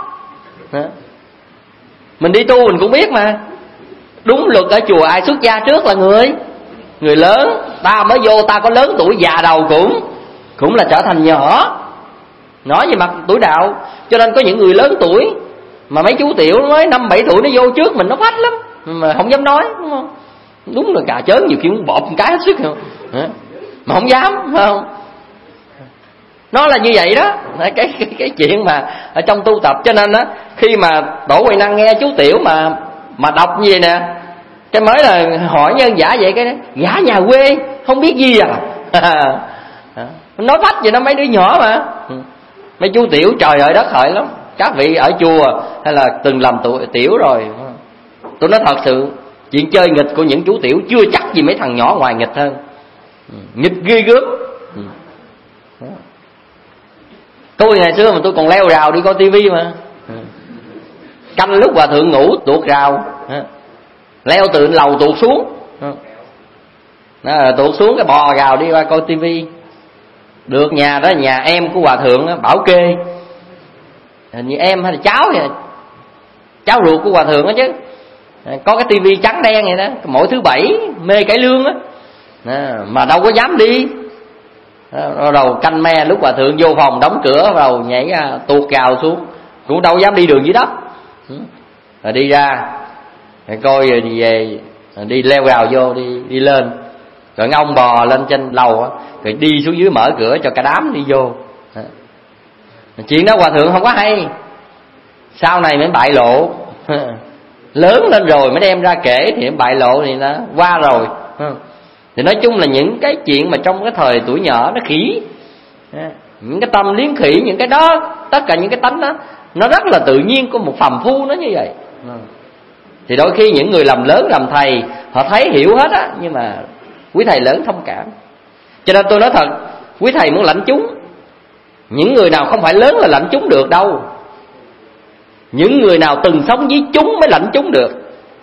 Mình đi tu mình cũng biết mà. Đúng luật ở chùa ai xuất gia trước là người người lớn. Ta mới vô, ta có lớn tuổi già đầu cũng cũng là trở thành nhỏ, nói về mặt tuổi đạo. Cho nên có những người lớn tuổi mà mấy chú tiểu mới năm bảy tuổi nó vô trước mình, nó phách lắm mà không dám nói, đúng không? Đúng là cà chớn nhiều khi muốn bọt một cái hết sức không? Mà không dám, phải không? Nó là như vậy đó, cái cái cái chuyện mà ở trong tu tập. Cho nên á, khi mà tổ Huệ Năng nghe chú tiểu mà mà đọc như vậy nè, cái mới là hỏi nhân giả vậy, cái gã nhà quê không biết gì à. Nói phách vậy đó, mấy đứa nhỏ mà. Mấy chú tiểu trời ơi đất hỡi lắm. Các vị ở chùa hay là từng làm tuổi tiểu rồi, tôi nói thật sự, chuyện chơi nghịch của những chú tiểu chưa chắc gì mấy thằng nhỏ ngoài nghịch hơn. Nghịch ghê gớm. Tôi ngày xưa mà tôi còn leo rào đi coi tivi mà, canh lúc hòa thượng ngủ tuột rào, leo từ lầu tuột xuống, tuột xuống cái bò rào đi qua coi tivi. Được nhà đó, nhà em của hòa thượng đó, bảo kê, hình như em hay là cháu vậy, cháu ruột của hòa thượng đó chứ, có cái tivi trắng đen vậy đó, mỗi thứ bảy mê cải lương á, mà đâu có dám đi. Rồi đầu canh me lúc hòa thượng vô phòng đóng cửa, đầu nhảy ra tuột rào xuống, cũng đâu dám đi đường dưới đất. Rồi đi ra rồi coi, rồi đi về, rồi đi leo rào vô, đi đi lên, rồi ngông bò lên trên lầu, rồi đi xuống dưới mở cửa cho cả đám đi vô. Chuyện đó hòa thượng không có hay, sau này mới bại lộ. Lớn lên rồi mới đem ra kể thì bại lộ thì nó qua rồi. Thì nói chung là những cái chuyện mà trong cái thời tuổi nhỏ nó khỉ, những cái tâm liếng khỉ, những cái đó, tất cả những cái tánh đó nó rất là tự nhiên của một phàm phu, nó như vậy. Thì đôi khi những người làm lớn làm thầy họ thấy hiểu hết á, nhưng mà quý thầy lớn thông cảm. Cho nên tôi nói thật, quý thầy muốn lãnh chúng, những người nào không phải lớn là lãnh chúng được đâu. Những người nào từng sống với chúng mới lãnh chúng được.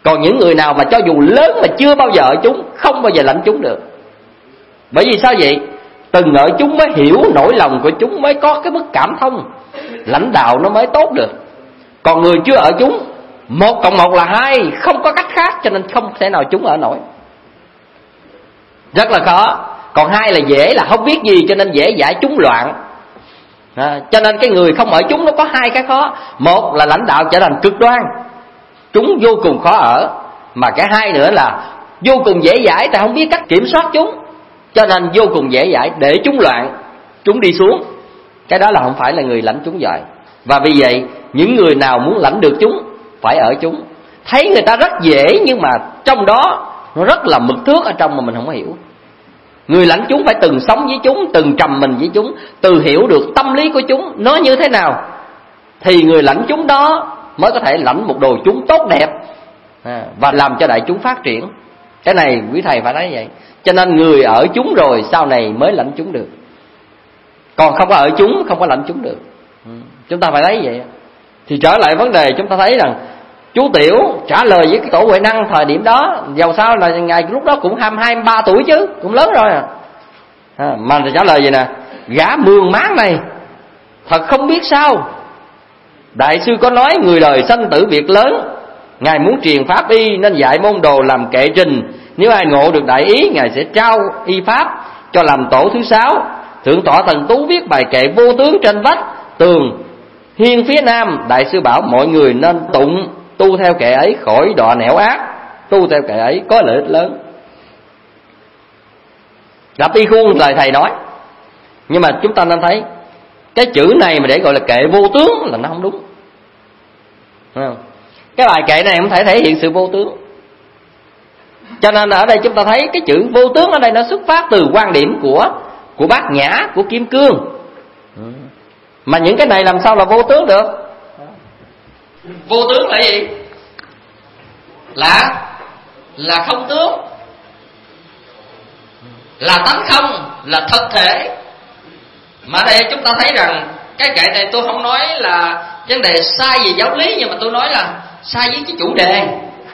Còn những người nào mà cho dù lớn mà chưa bao giờ ở chúng, không bao giờ lãnh chúng được. Bởi vì sao vậy? Từng ở chúng mới hiểu nỗi lòng của chúng, mới có cái mức cảm thông, lãnh đạo nó mới tốt được. Còn người chưa ở chúng, một cộng một là hai, không có cách khác, cho nên không thể nào chúng ở nổi, rất là khó. Còn hai là dễ, là không biết gì cho nên dễ giải chúng loạn. À, cho nên cái người không ở chúng nó có hai cái khó. Một là lãnh đạo trở thành cực đoan, chúng vô cùng khó ở. Mà cái hai nữa là vô cùng dễ dãi, ta không biết cách kiểm soát chúng, cho nên vô cùng dễ dãi để chúng loạn, chúng đi xuống. Cái đó là không phải là người lãnh chúng giỏi. Và vì vậy những người nào muốn lãnh được chúng phải ở chúng. Thấy người ta rất dễ, nhưng mà trong đó nó rất là mực thước ở trong mà mình không hiểu. Người lãnh chúng phải từng sống với chúng, từng trầm mình với chúng, từ hiểu được tâm lý của chúng nó như thế nào, thì người lãnh chúng đó mới có thể lãnh một đồ chúng tốt đẹp, à, và làm cho đại chúng phát triển. Cái này quý thầy phải nói vậy. Cho nên người ở chúng rồi sau này mới lãnh chúng được. Còn không có ở chúng, không có lãnh chúng được. Chúng ta phải thấy vậy. Thì trở lại vấn đề, chúng ta thấy rằng chú Tiểu trả lời với cái tổ Huệ Năng thời điểm đó, dầu sao là ngài lúc đó cũng hai mươi hai, hai mươi ba tuổi chứ, cũng lớn rồi à. à mà trả lời vậy nè: gã mường máng này thật không biết sao. Đại sư có nói người đời sanh tử việc lớn, ngài muốn truyền pháp y nên dạy môn đồ làm kệ trình. Nếu ai ngộ được đại ý, ngài sẽ trao y pháp cho làm tổ thứ sáu. Thượng tọa Thần Tú viết bài kệ vô tướng trên vách tường hiên phía nam. Đại sư bảo mọi người nên tụng tu theo kệ ấy, khỏi đọa nẻo ác. Tu theo kệ ấy có lợi ích lớn. Gặp y khuôn lời thầy nói. Nhưng mà chúng ta nên thấy cái chữ này mà để gọi là kệ vô tướng là nó không đúng. Đúng không? Cái bài kệ này không thể thể hiện sự vô tướng. Cho nên ở đây chúng ta thấy cái chữ vô tướng ở đây nó xuất phát từ quan điểm của của Bát Nhã, của Kim Cương. Mà những cái này làm sao là vô tướng được? Vô tướng là gì? Là là không tướng, là tánh không, là thực thể. Mà đây chúng ta thấy rằng cái kệ này tôi không nói là vấn đề sai về giáo lý, nhưng mà tôi nói là sai với cái chủ đề.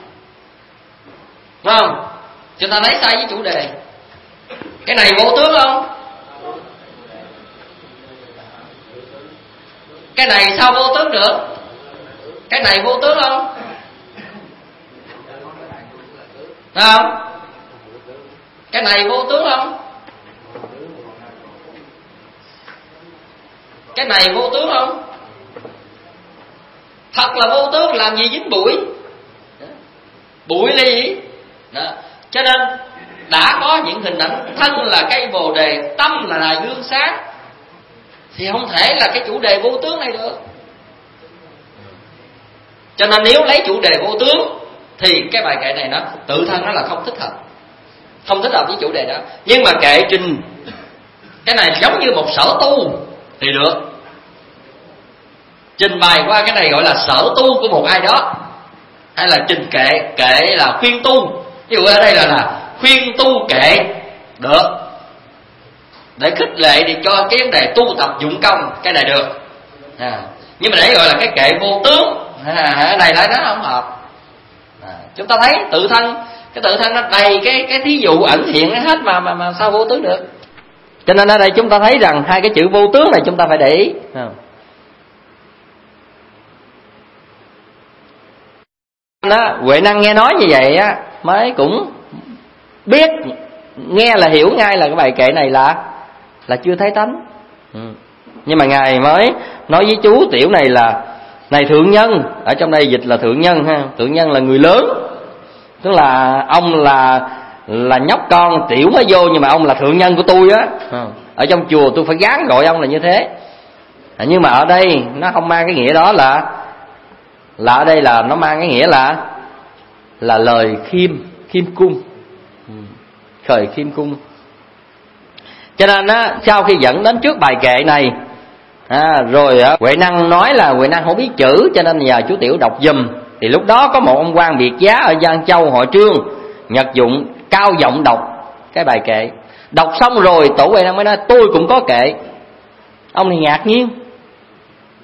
Đúng không? Chúng ta thấy sai với chủ đề. Cái này vô tướng không? Cái này sao vô tướng được? Cái này vô tướng không? Đúng không? Cái này vô tướng không? Cái này vô tướng không? Thật là vô tướng, làm gì dính bụi? Bụi là gì? Đó. Cho nên đã có những hình ảnh thân là cây bồ đề, tâm là đài gương sáng, thì không thể là cái chủ đề vô tướng này được. Cho nên nếu lấy chủ đề vô tướng thì cái bài kệ này nó tự thân nó là không thích hợp, không thích hợp với chủ đề đó. Nhưng mà kệ trình cái này giống như một sở tu thì được. Trình bày qua cái này gọi là sở tu của một ai đó, hay là trình kệ, kệ là khuyên tu. Ví dụ ở đây là, là khuyên tu kệ được, để khích lệ để cho cái vấn đề tu tập dụng công, cái này được. À, nhưng mà để gọi là cái kệ vô tướng, à, cái này lại nó không hợp. À, chúng ta thấy tự thân, cái tự thân nó đầy cái cái thí dụ ẩn hiện hết mà mà mà sao vô tướng được? Cho nên ở đây chúng ta thấy rằng hai cái chữ vô tướng này chúng ta phải để ý. À. Đó, Huệ Năng nghe nói như vậy á mới cũng biết, nghe là hiểu ngay là cái bài kệ này là là chưa thấy tánh. Ừ. Nhưng mà ngài mới nói với chú Tiểu này là này thượng nhân, ở trong đây dịch là thượng nhân ha, thượng nhân là người lớn, tức là ông là là nhóc con, Tiểu mới vô nhưng mà ông là thượng nhân của tôi á. Ừ. Ở trong chùa tôi phải gán gọi ông là như thế. À, nhưng mà ở đây nó không mang cái nghĩa đó, là là ở đây là nó mang cái nghĩa là là lời khiêm, khiêm cung, khởi khiêm cung. Cho nên á, sau khi dẫn đến trước bài kệ này, à, rồi á, Huệ Năng nói là Huệ Năng không biết chữ, cho nên nhờ chú Tiểu đọc giùm. Thì lúc đó có một ông quan biệt giá ở Giang Châu họ Trương Nhật Dụng cao giọng đọc cái bài kệ. Đọc xong rồi tổ Huệ Năng mới nói tôi cũng có kệ. Ông này ngạc nhiên,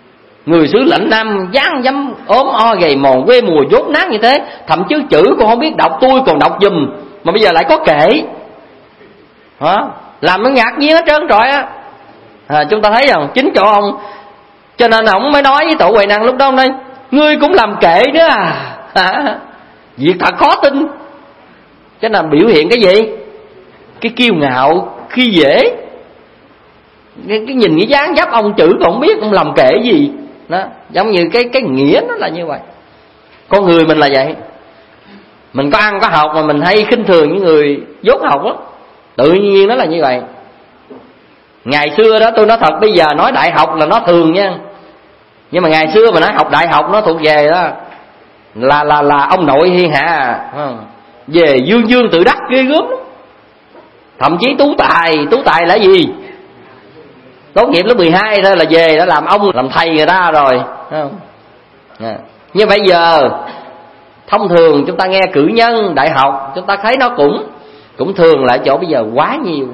Người xứ lạnh Nam dáng dấp ốm o gầy mòn, quê mùa dốt nát như thế, thậm chí chữ còn không biết đọc, tôi còn đọc giùm, mà bây giờ lại có kệ. Hả? Làm nó ngạc nhiên hết trơn trọi á. À, chúng ta thấy không? Chính chỗ ông, cho nên ông mới nói với Tổ Huệ Năng lúc đó, ông nói ngươi cũng làm kệ nữa à? Hả? Việc thật khó tin. Cho nên biểu hiện cái gì? Cái kiêu ngạo, khi dễ. Cái, cái nhìn cái dáng dấp ông chữ còn không biết ông làm kệ gì đó, giống như cái cái nghĩa nó là như vậy. Con người mình là vậy, mình có ăn có học mà mình hay khinh thường những người dốt học lắm, tự nhiên nó là như vậy. Ngày xưa đó tôi nói thật, bây giờ nói đại học là nó thường nha, nhưng mà ngày xưa mà nói học đại học nó thuộc về đó là là là ông nội thiên hạ, về dương dương tự đắc ghê gớm lắm. Thậm chí tú tài, tú tài là gì? Tốt nghiệp lớp mười hai thôi là về đã làm ông làm thầy người ta rồi, không? À. Nhưng bây giờ thông thường chúng ta nghe cử nhân đại học, chúng ta thấy nó cũng cũng thường lại chỗ bây giờ quá nhiều.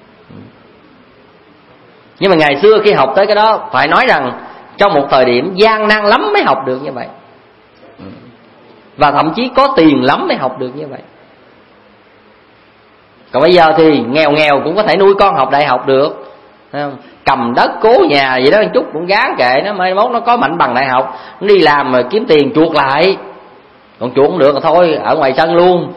Nhưng mà ngày xưa khi học tới cái đó, phải nói rằng trong một thời điểm gian nan lắm mới học được như vậy, và thậm chí có tiền lắm mới học được như vậy. Còn bây giờ thì nghèo nghèo cũng có thể nuôi con học đại học được, không? Cầm đất cố nhà vậy đó một chút cũng gán kệ nó, mai mốt nó có mạnh bằng đại học, nó đi làm mà kiếm tiền chuộc lại. Còn chuộc không được thì thôi ở ngoài sân luôn.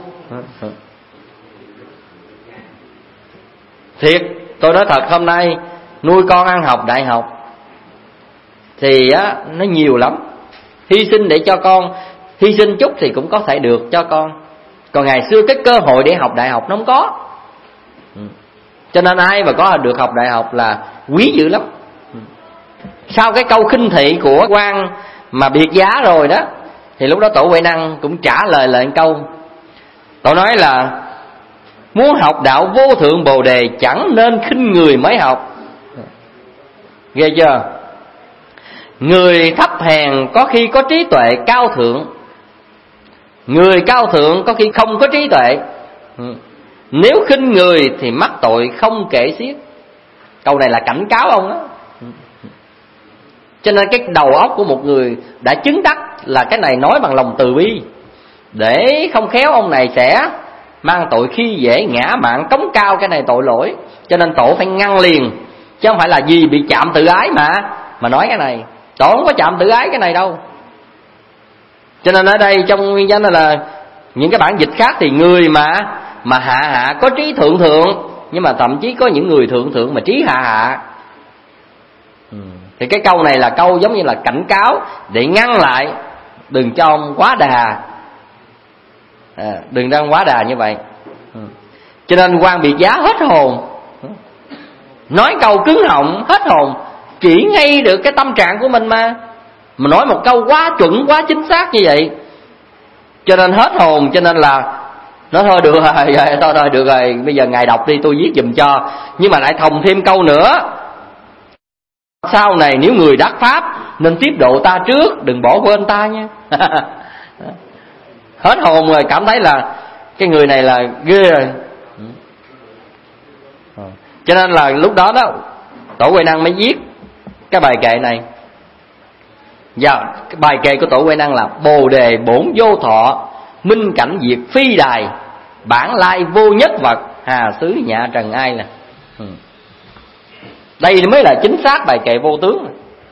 Thiệt, tôi nói thật, hôm nay nuôi con ăn học đại học thì á nó nhiều lắm. Hy sinh để cho con, hy sinh chút thì cũng có thể được cho con. Còn ngày xưa cái cơ hội để học đại học nó không có. Cho nên ai mà có được học đại học là quý dữ lắm. Sau cái câu khinh thị của quan mà biệt giá rồi đó, thì lúc đó Tổ Huệ Năng cũng trả lời lại câu. Tổ nói là muốn học đạo vô thượng bồ đề, chẳng nên khinh người mới học. Ghê chưa? Người thấp hèn có khi có trí tuệ cao thượng, người cao thượng có khi không có trí tuệ. Nếu khinh người thì mắc tội không kể xiết. Câu này là cảnh cáo ông đó. Cho nên cái đầu óc của một người đã chứng đắc là cái này nói bằng lòng từ bi, để không khéo ông này sẽ mang tội khi dễ, ngã mạn, cống cao cái này tội lỗi. Cho nên Tổ phải ngăn liền, chứ không phải là gì bị chạm tự ái mà mà nói cái này. Tổ không có chạm tự ái cái này đâu. Cho nên ở đây trong nguyên văn là những cái bản dịch khác thì người mà mà hạ hạ có trí thượng thượng, nhưng mà thậm chí có những người thượng thượng mà trí hạ hạ. ừ. Thì cái câu này là câu giống như là cảnh cáo để ngăn lại, đừng cho ông quá đà, à, đừng cho ông quá đà như vậy. ừ. Cho nên quan biệt giá hết hồn, nói câu cứng họng hết hồn, chỉ ngay được cái tâm trạng của mình mà mà nói một câu quá chuẩn, quá chính xác như vậy, cho nên hết hồn. Cho nên là nói thôi được rồi, thôi thôi được rồi, bây giờ ngài đọc đi, tôi viết giùm cho. Nhưng mà lại thòng thêm câu nữa: sau này nếu người đắc pháp nên tiếp độ ta trước, đừng bỏ quên ta nha. Hết hồn rồi, cảm thấy là cái người này là ghê rồi. Cho nên là lúc đó đó Tổ Huệ Năng mới viết cái bài kệ này. Và cái bài kệ của Tổ Huệ Năng là: Bồ đề bổn vô thọ, minh cảnh diệt phi đài, bản lai vô nhất vật, hà xứ nhạ trần ai nè. ừ. Đây mới là chính xác bài kệ vô tướng.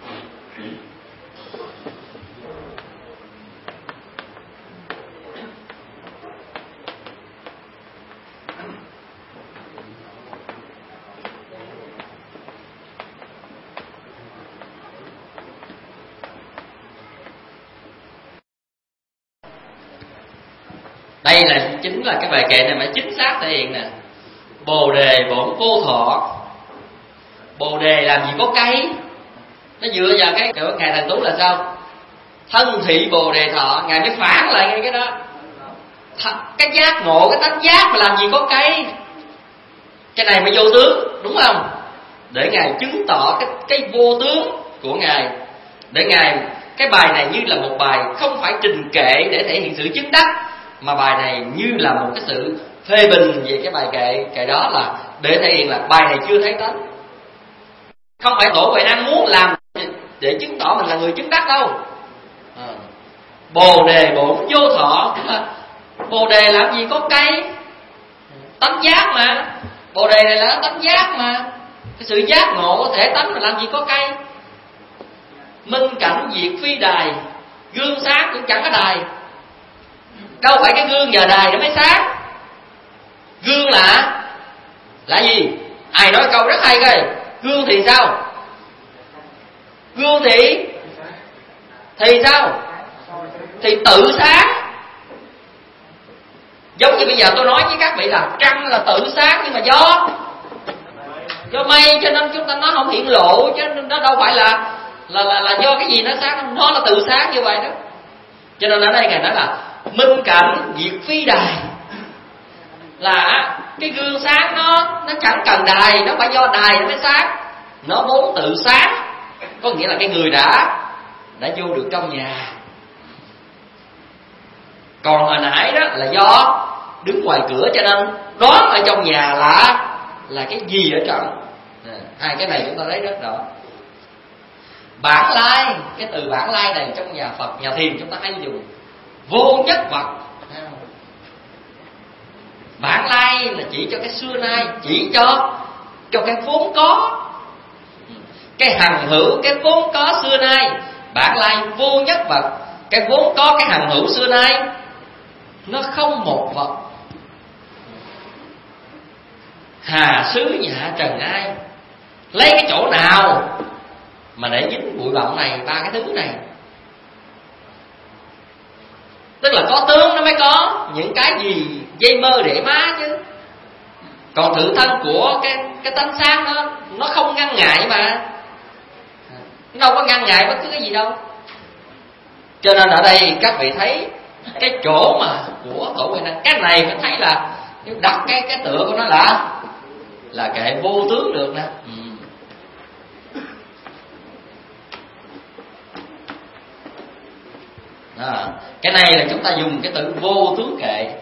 Đây là chính là cái bài kệ này mà chính xác thể hiện nè. Bồ đề bổn vô thọ. Bồ đề làm gì có cây, nó dựa vào cái của ngài Thành Tú là sao? Thân thị bồ đề thọ. Ngài mới phản lại cái đó. Cái giác ngộ, cái tánh giác mà làm gì có cây. Cái này mới vô tướng, đúng không? Để ngài chứng tỏ cái cái vô tướng của ngài, để ngài cái bài này như là một bài không phải trình kệ để thể hiện sự chứng đắc, mà bài này như là một cái sự phê bình về cái bài kệ kệ đó, là để thể hiện là bài này chưa thấy tánh. Không phải Tổ Huệ Năng muốn làm để chứng tỏ mình là người chứng đắc đâu. À, bồ đề bổn vô thọ, bồ đề làm gì có cây, tánh giác mà. Bồ đề này là tánh giác mà, cái sự giác ngộ của thể tánh mà làm gì có cây. Minh cảnh diệt phi đài, gương sáng cũng chẳng có đài. Đâu phải cái gương giờ đài nó mới sáng. Gương là là gì? Ai nói câu rất hay coi. Gương thì sao? Gương thì thì sao? Thì tự sáng. Giống như bây giờ tôi nói với các vị là trăng là tự sáng, nhưng mà do do mây cho nên chúng ta nó không hiện lộ, chứ nó đâu phải là là là, là do cái gì nó sáng, nó là tự sáng như vậy đó. Cho nên ở đây Ngài nói là minh cảnh diệt phi đài, là cái gương sáng nó nó chẳng cần đài, nó phải do đài nó mới sáng, nó vốn tự sáng. Có nghĩa là cái người đã đã vô được trong nhà. Còn hồi nãy đó là do đứng ngoài cửa cho nên đoán ở trong nhà là là cái gì ở trong. À, hai cái này chúng ta thấy rất rõ. Bản lai, cái từ bản lai này trong nhà Phật, nhà Thiền chúng ta hay dùng vô nhất vật. Bản lai là chỉ cho cái xưa nay, chỉ cho cho cái vốn có, cái hằng hữu, cái vốn có xưa nay. Bản lai vô nhất vật, cái vốn có, cái hằng hữu xưa nay nó không một vật. Hà xứ nhạ trần ai, lấy cái chỗ nào mà để dính bụi bặm này, ba cái thứ này. Tức là có tướng nó mới có những cái gì dây mơ để má chứ. Còn tự thân của cái cái tánh sáng đó, nó không ngăn ngại mà, nó đâu có ngăn ngại bất cứ cái gì đâu. Cho nên ở đây các vị thấy cái chỗ mà của tổ Huệ Năng, cái này phải thấy là nếu đặt cái cái tựa của nó là là kệ vô tướng được nè. Ừ. À, cái này là chúng ta dùng cái từ vô tướng kệ.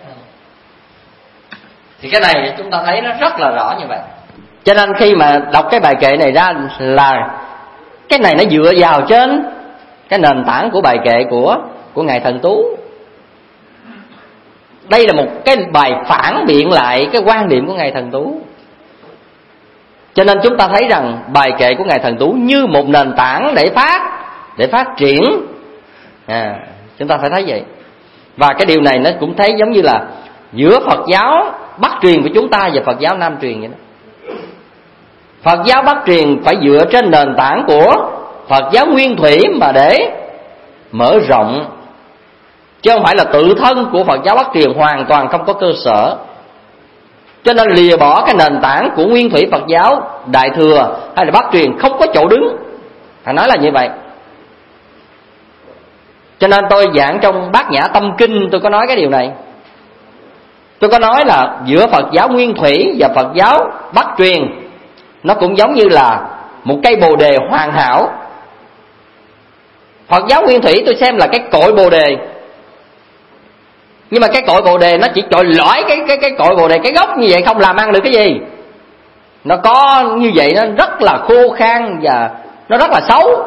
Thì cái này chúng ta thấy nó rất là rõ như vậy. Cho nên khi mà đọc cái bài kệ này ra là cái này nó dựa vào trên cái nền tảng của bài kệ của của ngài Thần Tú. Đây là một cái bài phản biện lại cái quan điểm của ngài Thần Tú. Cho nên chúng ta thấy rằng bài kệ của ngài Thần Tú như một nền tảng để phát để phát triển. À, chúng ta phải thấy vậy. Và cái điều này nó cũng thấy giống như là giữa Phật giáo Bắc truyền của chúng ta và Phật giáo Nam truyền vậy đó. Phật giáo Bắc truyền phải dựa trên nền tảng của Phật giáo Nguyên Thủy mà để mở rộng, chứ không phải là tự thân của Phật giáo Bắc truyền hoàn toàn không có cơ sở. Cho nên lìa bỏ cái nền tảng của Nguyên Thủy Phật giáo Đại Thừa hay là Bắc truyền không có chỗ đứng. Phải nói là như vậy. Cho nên tôi giảng trong Bát Nhã Tâm Kinh, tôi có nói cái điều này. Tôi có nói là giữa Phật giáo Nguyên Thủy và Phật giáo Bắc truyền nó cũng giống như là một cây bồ đề hoàn hảo. Phật giáo Nguyên Thủy tôi xem là cái cội bồ đề, nhưng mà cái cội bồ đề nó chỉ chọi lõi cái cái cái cội bồ đề, cái gốc như vậy không làm ăn được cái gì. Nó có như vậy nó rất là khô khan và nó rất là xấu.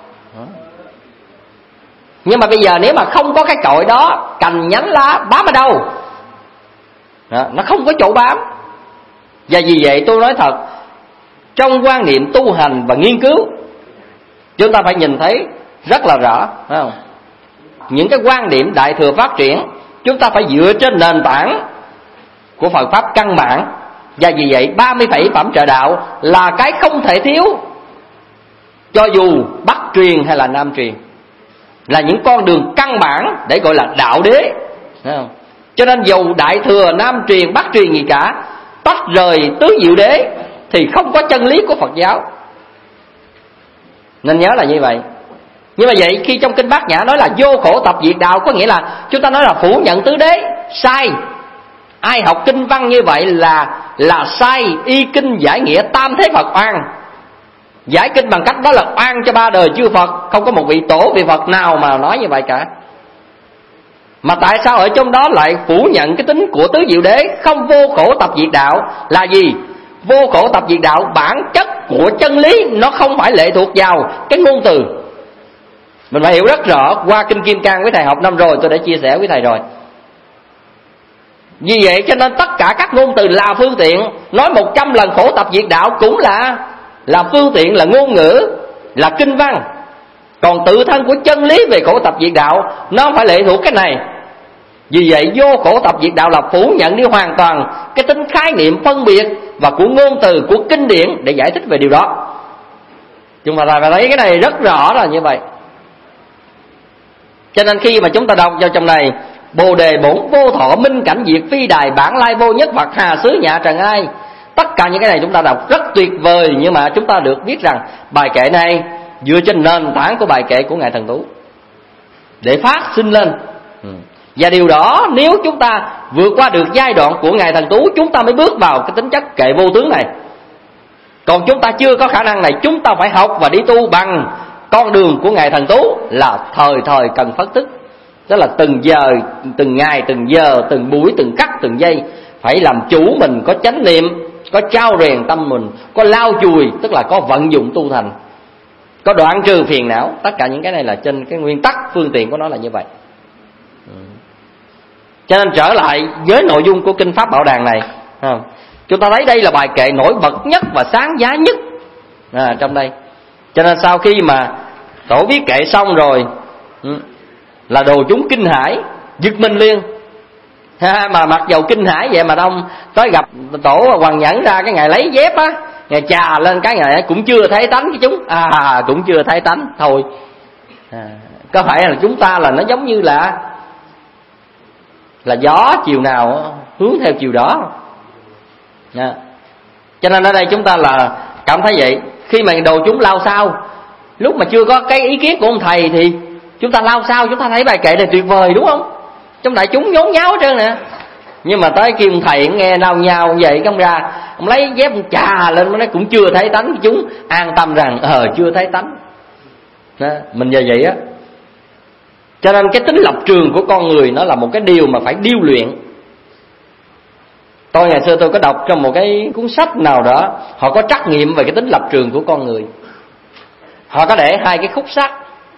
Nhưng mà bây giờ nếu mà không có cái cội đó, cành nhánh lá bám ở đâu? Đó, nó không có chỗ bám. Và vì vậy tôi nói thật, trong quan niệm tu hành và nghiên cứu, chúng ta phải nhìn thấy rất là rõ, phải không? Những cái quan điểm Đại Thừa phát triển, chúng ta phải dựa trên nền tảng của Phật Pháp căn bản. Và vì vậy ba mươi phẩy phẩm trợ đạo là cái không thể thiếu, cho dù Bắc truyền hay là Nam truyền, là những con đường căn bản để gọi là đạo đế, phải không? Cho nên dù Đại Thừa, Nam truyền, Bắc truyền gì cả, tách rời tứ diệu đế thì không có chân lý của Phật giáo. Nên nhớ là như vậy. Nhưng mà vậy khi trong Kinh Bát Nhã nói là vô khổ tập diệt đạo, có nghĩa là chúng ta nói là phủ nhận tứ đế. Sai. Ai học kinh văn như vậy là là sai. Y kinh giải nghĩa tam thế Phật oan. Giải kinh bằng cách đó là oan cho ba đời chư Phật. Không có một vị tổ vị Phật nào mà nói như vậy cả. Mà tại sao ở trong đó lại phủ nhận cái tính của tứ diệu đế, không vô khổ tập diệt đạo? Là gì? Vô khổ tập diệt đạo bản chất của chân lý nó không phải lệ thuộc vào cái ngôn từ, Mình phải hiểu rất rõ. Qua Kinh Kim Cang với thầy học năm rồi, tôi đã chia sẻ với thầy rồi. Vì vậy cho nên tất cả các ngôn từ là phương tiện. Nói một trăm lần khổ tập diệt đạo cũng là Là phương tiện, là ngôn ngữ, là kinh văn. Còn tự thân của chân lý về khổ tập diệt đạo nó phải lệ thuộc cái này. Vì vậy vô khổ tập diệt đạo là phủ nhận đi hoàn toàn cái tính khái niệm phân biệt và của ngôn từ, của kinh điển để giải thích về điều đó. Nhưng mà thầy thấy cái này rất rõ là như vậy. Cho nên khi mà chúng ta đọc vào trong này Bồ đề bổn vô thọ minh cảnh diệt phi đài bản lai vô nhất vật hà xứ nhạ trần ai. Tất cả những cái này chúng ta đọc rất tuyệt vời. Nhưng mà chúng ta được biết rằng bài kệ này dựa trên nền tảng của bài kệ của Ngài Thần Tú để phát sinh lên. Và điều đó nếu chúng ta vượt qua được giai đoạn của Ngài Thần Tú, chúng ta mới bước vào cái tính chất kệ vô tướng này. Còn chúng ta chưa có khả năng này, chúng ta phải học và đi tu bằng con đường của Ngài Thần Tú, là thời thời cần phất tức. Tức là từng giờ, từng ngày, từng giờ, từng buổi, từng khắc, từng giây phải làm chủ mình, có chánh niệm, có trao rèn tâm mình, có lau chùi, tức là có vận dụng tu thành, có đoạn trừ phiền não. Tất cả những cái này là trên cái nguyên tắc phương tiện của nó là như vậy. Cho nên trở lại với nội dung của Kinh Pháp Bảo Đàn này, chúng ta thấy đây là bài kệ nổi bật nhất và sáng giá nhất à, trong đây. Cho nên sau khi mà tổ viết kệ xong rồi là đồ chúng kinh hãi, giật mình liền. Ha, mà mặc dầu kinh hãi vậy mà đông tới gặp tổ Hoàng Nhẫn ra cái ngày lấy dép á, ngày chà lên cái ngày cũng chưa thấy tánh cái chúng à cũng chưa thấy tánh thôi. À, có phải là chúng ta là nó giống như là là gió chiều nào hướng theo chiều đó. À, cho nên ở đây chúng ta là cảm thấy vậy. Khi mà đồ chúng lao sao, lúc mà chưa có cái ý kiến của ông thầy thì chúng ta lao sao, chúng ta thấy bài kệ này tuyệt vời đúng không? Trong đại chúng nhốn nháo hết trơn nè. Nhưng mà tới khi ông thầy nghe nao nhao vậy, ông ra ông lấy dép ông chà lên, nó cũng chưa thấy tánh, chúng an tâm rằng ờ chưa thấy tánh. Đó, mình về vậy á. Cho nên cái tính lập trường của con người nó là một cái điều mà phải điêu luyện. Tôi ngày xưa tôi có đọc trong một cái cuốn sách nào đó, họ có trắc nghiệm về cái tính lập trường của con người. Họ có để hai cái khúc sắt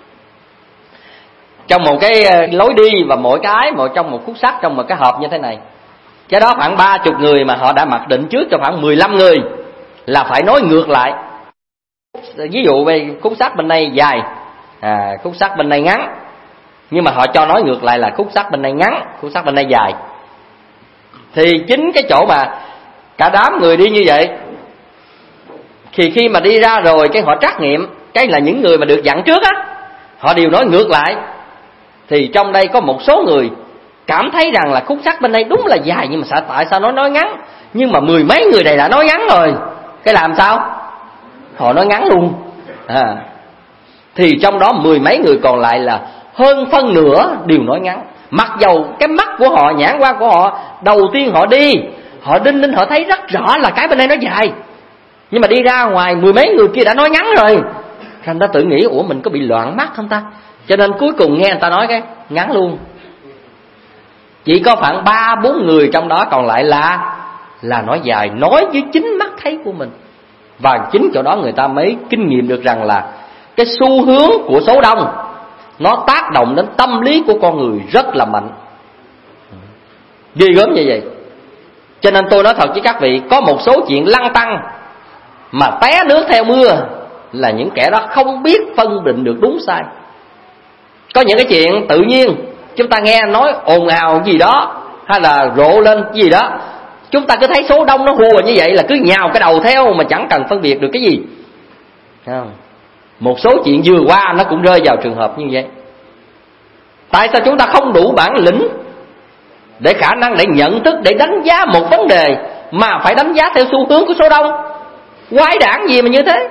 trong một cái lối đi, và mỗi cái một trong một khúc sắt trong một cái hộp như thế này. Cái đó khoảng ba chục người mà họ đã mặc định trước cho khoảng mười lăm người là phải nói ngược lại. Ví dụ về khúc sắt bên đây dài, à, khúc sắt bên đây ngắn, nhưng mà họ cho nói ngược lại là khúc sắt bên đây ngắn, khúc sắt bên đây dài. Thì chính cái chỗ mà cả đám người đi như vậy, thì khi mà đi ra rồi cái họ trắc nghiệm, cái là những người mà được dặn trước á, họ đều nói ngược lại. Thì trong đây có một số người cảm thấy rằng là khúc sắt bên đây đúng là dài, nhưng mà tại sao nó nói ngắn? Nhưng mà mười mấy người này đã nói ngắn rồi, cái làm sao? Họ nói ngắn luôn. À, thì trong đó mười mấy người còn lại là hơn phân nửa đều nói ngắn. Mặc dầu cái mắt của họ, nhãn quan của họ, đầu tiên họ đi, họ đinh ninh họ thấy rất rõ là cái bên đây nó dài, nhưng mà đi ra ngoài mười mấy người kia đã nói ngắn rồi. Thành ra tự nghĩ ủa mình có bị loạn mắt không ta? Cho nên cuối cùng nghe người ta nói cái ngắn luôn. Chỉ có khoảng ba bốn người trong đó còn lại là là nói dài, nói với chính mắt thấy của mình. Và chính chỗ đó người ta mới kinh nghiệm được rằng là cái xu hướng của số đông nó tác động đến tâm lý của con người rất là mạnh, ghê gớm như vậy. Cho nên tôi nói thật với các vị, có một số chuyện lăng tăng mà té nước theo mưa là những kẻ đó không biết phân định được đúng sai. Có những cái chuyện tự nhiên chúng ta nghe nói ồn ào gì đó, hay là rộ lên gì đó, chúng ta cứ thấy số đông nó hùa như vậy là cứ nhào cái đầu theo mà chẳng cần phân biệt được cái gì. Không. Một số chuyện vừa qua nó cũng rơi vào trường hợp như vậy. Tại sao chúng ta không đủ bản lĩnh để khả năng để nhận thức, để đánh giá một vấn đề mà phải đánh giá theo xu hướng của số đông? Quái đản gì mà như thế?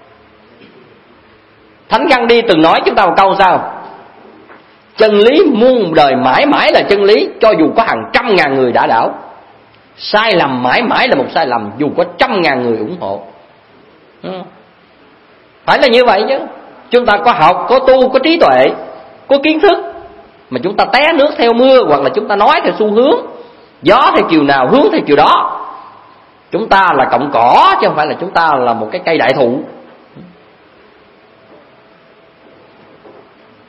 Thánh Gandhi từng nói chúng ta một câu sao? Chân lý muôn đời mãi mãi là chân lý, cho dù có hàng trăm ngàn người đã đảo. Sai lầm mãi mãi là một sai lầm, dù có trăm ngàn người ủng hộ. Phải là như vậy chứ. Chúng ta có học, có tu, có trí tuệ, có kiến thức, mà chúng ta té nước theo mưa, hoặc là chúng ta nói theo xu hướng, gió theo chiều nào hướng theo chiều đó. Chúng ta là cọng cỏ chứ không phải là chúng ta là một cái cây đại thụ.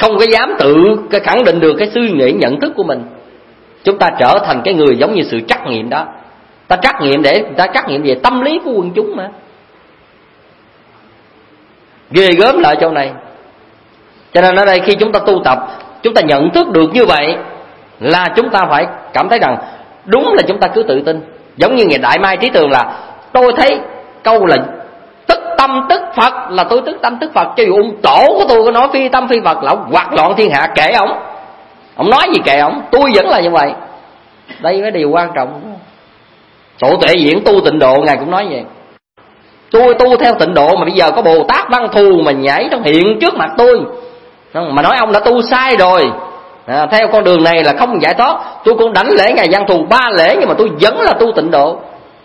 không có dám tự khẳng định được cái suy nghĩ nhận thức của mình. Chúng ta trở thành cái người giống như sự trắc nghiệm đó. Ta trắc nghiệm để ta trắc nghiệm về tâm lý của quần chúng mà. Ghê gớm lại chỗ này. Cho nên ở đây khi chúng ta tu tập, chúng ta nhận thức được như vậy là chúng ta phải cảm thấy rằng đúng là chúng ta cứ tự tin. Giống như ngày Đại Mai Trí Tường là tôi thấy câu là tức tâm tức Phật, là tôi tức tâm tức Phật. Cho dù ông tổ của tôi có nói phi tâm phi Phật là ông hoạt loạn thiên hạ, kệ ông. Ông nói gì kệ ông, tôi vẫn là như vậy. Đây mới điều quan trọng. Tổ Tuệ Diễn tu tịnh độ ngài cũng nói vậy. Tôi tu theo tịnh độ mà bây giờ có Bồ Tát Văn Thù mà nhảy trong hiện trước mặt tôi, mà nói ông đã tu sai rồi, à, theo con đường này là không giải thoát. Tôi cũng đảnh lễ ngài Văn Thù ba lễ, nhưng mà tôi vẫn là tu tịnh độ.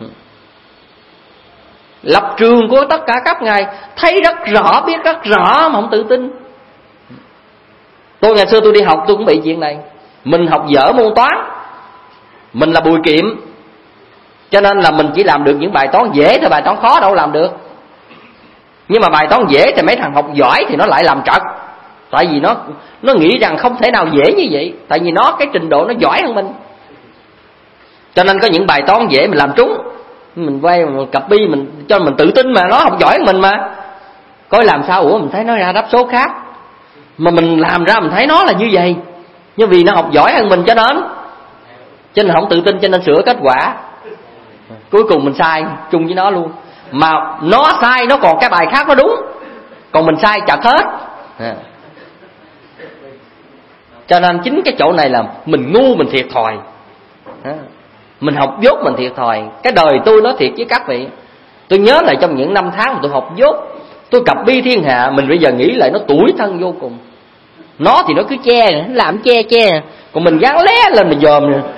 Lập trường của tất cả các ngài thấy rất rõ, biết rất rõ mà không tự tin. Tôi ngày xưa tôi đi học tôi cũng bị chuyện này. Mình học dở môn toán, mình là Bùi Kiệm, cho nên là mình chỉ làm được những bài toán dễ thôi, bài toán khó đâu làm được. Nhưng mà bài toán dễ thì mấy thằng học giỏi thì nó lại làm trật. Tại vì nó nó nghĩ rằng không thể nào dễ như vậy, tại vì nó cái trình độ nó giỏi hơn mình. Cho nên có những bài toán dễ mình làm trúng, mình quay mình cặp bi mình cho mình tự tin mà nó học giỏi hơn mình mà. Coi làm sao, ủa mình thấy nó ra đáp số khác mà mình làm ra mình thấy nó là như vậy, nhưng vì nó học giỏi hơn mình cho nên cho nên không tự tin, cho nên sửa kết quả. Cuối cùng mình sai chung với nó luôn. Mà nó sai nó còn cái bài khác nó đúng, còn mình sai chặt hết. À. Cho nên chính cái chỗ này là mình ngu mình thiệt thòi. À. Mình học dốt mình thiệt thòi. Cái đời tôi nói thiệt với các vị, tôi nhớ lại trong những năm tháng mà tôi học dốt, tôi cặp bi thiên hạ, mình bây giờ nghĩ lại nó tủi thân vô cùng. Nó thì nó cứ che, làm che che, còn mình gán lé lên mình dòm nè,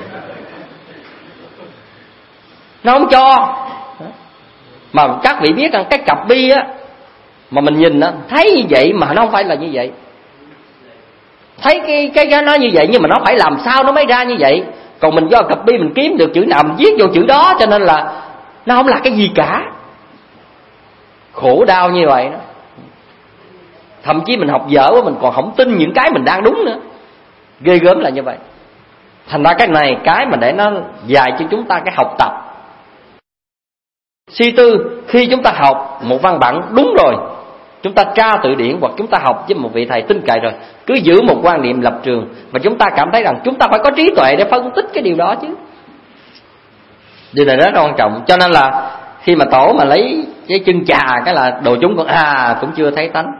nó không cho. Mà các vị biết rằng cái cặp bi á, mà mình nhìn á thấy như vậy mà nó không phải là như vậy. Thấy cái cái cái nó như vậy nhưng mà nó phải làm sao nó mới ra như vậy. Còn mình do cặp bi mình kiếm được chữ nào mình viết vô chữ đó, cho nên là nó không là cái gì cả. Khổ đau như vậy đó. Thậm chí mình học dở quá mình còn không tin những cái mình đang đúng nữa. Ghê gớm là như vậy. Thành ra cái này cái mà để nó dạy cho chúng ta cái học tập. Suy tư, khi chúng ta học một văn bản đúng rồi, chúng ta tra từ điển hoặc chúng ta học với một vị thầy tin cậy rồi, cứ giữ một quan niệm lập trường, và chúng ta cảm thấy rằng chúng ta phải có trí tuệ để phân tích cái điều đó chứ. Điều này rất quan trọng. Cho nên là khi mà tổ mà lấy cái chân trà cái là đồ chúng còn à cũng chưa thấy tánh.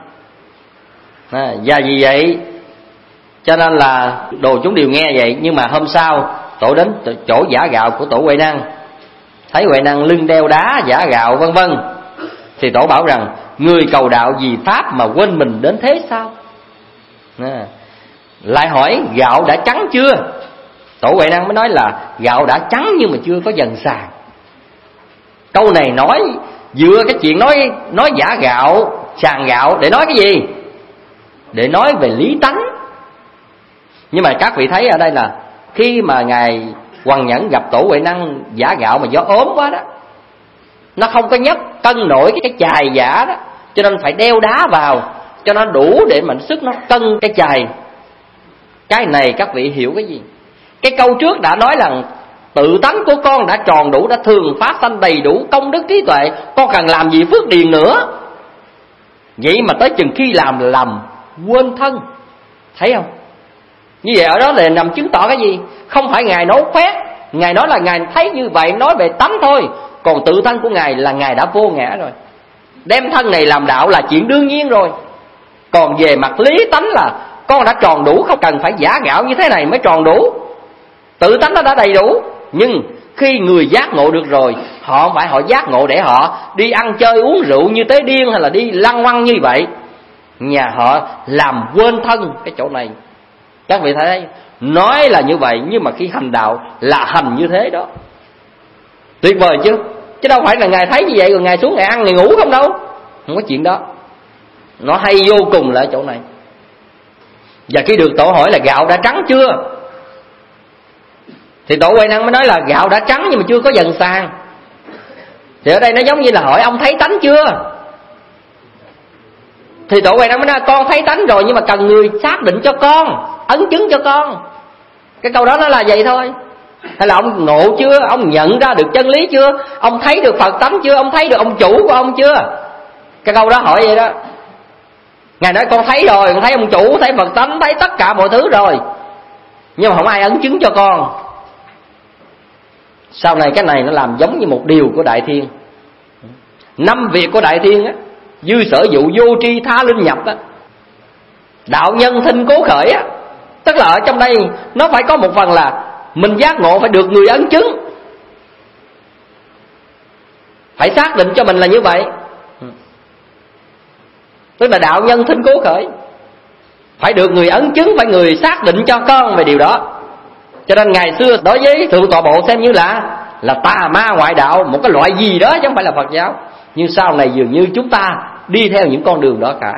À, và vì vậy cho nên là đồ chúng đều nghe vậy. Nhưng mà hôm sau tổ đến chỗ giả gạo của tổ Huệ Năng, thấy Huệ Năng lưng đeo đá giả gạo vân vân, thì tổ bảo rằng người cầu đạo vì pháp mà quên mình đến thế sao? À, lại hỏi gạo đã trắng chưa? Tổ Huệ Năng mới nói là gạo đã trắng nhưng mà chưa có dần sàn. Câu này nói dựa cái chuyện nói nói giả gạo sàn gạo để nói cái gì? Để nói về lý tánh. Nhưng mà các vị thấy ở đây là khi mà ngài Hoàng Nhẫn gặp tổ Huệ Năng giả gạo mà do ốm quá đó, nó không có nhấc cân nổi cái chài giả đó, cho nên phải đeo đá vào cho nó đủ để mà sức nó cân cái chài. Cái này các vị hiểu cái gì? Cái câu trước đã nói rằng tự tánh của con đã tròn đủ, đã thường phát sanh đầy đủ công đức trí tuệ, con cần làm gì phước điền nữa. Vậy mà tới chừng khi làm là làm quên thân. Thấy không? Như vậy ở đó là nằm chứng tỏ cái gì? Không phải ngài nói khoét, ngài nói là ngài thấy như vậy, nói về tánh thôi. Còn tự thân của ngài là ngài đã vô ngã rồi, đem thân này làm đạo là chuyện đương nhiên rồi. Còn về mặt lý tánh là con đã tròn đủ, không cần phải giả gạo như thế này mới tròn đủ. Tự tánh nó đã đầy đủ. Nhưng khi người giác ngộ được rồi, họ không phải họ giác ngộ để họ đi ăn chơi uống rượu như tế điên hay là đi lăng quăng như vậy. Nhà họ làm quên thân cái chỗ này. Các vị thấy nói là như vậy, nhưng mà khi hành đạo là hành như thế đó. Tuyệt vời chứ. Chứ đâu phải là ngài thấy như vậy rồi ngài xuống ngài ăn ngài ngủ không đâu. Không có chuyện đó. Nó hay vô cùng là ở chỗ này. Và khi được tổ hỏi là gạo đã trắng chưa, thì tổ Huệ Năng mới nói là gạo đã trắng nhưng mà chưa có dần sàn. Thì ở đây nó giống như là hỏi ông thấy tánh chưa. Thì Tổ Huệ Năng mới nói con thấy tánh rồi, nhưng mà cần người xác định cho con, ấn chứng cho con. Cái câu đó nó là vậy thôi. Hay là ông ngộ chưa? Ông nhận ra được chân lý chưa? Ông thấy được Phật tánh chưa? Ông thấy được ông chủ của ông chưa? Cái câu đó hỏi vậy đó. Ngài nói con thấy rồi, con thấy ông chủ, thấy Phật tánh, thấy tất cả mọi thứ rồi, nhưng mà không ai ấn chứng cho con. Sau này cái này nó làm giống như một điều của Đại Thiên. Năm việc của Đại Thiên á, dư sở dụ, vô tri, tha linh nhập á, đạo nhân thinh cố khởi á. Tức là ở trong đây nó phải có một phần là mình giác ngộ phải được người ấn chứng, phải xác định cho mình là như vậy. Tức là đạo nhân thinh cố khởi, phải được người ấn chứng, phải người xác định cho con về điều đó. Cho nên ngày xưa đối với Thượng Tọa Bộ xem như là là tà ma ngoại đạo, một cái loại gì đó chứ không phải là Phật giáo. Nhưng sau này dường như chúng ta đi theo những con đường đó cả.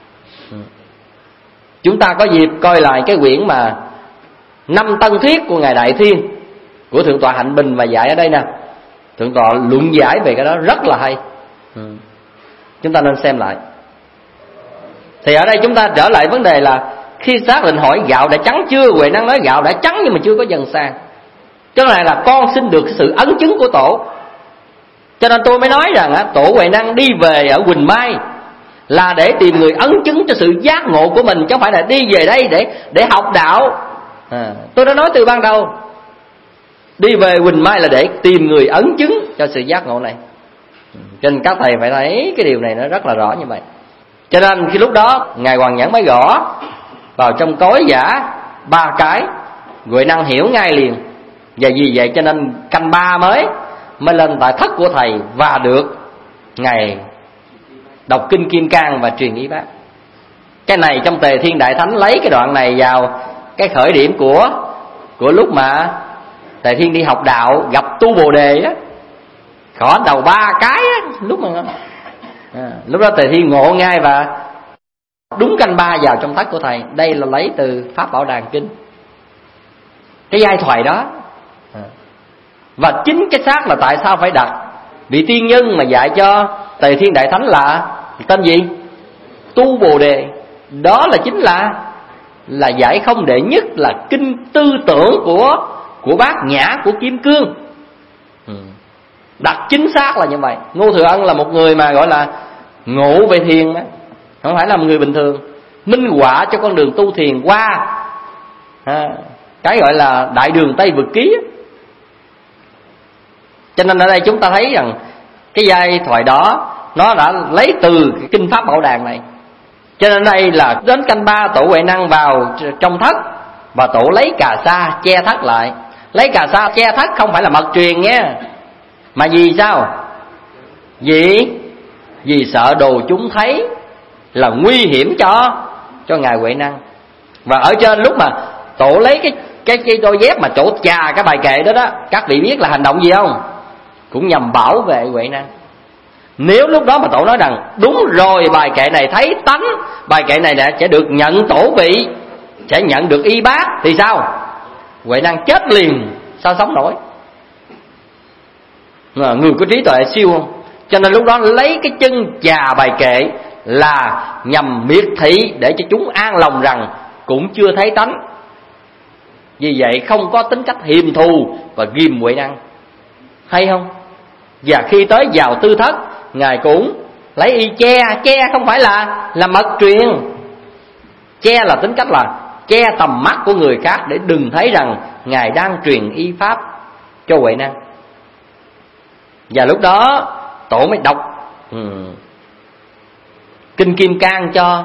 Chúng ta có dịp coi lại cái quyển mà Năm Tân Thuyết của Ngài Đại Thiên, của Thượng Tọa Hạnh Bình mà dạy ở đây nè. Thượng Tọa luận giải về cái đó rất là hay. Chúng ta nên xem lại. Thì ở đây chúng ta trở lại vấn đề là khi xác định hỏi gạo đã trắng chưa, Huệ Năng nói gạo đã trắng nhưng mà chưa có dần sang. Cái này là con xin được sự ấn chứng của Tổ. Cho nên tôi mới nói rằng á, Tổ Huệ Năng đi về ở Quỳnh Mai là để tìm người ấn chứng cho sự giác ngộ của mình, chứ không phải là đi về đây để để học đạo. À, tôi đã nói từ ban đầu, đi về Quỳnh Mai là để tìm người ấn chứng cho sự giác ngộ này. Cho nên các thầy phải thấy cái điều này nó rất là rõ như vậy. Cho nên khi lúc đó Ngài Hoàng Nhẫn mới gõ vào trong cối giả ba cái, Huệ Năng hiểu ngay liền. Và vì vậy cho nên canh ba mới mới lên tại thất của thầy và được Ngài đọc kinh Kim Cang và truyền y bác. Cái này trong Tề Thiên Đại Thánh lấy cái đoạn này vào cái khởi điểm của của lúc mà Tề Thiên đi học đạo gặp Tu Bồ Đề á, gõ đầu ba cái á, lúc mà à, lúc đó Tề Thiên ngộ ngay và đúng canh ba vào trong thất của thầy. Đây là lấy từ Pháp Bảo Đàn Kinh, cái giai thoại đó. à. Và chính cái xác là tại sao phải đặt vị tiên nhân mà dạy cho Tề Thiên Đại Thánh là tên gì? Tu Bồ Đề. Đó là chính là là giải không đệ nhất, là kinh tư tưởng của của Bát Nhã, của Kim Cương. ừ. Đặt chính xác là như vậy. Ngô Thừa Ân là một người mà gọi là ngộ về thiền đó, không phải là một người bình thường, minh họa cho con đường tu thiền qua à, cái gọi là Đại Đường Tây Vực Ký. Cho nên ở đây chúng ta thấy rằng cái giai thoại đó nó đã lấy từ cái kinh Pháp Bảo Đàn này. Cho nên đây là đến canh ba Tổ Huệ Năng vào trong thất, và Tổ lấy cà sa che thất lại. Lấy cà sa che thất không phải là mật truyền nha, mà vì sao? Vì Vì sợ đồ chúng thấy là nguy hiểm cho cho Ngài Huệ Năng. Và ở trên lúc mà Tổ lấy cái cái, cái đôi dép mà chỗ chà cái bài kệ đó đó, các vị biết là hành động gì không? Cũng nhằm bảo vệ Huệ Năng. Nếu lúc đó mà Tổ nói rằng đúng rồi, bài kệ này thấy tánh, bài kệ này sẽ được nhận tổ vị, sẽ nhận được y bác, thì sao? Huệ Năng chết liền, sao sống nổi? Người có trí tuệ siêu không? Cho nên lúc đó lấy cái chân chà bài kệ là nhằm miệt thị để cho chúng an lòng rằng cũng chưa thấy tánh. Vì vậy không có tính cách hiềm thù và ghim Huệ Năng. Hay không? Và khi tới vào tư thất, Ngài cũng lấy y che. Che không phải là là mật truyền. Che là tính cách là che tầm mắt của người khác để đừng thấy rằng Ngài đang truyền y pháp cho Huệ Năng. Và lúc đó Tổ mới đọc um, kinh Kim Cang cho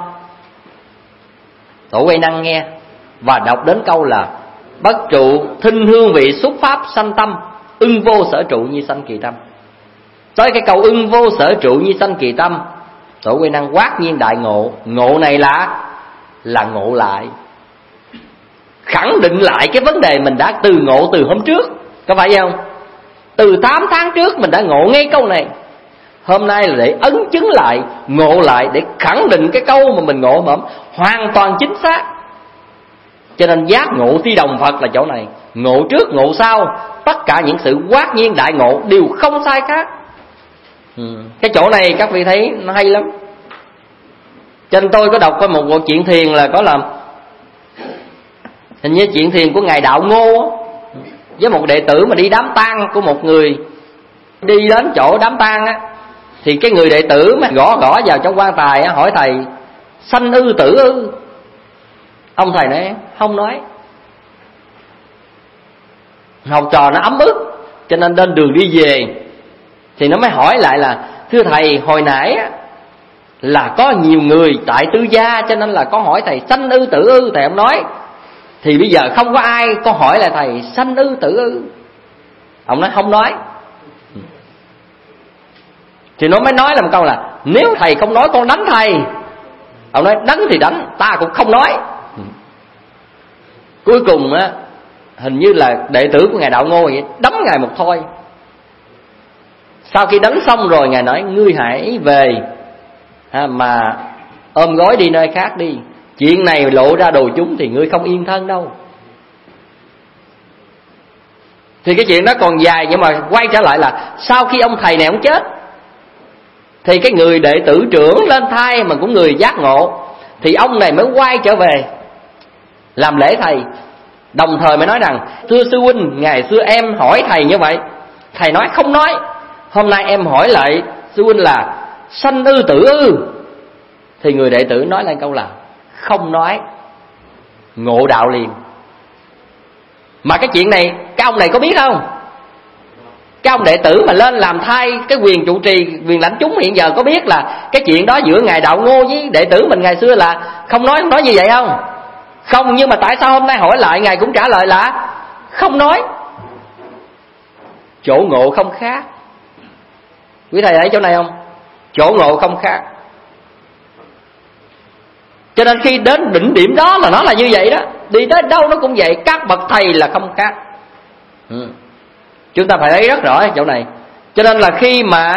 Tổ Huệ Năng nghe, và đọc đến câu là bất trụ thinh hương vị xúc pháp sanh tâm, ưng vô sở trụ như sanh kỳ tâm. Tới cái câu ưng vô sở trụ như sanh kỳ tâm, Tổ Huệ Năng quát nhiên đại ngộ. Ngộ này là là ngộ lại, khẳng định lại cái vấn đề mình đã từ ngộ từ hôm trước, có phải không? Từ tám tháng trước mình đã ngộ ngay câu này. Hôm nay là để ấn chứng lại, ngộ lại, để khẳng định cái câu mà mình ngộ mà hoàn toàn chính xác. Cho nên giác ngộ thi đồng Phật là chỗ này. Ngộ trước ngộ sau, tất cả những sự quát nhiên đại ngộ đều không sai khác. ừ. Cái chỗ này các vị thấy nó hay lắm. Cho nên tôi có đọc qua một bộ chuyện thiền là có làm, hình như chuyện thiền của ngài Đạo Ngô với một đệ tử mà đi đám tang của một người, đi đến chỗ đám tang á, thì cái người đệ tử mà gõ gõ vào trong quan tài á, hỏi thầy sanh ư tử ư. Ông thầy nói không nói. Học trò nó ấm ức, cho nên lên đường đi về thì nó mới hỏi lại là thưa thầy, hồi nãy á, là có nhiều người tại tư gia, cho nên là có hỏi thầy sanh ư tử ư, thầy không nói. Thì bây giờ không có ai có hỏi lại thầy sanh ư tử ư. Ông nói không nói. Thì nó mới nói làm câu là nếu thầy không nói con đánh thầy. Ông nói đánh thì đánh, ta cũng không nói. Cuối cùng á, hình như là đệ tử của ngài Đạo Ngô vậy, đấm ngài một thôi. Sau khi đánh xong rồi, ngài nói ngươi hãy về à, mà ôm gối đi nơi khác đi. Chuyện này lộ ra đồ chúng thì ngươi không yên thân đâu. Thì cái chuyện đó còn dài, nhưng mà quay trở lại là sau khi ông thầy này ông chết thì cái người đệ tử trưởng lên thay mà cũng người giác ngộ, thì ông này mới quay trở về làm lễ thầy. Đồng thời mới nói rằng thưa sư huynh, ngày xưa em hỏi thầy như vậy, thầy nói không nói. Hôm nay em hỏi lại sư huynh là sanh ư tử ư. Thì người đệ tử nói lên câu là không nói. Ngộ đạo liền. Mà cái chuyện này cái ông này có biết không? Cái ông đệ tử mà lên làm thay cái quyền trụ trì, quyền lãnh chúng hiện giờ có biết là cái chuyện đó giữa ngài Đạo Ngô với đệ tử mình ngày xưa là không nói, không nói như vậy không? Không, nhưng mà tại sao hôm nay hỏi lại ngài cũng trả lời là không nói? Chỗ ngộ không khác. Quý thầy thấy chỗ này không? Chỗ ngộ không khác. Cho nên khi đến đỉnh điểm đó là nó là như vậy đó. Đi tới đâu nó cũng vậy. Các bậc thầy là không khác. ừ. Chúng ta phải thấy rất rõ ở chỗ này. Cho nên là khi mà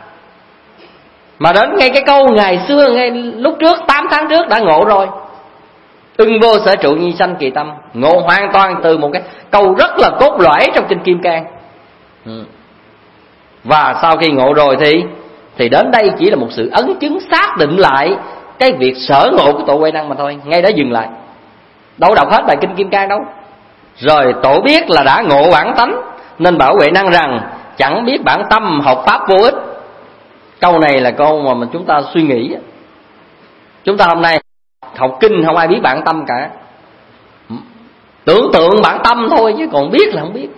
Mà đến ngay cái câu ngày xưa, ngay lúc trước, tám tháng trước đã ngộ rồi. Ưng vô sở trụ nhi sanh kỳ tâm. Ngộ hoàn toàn từ một cái câu rất là cốt lõi trong kinh Kim Cang. ừ. Và sau khi ngộ rồi thì Thì đến đây chỉ là một sự ấn chứng xác định lại cái việc sở ngộ của Tổ Huệ Năng mà thôi. Ngay đó dừng lại. Đâu đọc hết bài kinh Kim Cang đâu. Rồi Tổ biết là đã ngộ bản tánh, nên bảo Huệ Năng rằng chẳng biết bản tâm học pháp vô ích. Câu này là câu mà mình chúng ta suy nghĩ. Chúng ta hôm nay học kinh không ai biết bản tâm cả. Tưởng tượng bản tâm thôi chứ còn biết là không biết.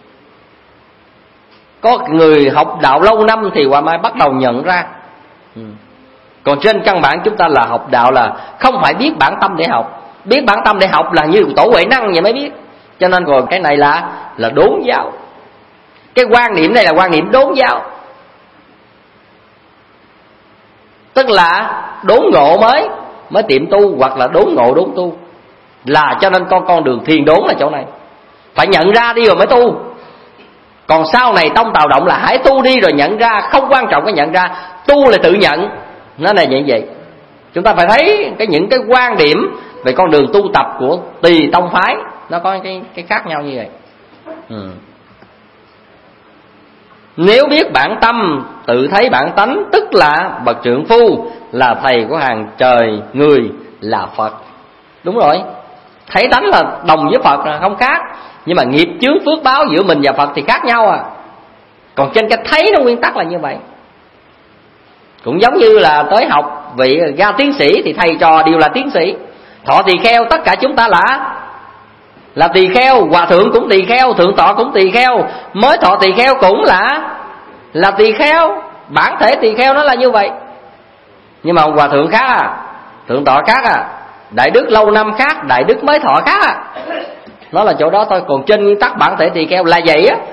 Có người học đạo lâu năm thì qua mai bắt đầu nhận ra. Còn trên căn bản chúng ta là học đạo là không phải biết bản tâm để học. Biết bản tâm để học là như Tổ Huệ Năng vậy mới biết. Cho nên rồi cái này là là đốn giáo. Cái quan niệm này là quan niệm đốn giáo. Tức là đốn ngộ mới mới tiệm tu, hoặc là đốn ngộ đốn tu. Là cho nên con con đường thiền đốn là chỗ này. Phải nhận ra đi rồi mới tu. Còn sau này tông tạo động là hãy tu đi rồi nhận ra. Không quan trọng cái nhận ra, tu là tự nhận. Nó là như vậy. Chúng ta phải thấy cái những cái quan điểm về con đường tu tập của tùy tông phái nó có cái, cái khác nhau như vậy. ừ. Nếu biết bản tâm, tự thấy bản tánh, tức là bậc trượng phu, là thầy của hàng trời người, là Phật. Đúng rồi. Thấy tánh là đồng với Phật là không khác. Nhưng mà nghiệp chướng phước báo giữa mình và Phật thì khác nhau à. Còn trên cái thấy nó nguyên tắc là như vậy. Cũng giống như là tới học vị ra tiến sĩ thì thầy trò đều là tiến sĩ. Thọ tỳ kheo tất cả chúng ta là Là tỳ kheo. Hòa thượng cũng tỳ kheo, thượng tọa cũng tỳ kheo, mới thọ tỳ kheo cũng là Là tỳ kheo. Bản thể tỳ kheo nó là như vậy. Nhưng mà hòa thượng khác à, thượng tọa khác à, đại đức lâu năm khác, đại đức mới thọ khác à. Nó là chỗ đó thôi. Còn trên nguyên tắc bản thể tỳ kheo là vậy á.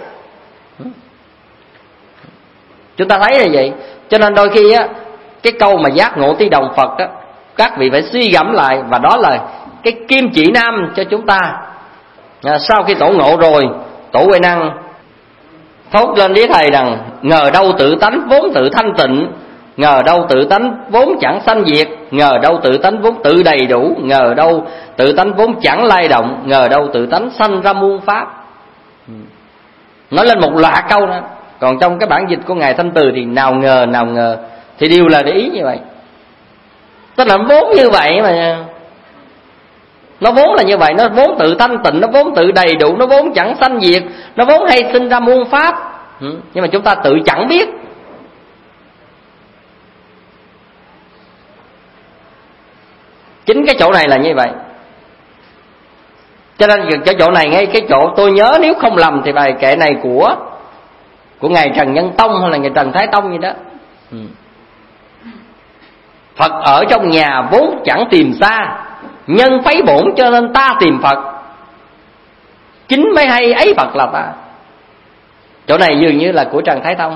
Chúng ta thấy là vậy. Cho nên đôi khi á, cái câu mà giác ngộ tí đồng Phật á, các vị phải suy gẫm lại. Và đó là cái kim chỉ nam cho chúng ta. à, Sau khi tổ ngộ rồi, Tổ Huệ Năng thốt lên với thầy rằng ngờ đâu tự tánh vốn tự thanh tịnh, ngờ đâu tự tánh vốn chẳng sanh diệt, ngờ đâu tự tánh vốn tự đầy đủ, ngờ đâu tự tánh vốn chẳng lay động, ngờ đâu tự tánh sanh ra muôn pháp. Nói lên một loạt câu đó. Còn trong cái bản dịch của Ngài Thanh Từ thì nào ngờ nào ngờ thì đều là để ý như vậy. Tức là vốn như vậy mà. Nó vốn là như vậy, nó vốn tự thanh tịnh, nó vốn tự đầy đủ, nó vốn chẳng sanh diệt, nó vốn hay sinh ra muôn pháp. ừ. Nhưng mà chúng ta tự chẳng biết. Chính cái chỗ này là như vậy. Cho nên cái chỗ này, ngay cái chỗ tôi nhớ nếu không lầm thì bài kệ này của của ngài Trần Nhân Tông hay là ngài Trần Thái Tông gì đó. ừ. Phật ở trong nhà vốn chẳng tìm xa, nhân phấy bổn cho nên ta tìm Phật. Chính mới hay ấy Phật là ta. Chỗ này dường như là của Trần Thái Tông.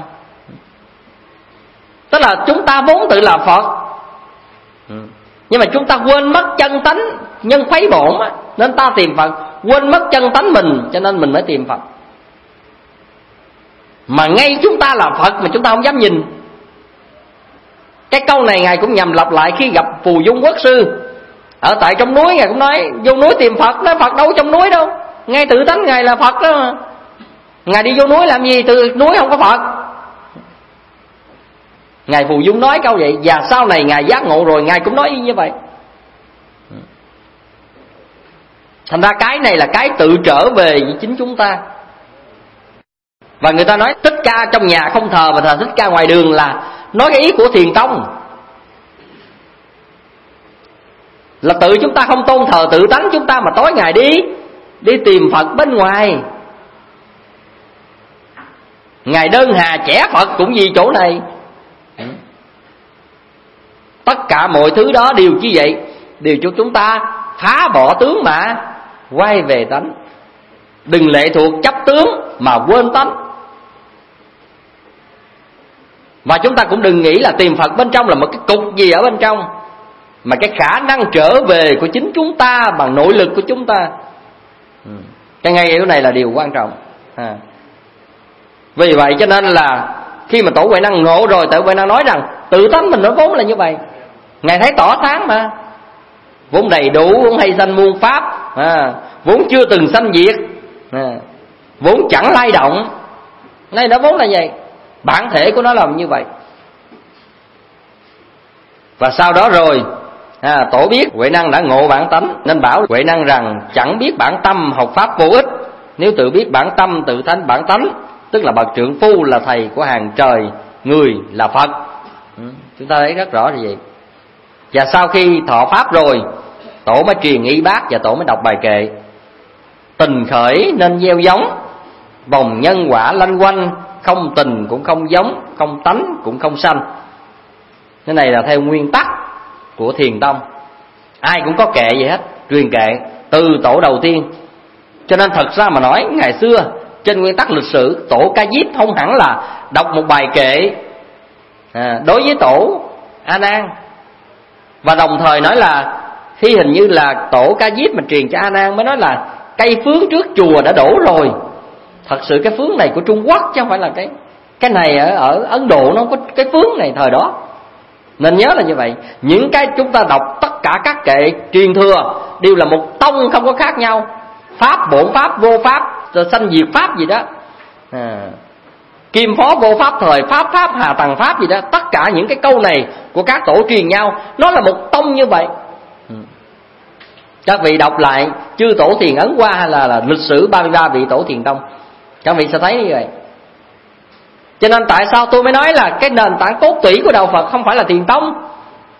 Tức là chúng ta vốn tự là Phật, ừ. nhưng mà chúng ta quên mất chân tánh nhân phấy bổn nên ta tìm Phật. Quên mất chân tánh mình cho nên mình mới tìm Phật. Mà ngay chúng ta là Phật mà chúng ta không dám nhìn. Cái câu này ngài cũng nhằm lặp lại khi gặp Phù Dung Quốc sư ở tại trong núi. Ngài cũng nói vô núi tìm Phật. Nói Phật đâu trong núi đâu, ngay tự tánh ngài là Phật đó mà. Ngài đi vô núi làm gì, từ núi không có Phật. Ngài Phù Dung nói câu vậy. Và sau này ngài giác ngộ rồi ngài cũng nói như vậy. Thành ra cái này là cái tự trở về với chính chúng ta. Và người ta nói Thích Ca trong nhà không thờ mà thờ Thích Ca ngoài đường là nói cái ý của Thiền Tông. Là tự chúng ta không tôn thờ tự tánh chúng ta mà tối ngày đi Đi tìm Phật bên ngoài. Ngài Đơn Hà trẻ Phật cũng vì chỗ này. Tất cả mọi thứ đó đều như vậy, đều cho chúng ta phá bỏ tướng mà quay về tánh. Đừng lệ thuộc chấp tướng mà quên tánh. Và chúng ta cũng đừng nghĩ là tìm Phật bên trong là một cái cục gì ở bên trong, mà cái khả năng trở về của chính chúng ta bằng nội lực của chúng ta. Cái ngay điều này là điều quan trọng. à. Vì vậy cho nên là khi mà Tổ Huệ Năng ngộ rồi, Tổ Huệ Năng nói rằng tự tánh mình nó vốn là như vậy. Ngài thấy tỏ sáng mà, vốn đầy đủ, vốn hay sanh muôn pháp, à, vốn chưa từng sanh diệt, à, vốn chẳng lay động. Này nó vốn là vậy, bản thể của nó là như vậy. Và sau đó rồi à, Tổ biết Huệ Năng đã ngộ bản tánh, nên bảo Huệ Năng rằng chẳng biết bản tâm học pháp vô ích. Nếu tự biết bản tâm tự thánh bản tánh, tức là bậc trượng phu là thầy của hàng trời, người là Phật. ừ, Chúng ta thấy rất rõ như vậy. Và sau khi thọ pháp rồi, Tổ mới truyền y bát và Tổ mới đọc bài kệ: tình khởi nên gieo giống, vòng nhân quả lanh quanh, không tình cũng không giống, không tánh cũng không sanh. Cái này là theo nguyên tắc của Thiền Tông. Ai cũng có kệ vậy hết, truyền kệ từ Tổ đầu tiên. Cho nên thật ra mà nói, ngày xưa trên nguyên tắc lịch sử, Tổ Ca Diếp không hẳn là đọc một bài kệ à, đối với Tổ A Nan. Và đồng thời nói là khi hình như là Tổ Ca Diếp mà truyền cho A Nan mới nói là cây phướng trước chùa đã đổ rồi. Thật sự cái phướng này của Trung Quốc chứ không phải là cái cái này ở, ở Ấn Độ nó không có cái phướng này thời đó. Nên nhớ là như vậy. Những cái chúng ta đọc tất cả các kệ truyền thừa đều là một tông, không có khác nhau. Pháp bổn pháp vô pháp, rồi sanh diệt pháp gì đó, à, kim phó vô pháp thời pháp pháp hà tầng pháp gì đó. Tất cả những cái câu này của các tổ truyền nhau, nó là một tông như vậy. Các vị đọc lại chư tổ Thiền Ấn qua hay là, là lịch sử ba mươi ba vị tổ Thiền Tông, các vị sẽ thấy như vậy. Cho nên tại sao tôi mới nói là cái nền tảng cốt tủy của đạo Phật không phải là Thiền Tông.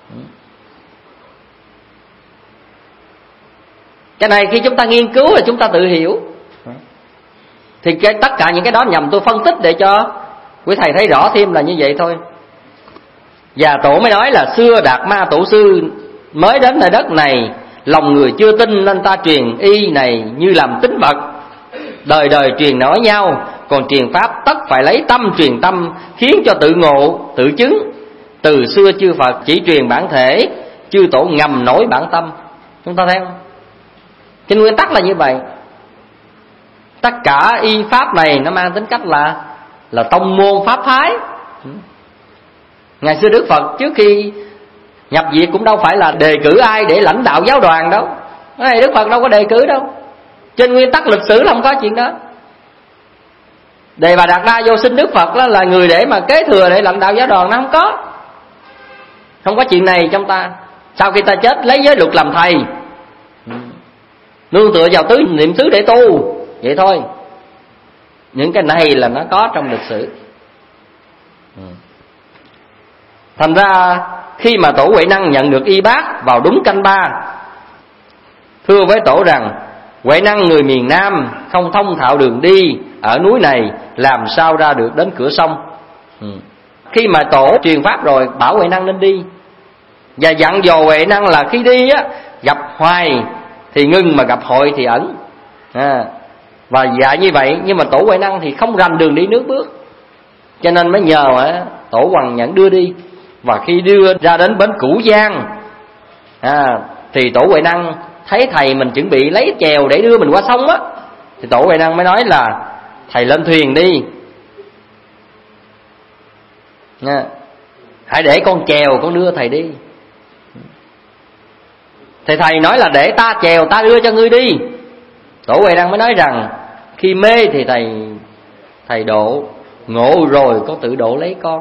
Cái này khi chúng ta nghiên cứu là chúng ta tự hiểu. Thì cái, tất cả những cái đó nhằm tôi phân tích để cho quý thầy thấy rõ thêm là như vậy thôi. Và Tổ mới nói là xưa Đạt Ma Tổ sư mới đến nơi đất này, lòng người chưa tin nên ta truyền y này như làm tín vật. Đời đời truyền nói nhau, còn truyền pháp tất phải lấy tâm truyền tâm, khiến cho tự ngộ, tự chứng. Từ xưa chư Phật chỉ truyền bản thể, chư Tổ ngầm nổi bản tâm. Chúng ta thấy không? Trên nguyên tắc là như vậy. Tất cả y pháp này nó mang tính cách là là tông môn pháp phái. Ngày xưa Đức Phật trước khi nhập diệt cũng đâu phải là đề cử ai để lãnh đạo giáo đoàn đâu. Cái này Đức Phật đâu có đề cử đâu. Trên nguyên tắc lịch sử là không có chuyện đó. Đề Bà Đạt Đa vô xin Đức Phật đó là người để mà kế thừa để lãnh đạo giáo đoàn, nó không có. Không có chuyện này trong ta. Sau khi ta chết lấy giới luật làm thầy, nương tựa vào tứ niệm xứ để tu, vậy thôi. Những cái này là nó có trong lịch sử. Thành ra khi mà tổ Huệ Năng nhận được y bát vào đúng canh ba, thưa với tổ rằng: Huệ Năng người miền Nam không thông thạo đường đi, ở núi này làm sao ra được đến cửa sông. ừ. Khi mà tổ truyền pháp rồi, bảo Huệ Năng nên đi, và dặn dò Huệ Năng là khi đi á, gặp hoài thì ngưng, mà gặp hội thì ẩn. à, Và dạy như vậy. Nhưng mà tổ Huệ Năng thì không rành đường đi nước bước, cho nên mới nhờ á, tổ Hoằng Nhẫn đưa đi. Và khi đưa ra đến bến Cửu Giang, à, thì tổ Huệ Năng thấy thầy mình chuẩn bị lấy chèo để đưa mình qua sông á, thì tổ Huệ Năng mới nói là: thầy lên thuyền đi, à, hãy để con chèo, con đưa thầy đi. Thì thầy nói là: để ta chèo, ta đưa cho ngươi đi. Tổ Huệ Năng mới nói rằng: khi mê thì thầy thầy độ, ngộ rồi con tự độ lấy con.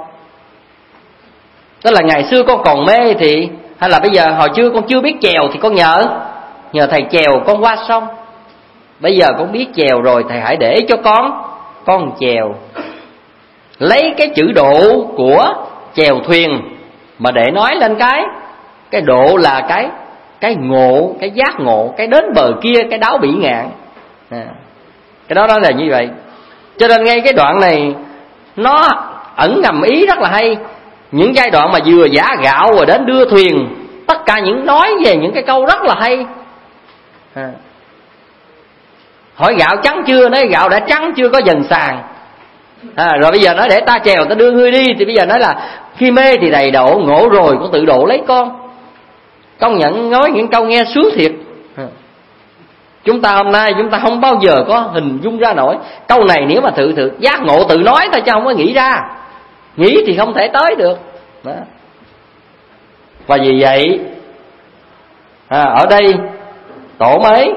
Tức là ngày xưa con còn mê thì, hay là bây giờ hồi chưa con chưa biết chèo thì con nhờ nhờ thầy chèo con qua sông. Bây giờ con biết chèo rồi, thầy hãy để cho con con chèo. Lấy cái chữ độ của chèo thuyền mà để nói lên cái cái độ là cái cái ngộ, cái giác ngộ, cái đến bờ kia, cái đáo bỉ ngạn. à, Cái đó đó là như vậy. Cho nên ngay cái đoạn này nó ẩn ngầm ý rất là hay. Những giai đoạn mà vừa giả gạo rồi đến đưa thuyền, tất cả những nói về những cái câu rất là hay. à. Hỏi gạo trắng chưa, nói gạo đã trắng chưa có dần sàn. à, Rồi bây giờ nói để ta chèo, ta đưa ngươi đi. Thì bây giờ nói là khi mê thì đầy độ, ngộ rồi con tự độ lấy con. Công nhận nói những câu nghe sướng thiệt. à. Chúng ta hôm nay chúng ta không bao giờ có hình dung ra nổi. Câu này nếu mà tự tự giác ngộ tự nói thôi chứ không có nghĩ ra. Nghĩ thì không thể tới được. Đó. Và vì vậy à, ở đây tổ mới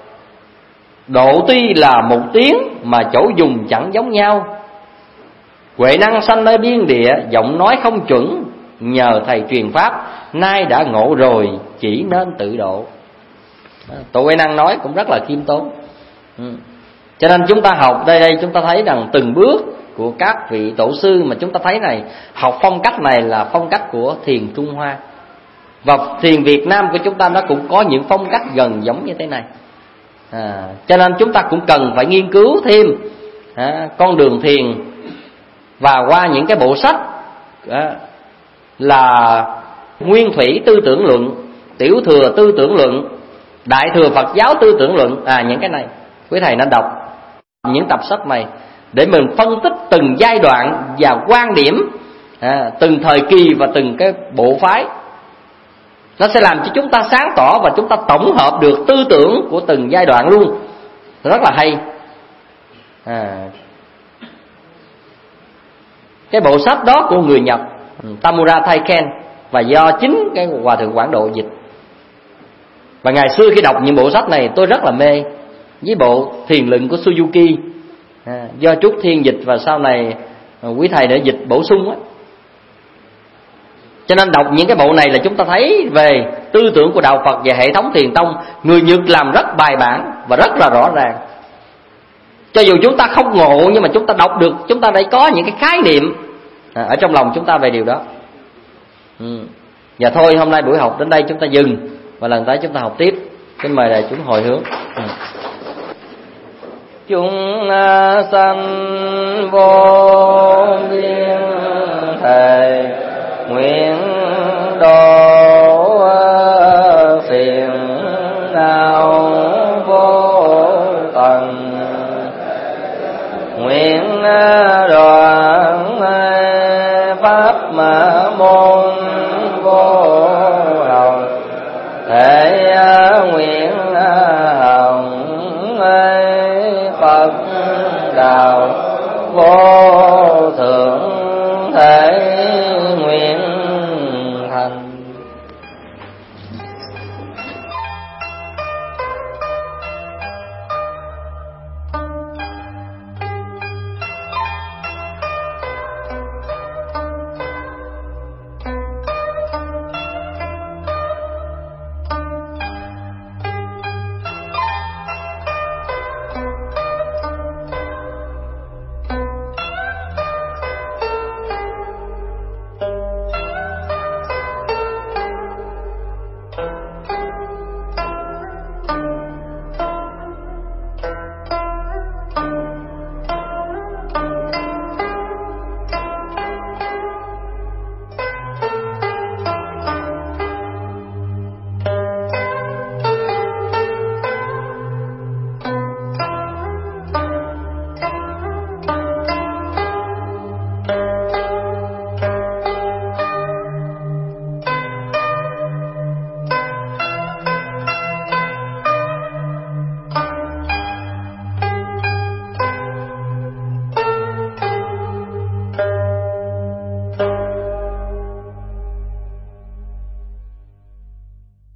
độ tuy là một tiếng mà chỗ dùng chẳng giống nhau. Huệ Năng sanh nơi biên địa, giọng nói không chuẩn, nhờ thầy truyền pháp, nay đã ngộ rồi chỉ nên tự độ. Tổ Huệ Năng nói cũng rất là khiêm tốn. ừ. Cho nên chúng ta học đây đây chúng ta thấy rằng từng bước của các vị tổ sư mà chúng ta thấy này, học phong cách này là phong cách của thiền Trung Hoa. Và thiền Việt Nam của chúng ta nó cũng có những phong cách gần giống như thế này. à, Cho nên chúng ta cũng cần phải nghiên cứu thêm à, con đường thiền. Và qua những cái bộ sách à, là Nguyên Thủy Tư Tưởng Luận, Tiểu Thừa Tư Tưởng Luận, Đại Thừa Phật Giáo Tư Tưởng Luận. À những cái này quý thầy nên đọc những tập sách này để mình phân tích từng giai đoạn và quan điểm à, từng thời kỳ và từng cái bộ phái. Nó sẽ làm cho chúng ta sáng tỏ và chúng ta tổng hợp được tư tưởng của từng giai đoạn luôn. Rất là hay. à, Cái bộ sách đó của người Nhật Tamura Taiken, và do chính cái Hòa Thượng Quảng Độ dịch. Và ngày xưa khi đọc những bộ sách này tôi rất là mê với bộ Thiền Luận của Suzuki, à, do Trúc Thiên dịch và sau này quý thầy đã dịch bổ sung á. Cho nên đọc những cái bộ này là chúng ta thấy về tư tưởng của đạo Phật và hệ thống thiền tông. Người Nhật làm rất bài bản và rất là rõ ràng. Cho dù chúng ta không ngộ nhưng mà chúng ta đọc được, chúng ta đã có những cái khái niệm à, ở trong lòng chúng ta về điều đó. ừ. Và thôi hôm nay buổi học đến đây chúng ta dừng, và lần tới chúng ta học tiếp. Xin mời đại chúng hồi hướng. ừ. Chúng sanh vô biên thề nguyện độ phiền não vô tận, nguyện đoạn pháp mà môn vô hồng, thể nguyện hồng Phật đạo vô thượng